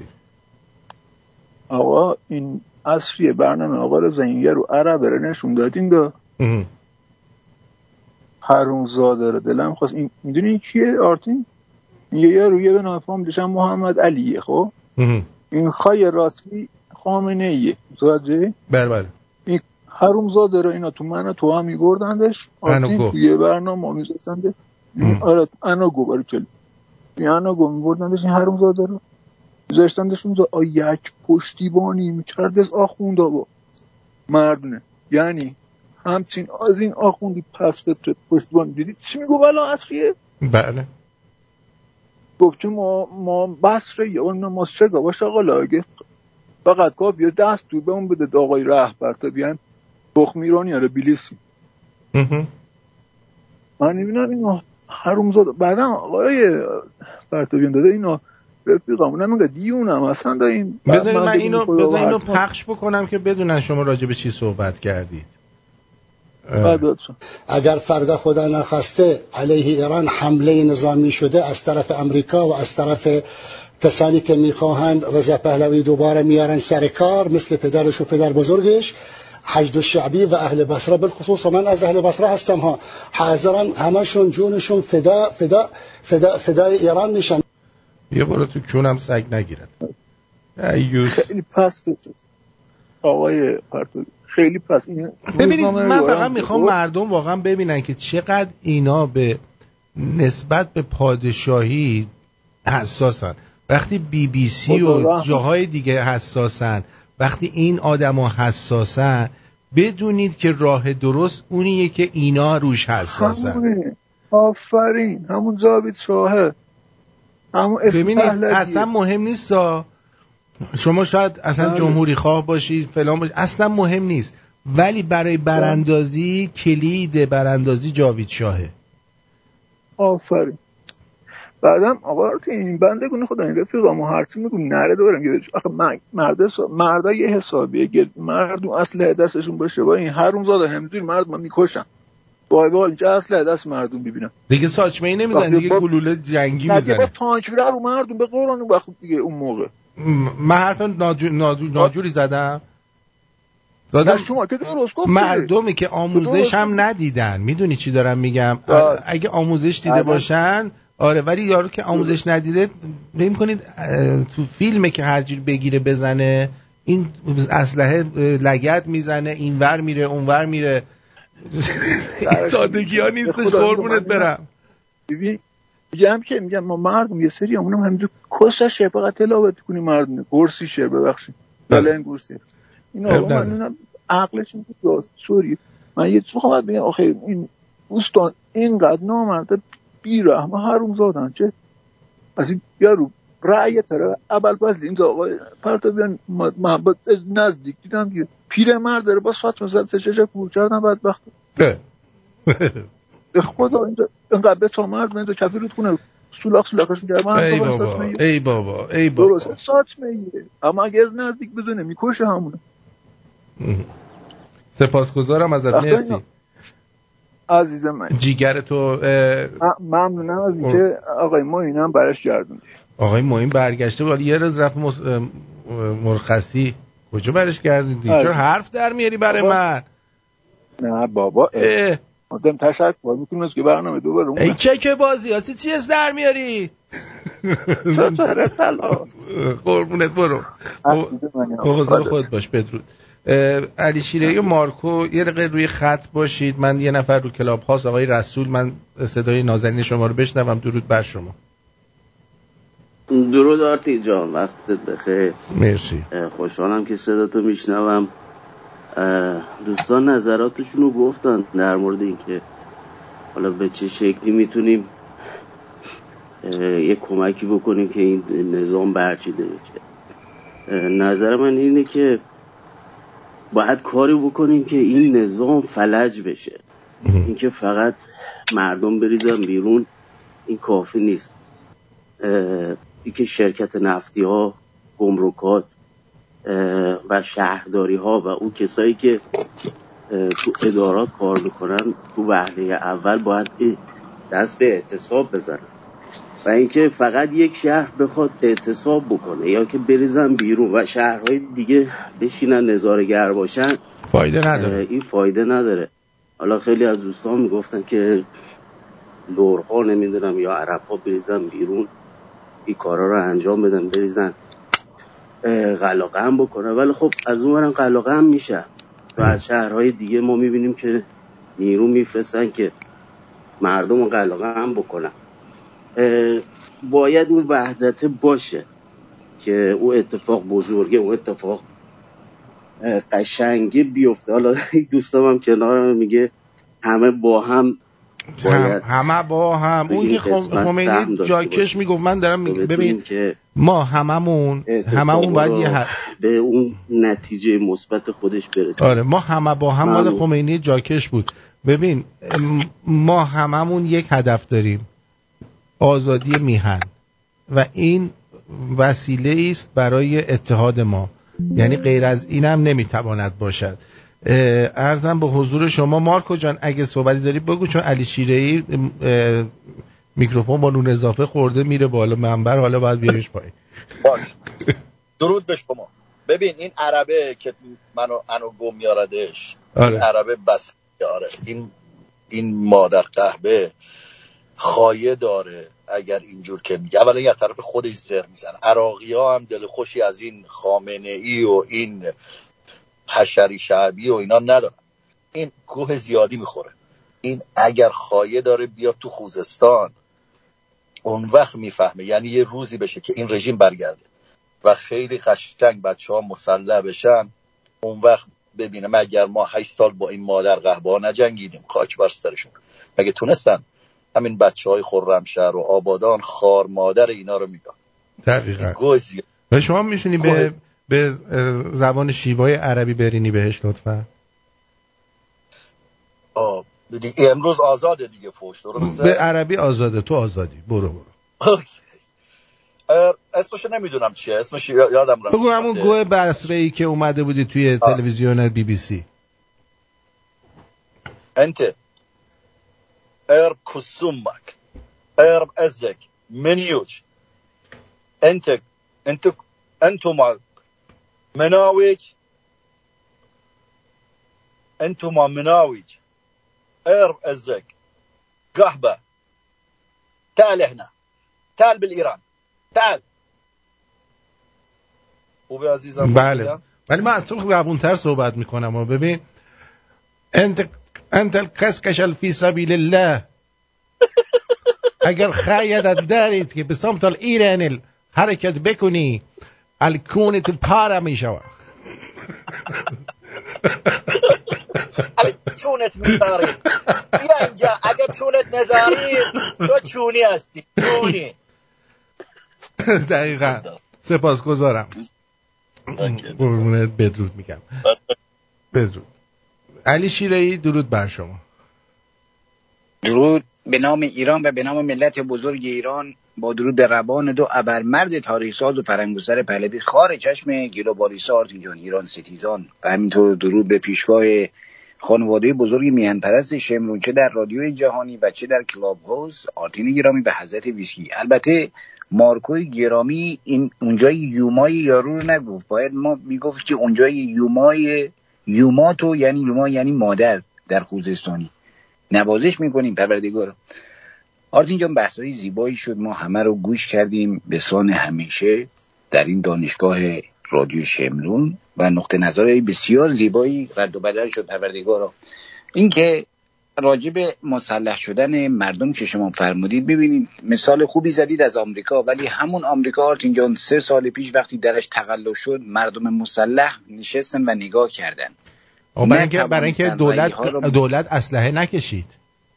آقا این اصلی برنامه آقا رو زنگه رو عربه نشون دادین دا حرومزاده رو دلم خواست. این میدونی این کیه آرتین؟ یه یه رویه به نافام دیشم محمد علیه. خب این خواهی راستی خامنه ایه متوجه؟ بله بله. این حرومزاده رو اینا تو منو تو هم میبردندش آرتین توی برنامه میزستنده. آره انا گو باری چلی این انا گو میبردندش این حرومزاده رو میزشتندش اونجا یک پشتیبانی میکرد از آخونده با مردونه. یعنی همچین از این آخوندی پس بتره پشتیبانی. دیدید چی میگو بلا اصلیه؟ بله. گفت که ما ما بسره یا اون ما سگا باشه آقا لاگه فقط که بیا دست تو به اون بده آقای رهبر تا بیان بخمیرانی یا بیلیسی. من نمیدونم اینا حرومزاده. بعدا آقای پرتابیان داده اینا رفیقامون هم اینگه دیونم اصلا دا این بذارید من اینو بذار اینو پخش بکنم که بدونن شما راجع به چی صحبت کردید. اگر فردا خدا نخواسته علیه ایران حمله نظامی شده از طرف امریکا و از طرف کسانی که میخواهند رضا پهلوی دوباره میارن سر کار مثل پدرش و پدر بزرگش حشد الشعبی و اهل بصره، بالخصوص من از اهل بصره هستم ها، حاضرن همشون جونشون فدا فدا فدا فدای ایران میشن. یه بار تو کونم سگ نگیرد. ایوز خیلی پس آقای پرتو خیلی پس. ببینید من فقط میخوام مردم واقعا ببینن که چقدر اینا به نسبت به پادشاهی حساسن. وقتی بی بی سی و جاهای دیگه حساسن، وقتی این آدما حساسن، بدونید که راه درست اونیه که اینا روش حساسن. همونه. آفرین همون جاوید شاهه. همون اسم ببینید اصلا مهم نیست شما شاید اصلا بله. جمهوری خواه باشید فلان باشید، اصلا مهم نیست، ولی برای براندازی کلید براندازی جاوید شاهه. آفرین. بعدم آقا این بنده گونه خدا این رفیقامو هرچی میگم نره دارم که آخه مرد مردا یه حسابیه که مردم اسلحه دستشون باشه با این حرومزاده همینجوری مردم میکشن. وای وای اینجا اسلحه دست مردم ببینم دیگه ساچمه ای نمیزنن دیگه با... گلوله جنگی میزنن. با تانک میره رو مردم به قرآن وقت دیگه اون موقع من حرف ناجور، ناجور، ناجوری زدم. نه شما که درست گفت مردمی که آموزش هم ندیدن، میدونی چی دارم میگم؟ اگه آموزش دیده باشن آره، ولی یارو که آموزش ندیده نمی کنید تو فیلمه که هر جور بگیره بزنه، این اسلحه لگد میزنه، اینور میره اونور میره. سادگی ها نیستش قربونت برم. ببین میگم که میگم ما مردم یه سری همونم همینجور کسشه فقط تلاوت کنیم مردم گرسی شه ببخشید بلن گرسی این آقا من اینم عقلش این بود سوری. من یه چیز میخوام بگم آخه این دوستان اینقدر نامرده بیرحمه حروم زادن چه از این یارو رأی طرف اول بازلی این آقا پرتابیان محبت از نزدیک دیدم که پیر مرد داره با فاطمه زد سه چشم کور کردن بدبخت به خدا اینقدر به تا مرد اینجا کفی رود کنه سولاخ سولاخش میگه من ای بابا ای بابا ای بابا درست ساچمه اما اگه از نزدیک بزنه میکشه همونه. سپاسگزارم ازت، مرسی عزیزم من. جیگر تو ممنونم از اینکه آقای معین هم برش گردوندی. آقای معین برگشته ولی یه روز رفت مص... مرخصی. کجا برش گردوندی؟ چرا حرف در میاری برای بابا. من؟ نه بابا آدم تشکر میکنم که برنامه دوباره ای که که بازی هستی چی از در میاری؟ چطوره خلاص قربونت برو مواظب خود باش. بدرود. علی شیره‌ای و مارکو یه دقیقه روی خط باشید، من یه نفر رو کلاب هاست آقای رسول، من صدای نازنین شما رو بشنوم. درود بر شما. درود آرتی جان، وقتت بخیر. مرسی. خوشحالم که صداتو میشنوم. دوستان نظراتشون رو گفتن در مورد این که حالا به چه شکلی میتونیم یه کمکی بکنیم که این نظام برچیده بشه. نظر من اینه که باید کاری بکنیم که این نظام فلج بشه. این که فقط مردم بریزن بیرون این کافی نیست. این که شرکت نفتی ها، گمرکات و شهرداری ها و اون کسایی که تو ادارات کار میکنن تو وهله اول باید دست به اعتصاب بزنن و اینکه فقط یک شهر بخواد اعتصاب بکنه یا که بریزن بیرون و شهرهای دیگه بشینن نظاره‌گر باشن فایده نداره. این فایده نداره. حالا خیلی از دوستان میگفتن که لورها نمیدونم یا عربها بریزن بیرون این کارا رو انجام بدن، بریزن قلقم بکنه، ولی خب از اون ورن قلقم میشه و از شهرهای دیگه ما میبینیم که نیرو میفرستن که مردم رو قلقم بکنن. باید اون وحدت باشه که اون اتفاق بزرگه، اون اتفاق قشنگه بیفته. حالا دوستام هم کنارم میگه همه با هم باید همه با هم اون که خمینی جاکش میگفت من دارم میگم ببین ما هممون هممون باید یه حد به اون نتیجه مثبت خودش برسیم. آره ما همه با هم مال خمینی جاکش بود. ببین ما هممون یک هدف داریم، آزادی میهن، و این وسیله است برای اتحاد ما، یعنی غیر از اینم نمیتواند باشد. عرضم به حضور شما مارکو جان اگه صحبتی داری بگو، چون علی شیره‌ای میکروفون با نون اضافه خورده میره بالا منبر، حالا باید بیاریش پایین. باش. درود به شما. ببین این عربه که منو انو گم میاردش، آره. این عربه بس داره، این این مادر قهبه خایه داره اگر اینجور که میگه. اولا یه طرف خودش زر میزنه. عراقی ها هم دل خوشی از این خامنه ای و این حشری شعبی و اینا ندارن. این گوه زیادی میخوره. این اگر خایه داره بیاد تو خوزستان اون وقت میفهمه، یعنی یه روزی بشه که این رژیم برگرده و خیلی قشنگ بچه ها مسلح بشن، اون وقت ببینه مگر ما هشت سال با این مادر قهبه ها نجنگیدیم، خاک بر سرشون. مگه تونستن همین بچه های خرمشهر و آبادان خار مادر اینا رو میگن. دقیقا. و شما میشونی به به زبان شیوای عربی برینی بهش لطفا؟ آه امروز آزاده دیگه فوش، درسته؟ به عربی آزاده، تو آزادی، برو برو. اسمشو نمیدونم چیه، اسمش یادم رفت. بگو همون گوه بصره‌ای که اومده بودی توی آه. تلویزیون بی بی سی. انت ارب کسومک ارب ازک منیوج انت انت انتو ما مناویج انتم مناوج ارب ازك قحبة تعال هنا تعال بالإيران تعال خوبه عزیزم. بله ولی من از تو روونتر صحبت میکنم و ببین انت انت الکسکش فی سبیل الله اگر خیادت دارید که به سمت ایران حرکت بکنی الکونت پاره میشوه چونت میباری بیا اینجا. اگر چونت نذاری تو چونی هستی چونی. دقیقا. سپاسگزارم. قربونت بدرود میگم. بدرود. علی شیره‌ای درود بر شما. درود به نام ایران و به نام ملت بزرگ ایران، با درود به روان دو ابرمرد تاریخ ساز و فرنگوستر پهلوی خار چشم گلوبالیستا آرتین جان ایران ستیزان، و همینطور درود به پیشگاه خانواده بزرگ میهن پرست شمرون، چه در رادیوی جهانی و چه در کلاب هاوس، آرتین گرامی و حضرت ویسکی. البته مارکوی گرامی این اونجای یومای یارو رو نگفت، باید ما میگفت که اونجای یومای یوماتو یعنی یوما یعنی مادر در خوزستانی. نوازش میکنیم پروردگار. آرتین جان بحثای زیبایی شد، ما همه رو گوش کردیم به سان همیشه در این دانشگاه رادیو شمرون و نقطه نظرهای بسیار زیبایی رد و بدل شد پروردگارا. این که راجع به مسلح شدن مردم که شما فرمودید، ببینید مثال خوبی زدید از آمریکا، ولی همون آمریکا آرتین جان سه سال پیش وقتی درش تقلب شد مردم مسلح نشستن و نگاه کردن. برای اینکه برای اینکه دولت دولت اسلحه نکشید،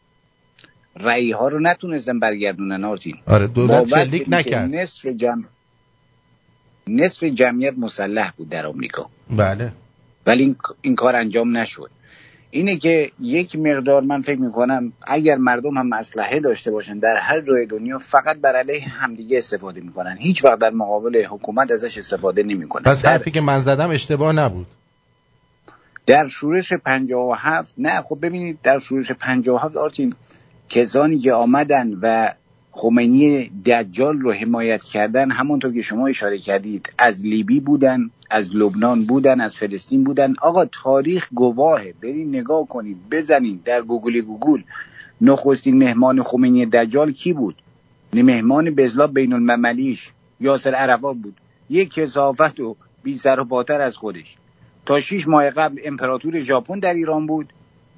رأی ها رو نتونستن برگردونن آرتین. آره دولت شلیک نکرد. نصف جمع نصف جمعیت مسلح بود در آمریکا. بله. ولی این, این کار انجام نشد. اینه که یک مقدار من فکر میکنم اگر مردم هم اسلحه داشته باشن در هر جای دنیا فقط بر علیه همدیگه استفاده میکنن، هیچ وقت در مقابل حکومت ازش استفاده نمیکنن. پس حرفی که من زدم اشتباه نبود. در شورش پنجاه و هفت نه خب ببینید در شورش پنجاه و هفت آرتین کسانی که آمدن و خمینی دجال رو حمایت کردن، همونطور که شما اشاره کردید، از لیبی بودن، از لبنان بودن، از فلسطین بودن. آقا تاریخ گواهه، برید نگاه کنید، بزنید در گوگل گوگل نخستین مهمان خمینی دجال کی بود؟ مهمان بزلا بین المللیش یاسر عرفات بود، یک کثافت و بی سر و پاتر از خودش. تا شیش ماه قبل امپراتور ژاپن در ایران بود،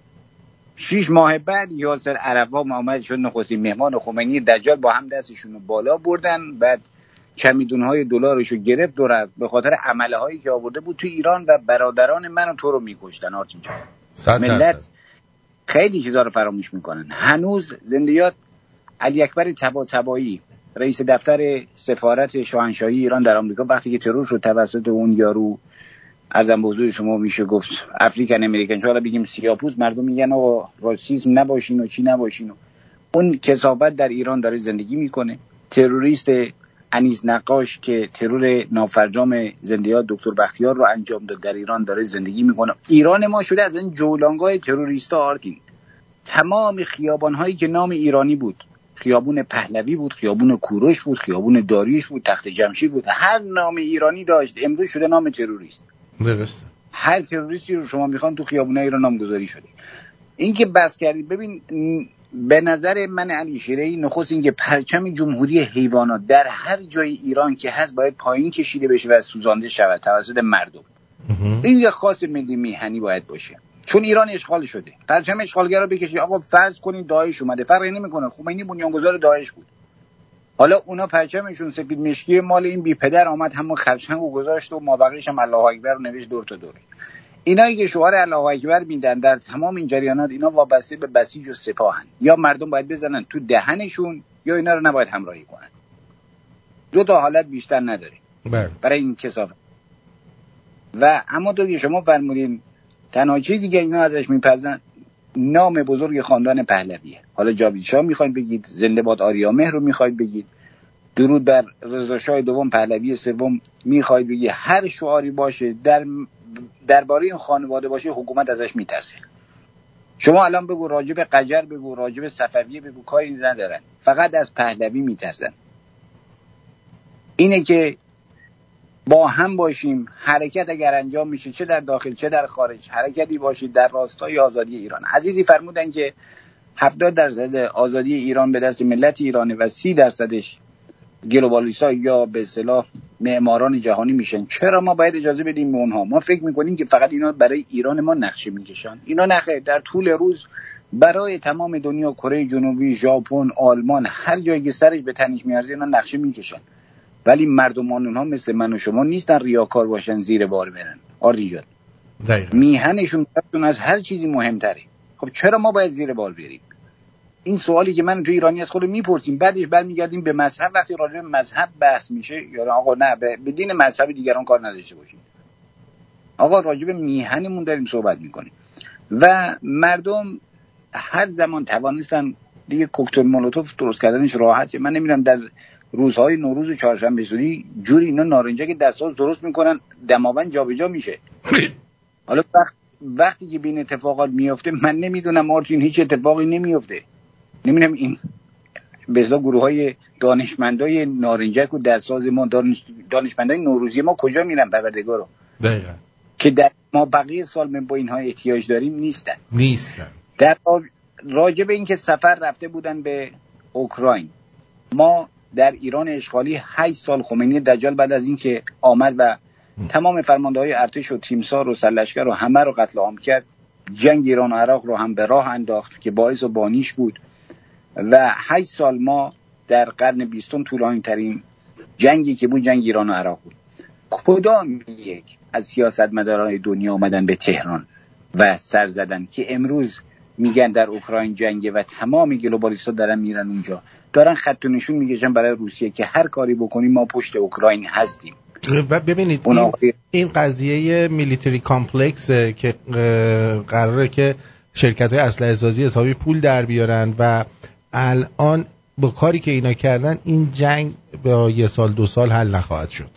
شیش ماه بعد یاسر عرفات آمد شد نخستین مهمان خمینی دجال، با هم دستشون رو بالا بردن، بعد چمیدونهای دلارشو گرفت و رفت به خاطر عمله هایی که آورده بود تو ایران و برادران من و تو رو میکشتن. آرتین جان ملت خیلی چیزا رو فراموش میکنن. هنوز زندیات علی اکبر طباطبایی رئیس دفتر سفارت شاهنشاهی ایران در آمریکا وقتی که ترور شد توسط اون یارو، ارزم به حضور شما میشه گفت افریکن امریکن، حالا بگیم سیاه‌پوست، مردم میگن آقا راسیسم نباشین و چی نباشین و اون کثافت در ایران داره زندگی میکنه. تروریست انیس نقاش که ترور نافرجام زندیات دکتر بختیار رو انجام داد در ایران داره زندگی میکنه. ایران ما شده از این جولانگاه تروریستا آرتین. تمام خیابان‌هایی که نام ایرانی بود، خیابون پهلوی بود، خیابون کوروش بود، خیابون داریوش بود، تخت جمشید بود، هر نام ایرانی داشت امروز شده نام تروریست. درسته. هر تروریستی رو شما میخوان تو خیابونای ایران نامگذاری شده. این که بس کردید، ببین به نظر من علی شیره‌ای نخست این که پرچم جمهوری حیوانات در هر جای ایران که هست باید پایین کشیده بشه و سوزانده شود توسط مردم. این یه خاص ملی میهنی باید باشه، چون ایران اشغال شده. پرچم اشغالگر رو بکشید. آقا فرض کنید داعش اومده، فرقی نمیکنه، خمینی بنیانگذار داعش بود، حالا اونا پرچمشون سفید مشکی مال این بی پدر آمد همون خرچنگو گذاشت و مابقیش هم الله اکبر رو نوشت دور تا دور. اینایی که شعار الله اکبر میدن در تمام این جریانات، اینا وابسته به بسیج و سپاهن. یا مردم باید بزنن تو دهنشون یا اینا رو نباید همراهی کنن. دو تا حالت بیشتر نداره بله. برای این کثافت. و اما تو که شما فرمودین تنها چیزی که اینا ازش میپرزن نام بزرگ خاندان پهلویه. حالا جاوید شاه میخواید بگید، زنده باد آریامهر رو میخواید بگید، درود بر رضا شاه دوم پهلوی سوم میخواید بگید، هر شعاری باشه در درباره این خانواده باشه حکومت ازش میترسه. شما الان بگو راجب قجر بگو، راجب صفویه بگو، کاری ندارن، فقط از پهلوی میترسن. اینه که با هم باشیم. حرکت اگر انجام میشه چه در داخل چه در خارج، حرکتی باشید در راستای آزادی ایران. عزیزی فرمودن که هفتاد درصد آزادی ایران به دست ملت ایرانه و سی درصدش گلوبالیستا یا به اصطلاح معماران جهانی میشن. چرا ما باید اجازه بدیم به اونها؟ ما فکر میکنیم که فقط اینا برای ایران ما نقشه میکشن. اینا نخیر، در طول روز برای تمام دنیا، کره جنوبی، ژاپن، آلمان، هر جایی که سرش به تنش میارزه اینا نقشه میکشن. ولی مردمان اونها مثل من و شما نیستن ریاکار باشن زیر بار برن. آردین جان، میهنشون از هر چیزی مهمتره. خب چرا ما باید زیر بار بریم؟ این سوالی که من تو ایرانی از خود میپرسیم، بعدش برمیگردیم به مذهب. وقتی راجع به مذهب بحث میشه یا آقا نه به دین مذهب دیگران کار نداشته باشیم. آقا راجع به میهنمون داریم صحبت میکنیم و مردم هر زمان توانستن دیگه کوکتل مولوتوف درست کردنش راحته. من نمیدونم در روزهای نوروز و چهارشنبه سوری جوری اینا نارنجک دستاز درست میکنن دماوند جابجا میشه. حالا وقت وقتی که بین اتفاقات میفته من نمیدونم مارتین هیچ اتفاقی نمیفته. نمیدونم این به اصطلاح گروهای دانشمندای نارنجک و دستاز ما دانش دانشمندای نوروزی ما کجا میرن پروردگارو؟ دقیقاً که در ما بقیه سال من با اینها احتیاج داریم نیستن. نیستن. در راجع به اینکه سفر رفته بودن به اوکراین، ما در ایران اشغالی هشت سال خمینی دجال بعد از اینکه آمد و تمام فرمانده‌های ارتش و تیمسار و سرلشکر رو همه رو قتل عام کرد، جنگ ایران و عراق رو هم به راه انداخت که باعث و بانیش بود و هشت سال ما در قرن بیستم طولانی ترین جنگی که بود جنگ ایران و عراق بود. کدام یک از سیاستمداران دنیا آمدن به تهران و سر زدن که امروز میگن در اوکراین جنگه و تمام گلوبالیست‌ها دارن میرن اونجا، دارن خط و نشون میکشن برای روسیه که هر کاری بکنیم ما پشت اوکراین هستیم. و ببینید این, این قضیه میلیتری کامپلکس که قراره که شرکت‌های اسلحه سازی حسابی پول در بیارن و الان با کاری که اینا کردن این جنگ با یه سال دو سال حل نخواهد شد.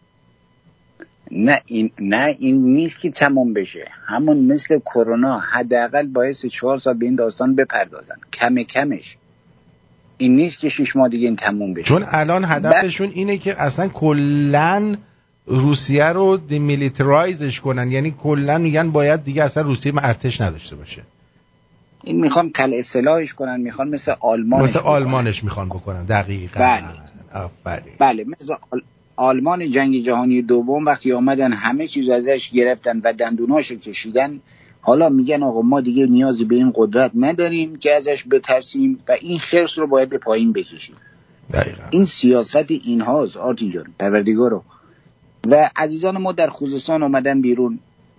نه این نه این نیست که تمام بشه. همون مثل کرونا حداقل باعث چهار سال به این داستان بپردازن، کم کمش. این نیست که شش ماه دیگه این تموم بشه. چون الان هدفشون ب... اینه که اصلا کلن روسیه رو دیمیلیترایزش کنن، یعنی کلن میگن باید دیگه اصلا روسیه ارتش نداشته باشه. این میخوان کل اصلاحش کنن، میخوان مثل آلمانش مثل آلمانش میخوان بکنن. دقیقاً. بله. آفرین. بله مثل آل... آلمان جنگ جهانی دوم وقتی آمدن همه چیز ازش گرفتن و دندوناشو کشیدن، حالا میگن آقا ما دیگه نیازی به این قدرت نداریم که ازش بترسیم و این خرس رو باید به پایین بکشیم. دقیقاً. این سیاست اینهاست آرتین جان، پروردگارو. و عزیزان ما در خوزستان آمدن بیرون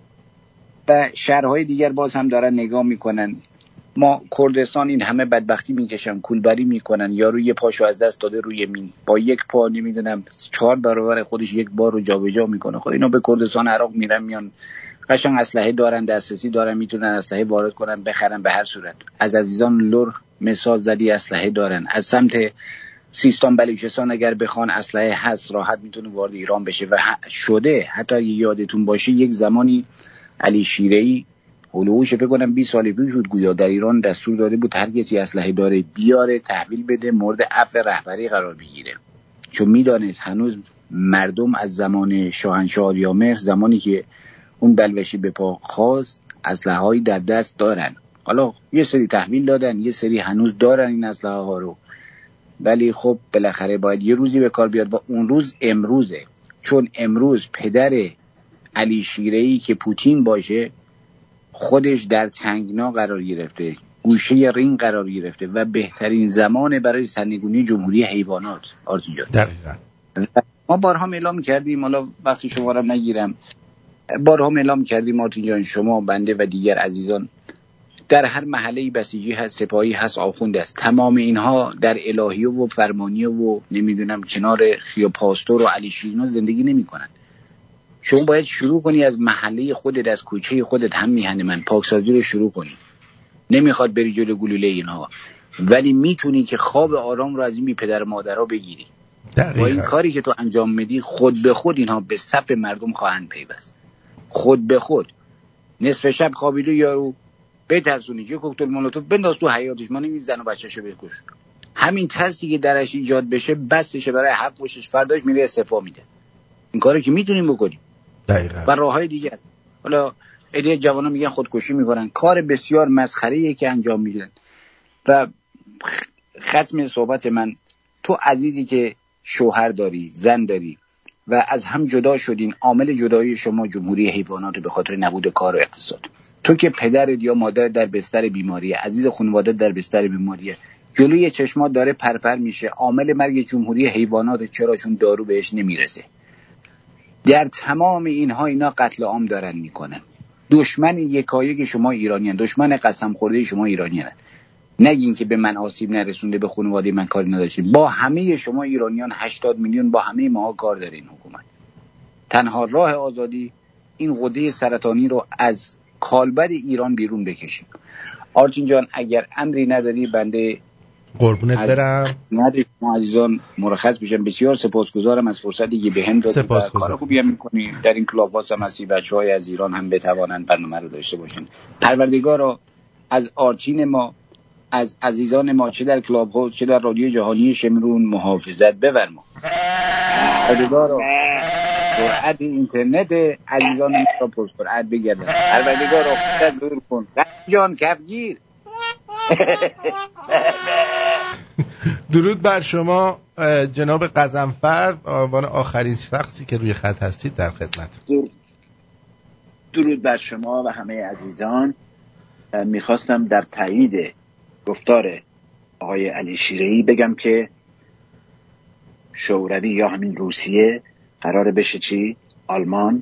و شهرهای دیگر باز هم دارن نگاه میکنن. ما کردستان این همه بدبختی میکشن، کولبری میکنن، یارو یه پاشو از دست داده روی مین با یک پا نمیدونم چهار برابر خودش یک بار رو جابجا میکنه. خب اینا به کردستان عراق میرن میان قشنگ اسلحه دارن، دسترسی دارن، میتونن اسلحه وارد کنن بخرن. به هر صورت از عزیزان لور مثال زدی اسلحه دارن. از سمت سیستان بلوچستان اگر بخوان اسلحه هست راحت میتونه وارد ایران بشه و شده. حتی یادتون باشه یک زمانی علی شیره‌ای هلوش فکر کنم بیست سال پیش بود گویا در ایران دستور داده بود هر کسی اسلحه داره بیاره تحویل بده مورد عفو رهبری قرار بگیره، چون میدانست هنوز مردم از زمان شاهنشاه آریامهر زمانی که اون بلوشی به پا خواست اسلحه هایی در دست دارن. حالا یه سری تحویل دادن، یه سری هنوز دارن این اسلحه ها رو، ولی خب بالاخره باید یه روزی به کار بیاد و اون روز امروزه. چون امروز پدر علی شیره‌ای که پوتین باشه خودش در تنگنا قرار گرفته، گوشه رین قرار گرفته و بهترین زمان برای سرنگونی جمهوری حیوانات. آرتین جان دقیقاً. ما بارها اعلام کردیم، حالا وقتی شما رو نگیرم، بارها اعلام کردیم آرتین جان، شما بنده و دیگر عزیزان در هر محله بسیجی هست، سپاهی هست، آخوند هست، تمام اینها در الهیه و فرمانیه و نمیدونم کنار خیا پاستور و علی شیرین زندگی نمی کنن. شما باید شروع کنی از محله خودت، از کوچه خودت، هم میهن من پاکسازی رو شروع کنی. نمیخواد بری جلو گلوله اینها، ولی میتونی که خواب آرام رو از این بی پدر مادرها بگیری. دقیقا. با این کاری که تو انجام میدی خود به خود اینها به صف مردم خواهند پیوست. خود به خود نصف شب خوابیده یارو بترسونی یه کوکتل مولوتوف بنداز تو حیاطش، ما نمی‌دونیم زن و بچه‌شو بکش. همین ترسی که درش ایجاد بشه بسشه برای حق وشش، فرداش میره استعفا میده. این کاری که میتونیم بکنیم دقیقاً و راههای دیگر. حالا ایده جوانان میگن خودکشی میکنن، کار بسیار مسخره‌ایه که انجام میدن. و ختم صحبت من، تو عزیزی که شوهر داری، زن داری و از هم جدا شدین، عامل جدایی شما جمهوری حیوانات به خاطر نبود کار و اقتصاد. تو که پدرت یا مادر در بستر بیماریه، عزیز خانواده در بستر بیماریه، جلوی چشمات داره پرپر میشه، عامل مرگ جمهوری حیوانات، چرا؟ چون دارو بهش نمیرسه. در تمام اینها اینا قتل عام دارن میکنن. دشمن یکایک شما ایرانیان، دشمن قسم خورده شما ایرانیان. نگین که به من آسیب نرسونده، به خانواده من کاری نداشتیم. با همه شما ایرانیان هشتاد میلیون، با همه ما کار داره این حکومت. تنها راه آزادی این غده سرطانی رو از کالبد ایران بیرون بکشیم. آرتین جان اگر امری نداری بنده قربونت برم. نداری ما عزیزان مرخص بشم. بسیار سپاسگزارم از فرصتی که بهم دادید. کار خوبی هم می‌کنید در این کلاب هاوس هم هستی، بچه‌های از ایران هم بتوانند برنامه رو داشته باشن. پروردگار رو از آرتین ما، از عزیزان ما، چه در کلاب هاوس چه در رادیو جهانی شمرون محافظت بفرما. پروردگار رو سرعت اینترنت عزیزان ما رو پر سرعت بگردن. پروردگار رو خودت دور کن. جان کفگیر. درود بر شما جناب قزنفر، عنوان آخرین شخصی که روی خط هستید در خدمت. درود بر شما و همه عزیزان. میخواستم در تایید گفتار آقای علی شیره‌ای بگم که شوروی یا همین روسیه قراره بشه چی؟ آلمان.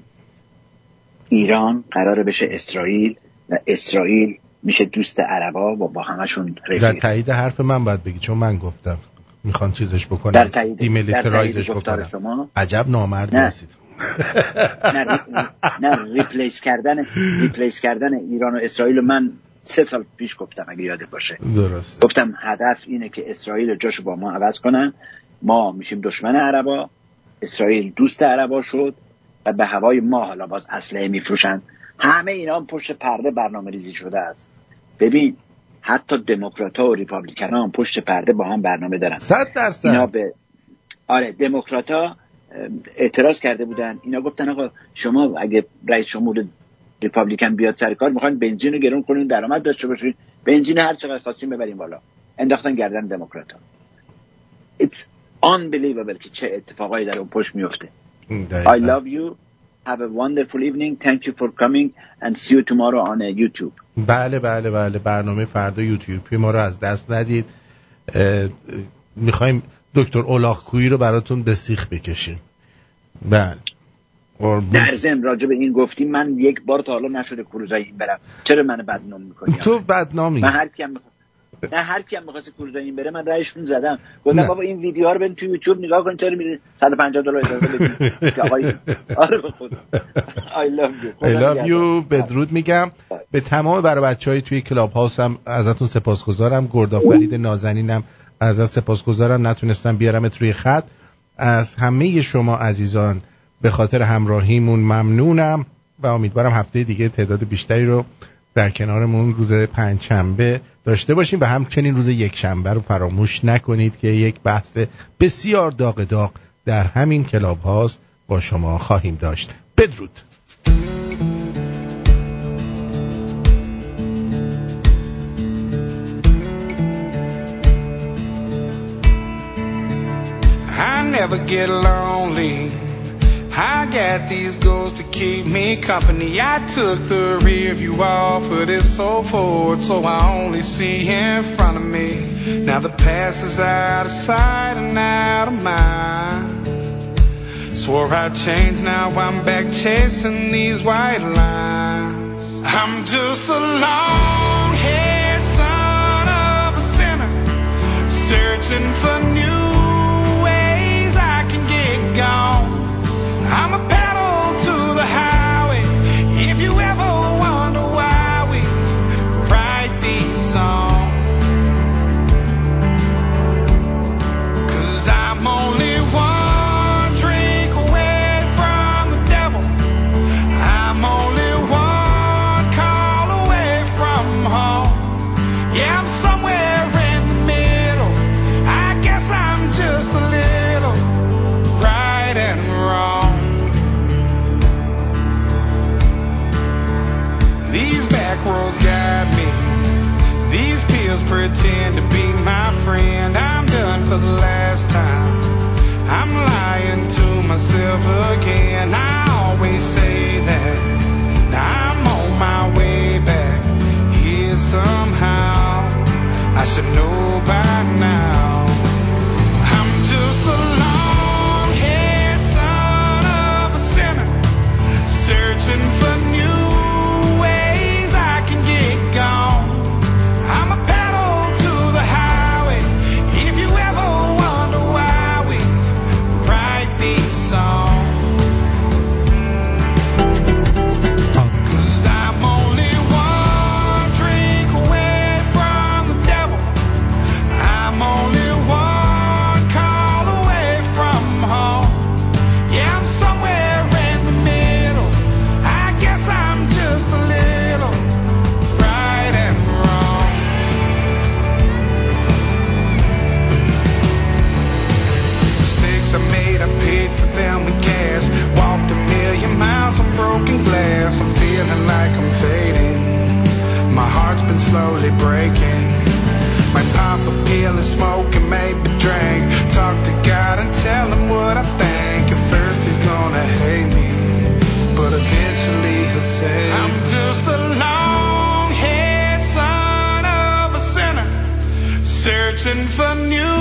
ایران قراره بشه اسرائیل و اسرائیل میشه دوست عربا و با همشون رفیق. در تایید حرف من باید بگی چون من گفتم میخوان چیزش بکنن، در تایید دیمیلیترایزش بکنن. شما عجب نامردی هستید. نه نه ریپلیس کردن ریپلیس کردن ایران و اسرائیل من سه سال پیش گفتم اگه یادت باشه. درسته. گفتم هدف اینه که اسرائیل جاشو با ما عوض کنن، ما میشیم دشمن عربا، اسرائیل دوست عربا شد و به هوای ما حالا باز اسلحه میفروشن. همه اینا هم پشت پرده برنامه ریزی شده است. ببین حتی دموکرات‌ها و ریپابلیکن‌ها هم پشت پرده با هم برنامه دارن. صد درصد. اینا به آره دموکرات‌ها اعتراض کرده بودن، اینا گفتن آقا شما اگه رئیس جمهور ریپابلیکن بیاد سر کار میخواین بنزین رو گرون کنین، درآمد داشته باشین، بنزین هر چقدر خواستین ببرین بالا. انداختن گردن دموکرات‌ها. It's unbelievable که چه اتفاقایی در اون پشت میفته. I love you. Have a wonderful evening. Thank you for coming and see you tomorrow on YouTube. بله بله بله برنامه فردا یوتیوبی ما رو از دست ندید. میخوایم دکتر اولاخ‌کویی رو براتون به سیخ بکشیم. بله. در ضمن راجع به این گفتیم، من یک بار تا حالا نشده کروزای این برم. چرا من بدنام میکنی؟ تو بدنامی. من هر کیم بخوام نه هر کیم می‌خواد کروزای این بره من رایشون زدم. گفتم بابا این ویدیوها رو برید تو یوتیوب نگاه کن، چرا میرین صد و پنجاه دلار اجازه بدید که آقای آره به خدا I love you. I love you. بدرود میگم به تمام برای بچهای توی کلاب هاوس هم ازتون سپاسگزارم. گردآفرید نازنینم ازت سپاسگزارم، نتونستم بیارمت روی خط. از همه شما عزیزان به خاطر همراهیمون ممنونم و امیدوارم هفته دیگه تعداد بیشتری رو در کنارمون روز پنجشنبه داشته باشیم و همچنین روز یک شنبه رو فراموش نکنید که یک بحث بسیار داغ داغ در همین کلاب هاست با شما خواهیم داشت. بدرود. I never get lonely. I got these ghosts to keep me company. I took the rear view off of this old Ford, so I only see in front of me. Now the past is out of sight and out of mind. Swore I'd change, now I'm back chasing these white lines. I'm just a long-haired son of a sinner, searching for new ways I can get gone. I'm a pedal to the highway. If you ever wonder why we write these songs, 'cause I'm only one drink away from the devil. I'm only one call away from home. Yeah, I'm somewhere in the middle. I guess I'm roads guide me. These pills pretend to be my friend. I'm done for the last time. I'm lying to myself again. I always say that. Now I'm on my way back here somehow. I should know by now. I'm just a long-haired son of a sinner, searching for new ways I can get gone. I'm a pedal to the highway. If you ever wonder why we write these songs, 'cause I'm only one drink away from the devil. I'm only one call away from home. Yeah, I'm somewhere in the middle. I guess I'm just a little right and wrong. Mistakes I made, I paid for them in cash. Walked a million miles on broken glass. I'm feeling like I'm fading. My heart's been slowly breaking. Might pop a pill and smoke and maybe drink. Talk to God and tell him what I think. At first he's gonna hate me, but eventually he'll say, I'm just a long-haired son of a sinner, searching for new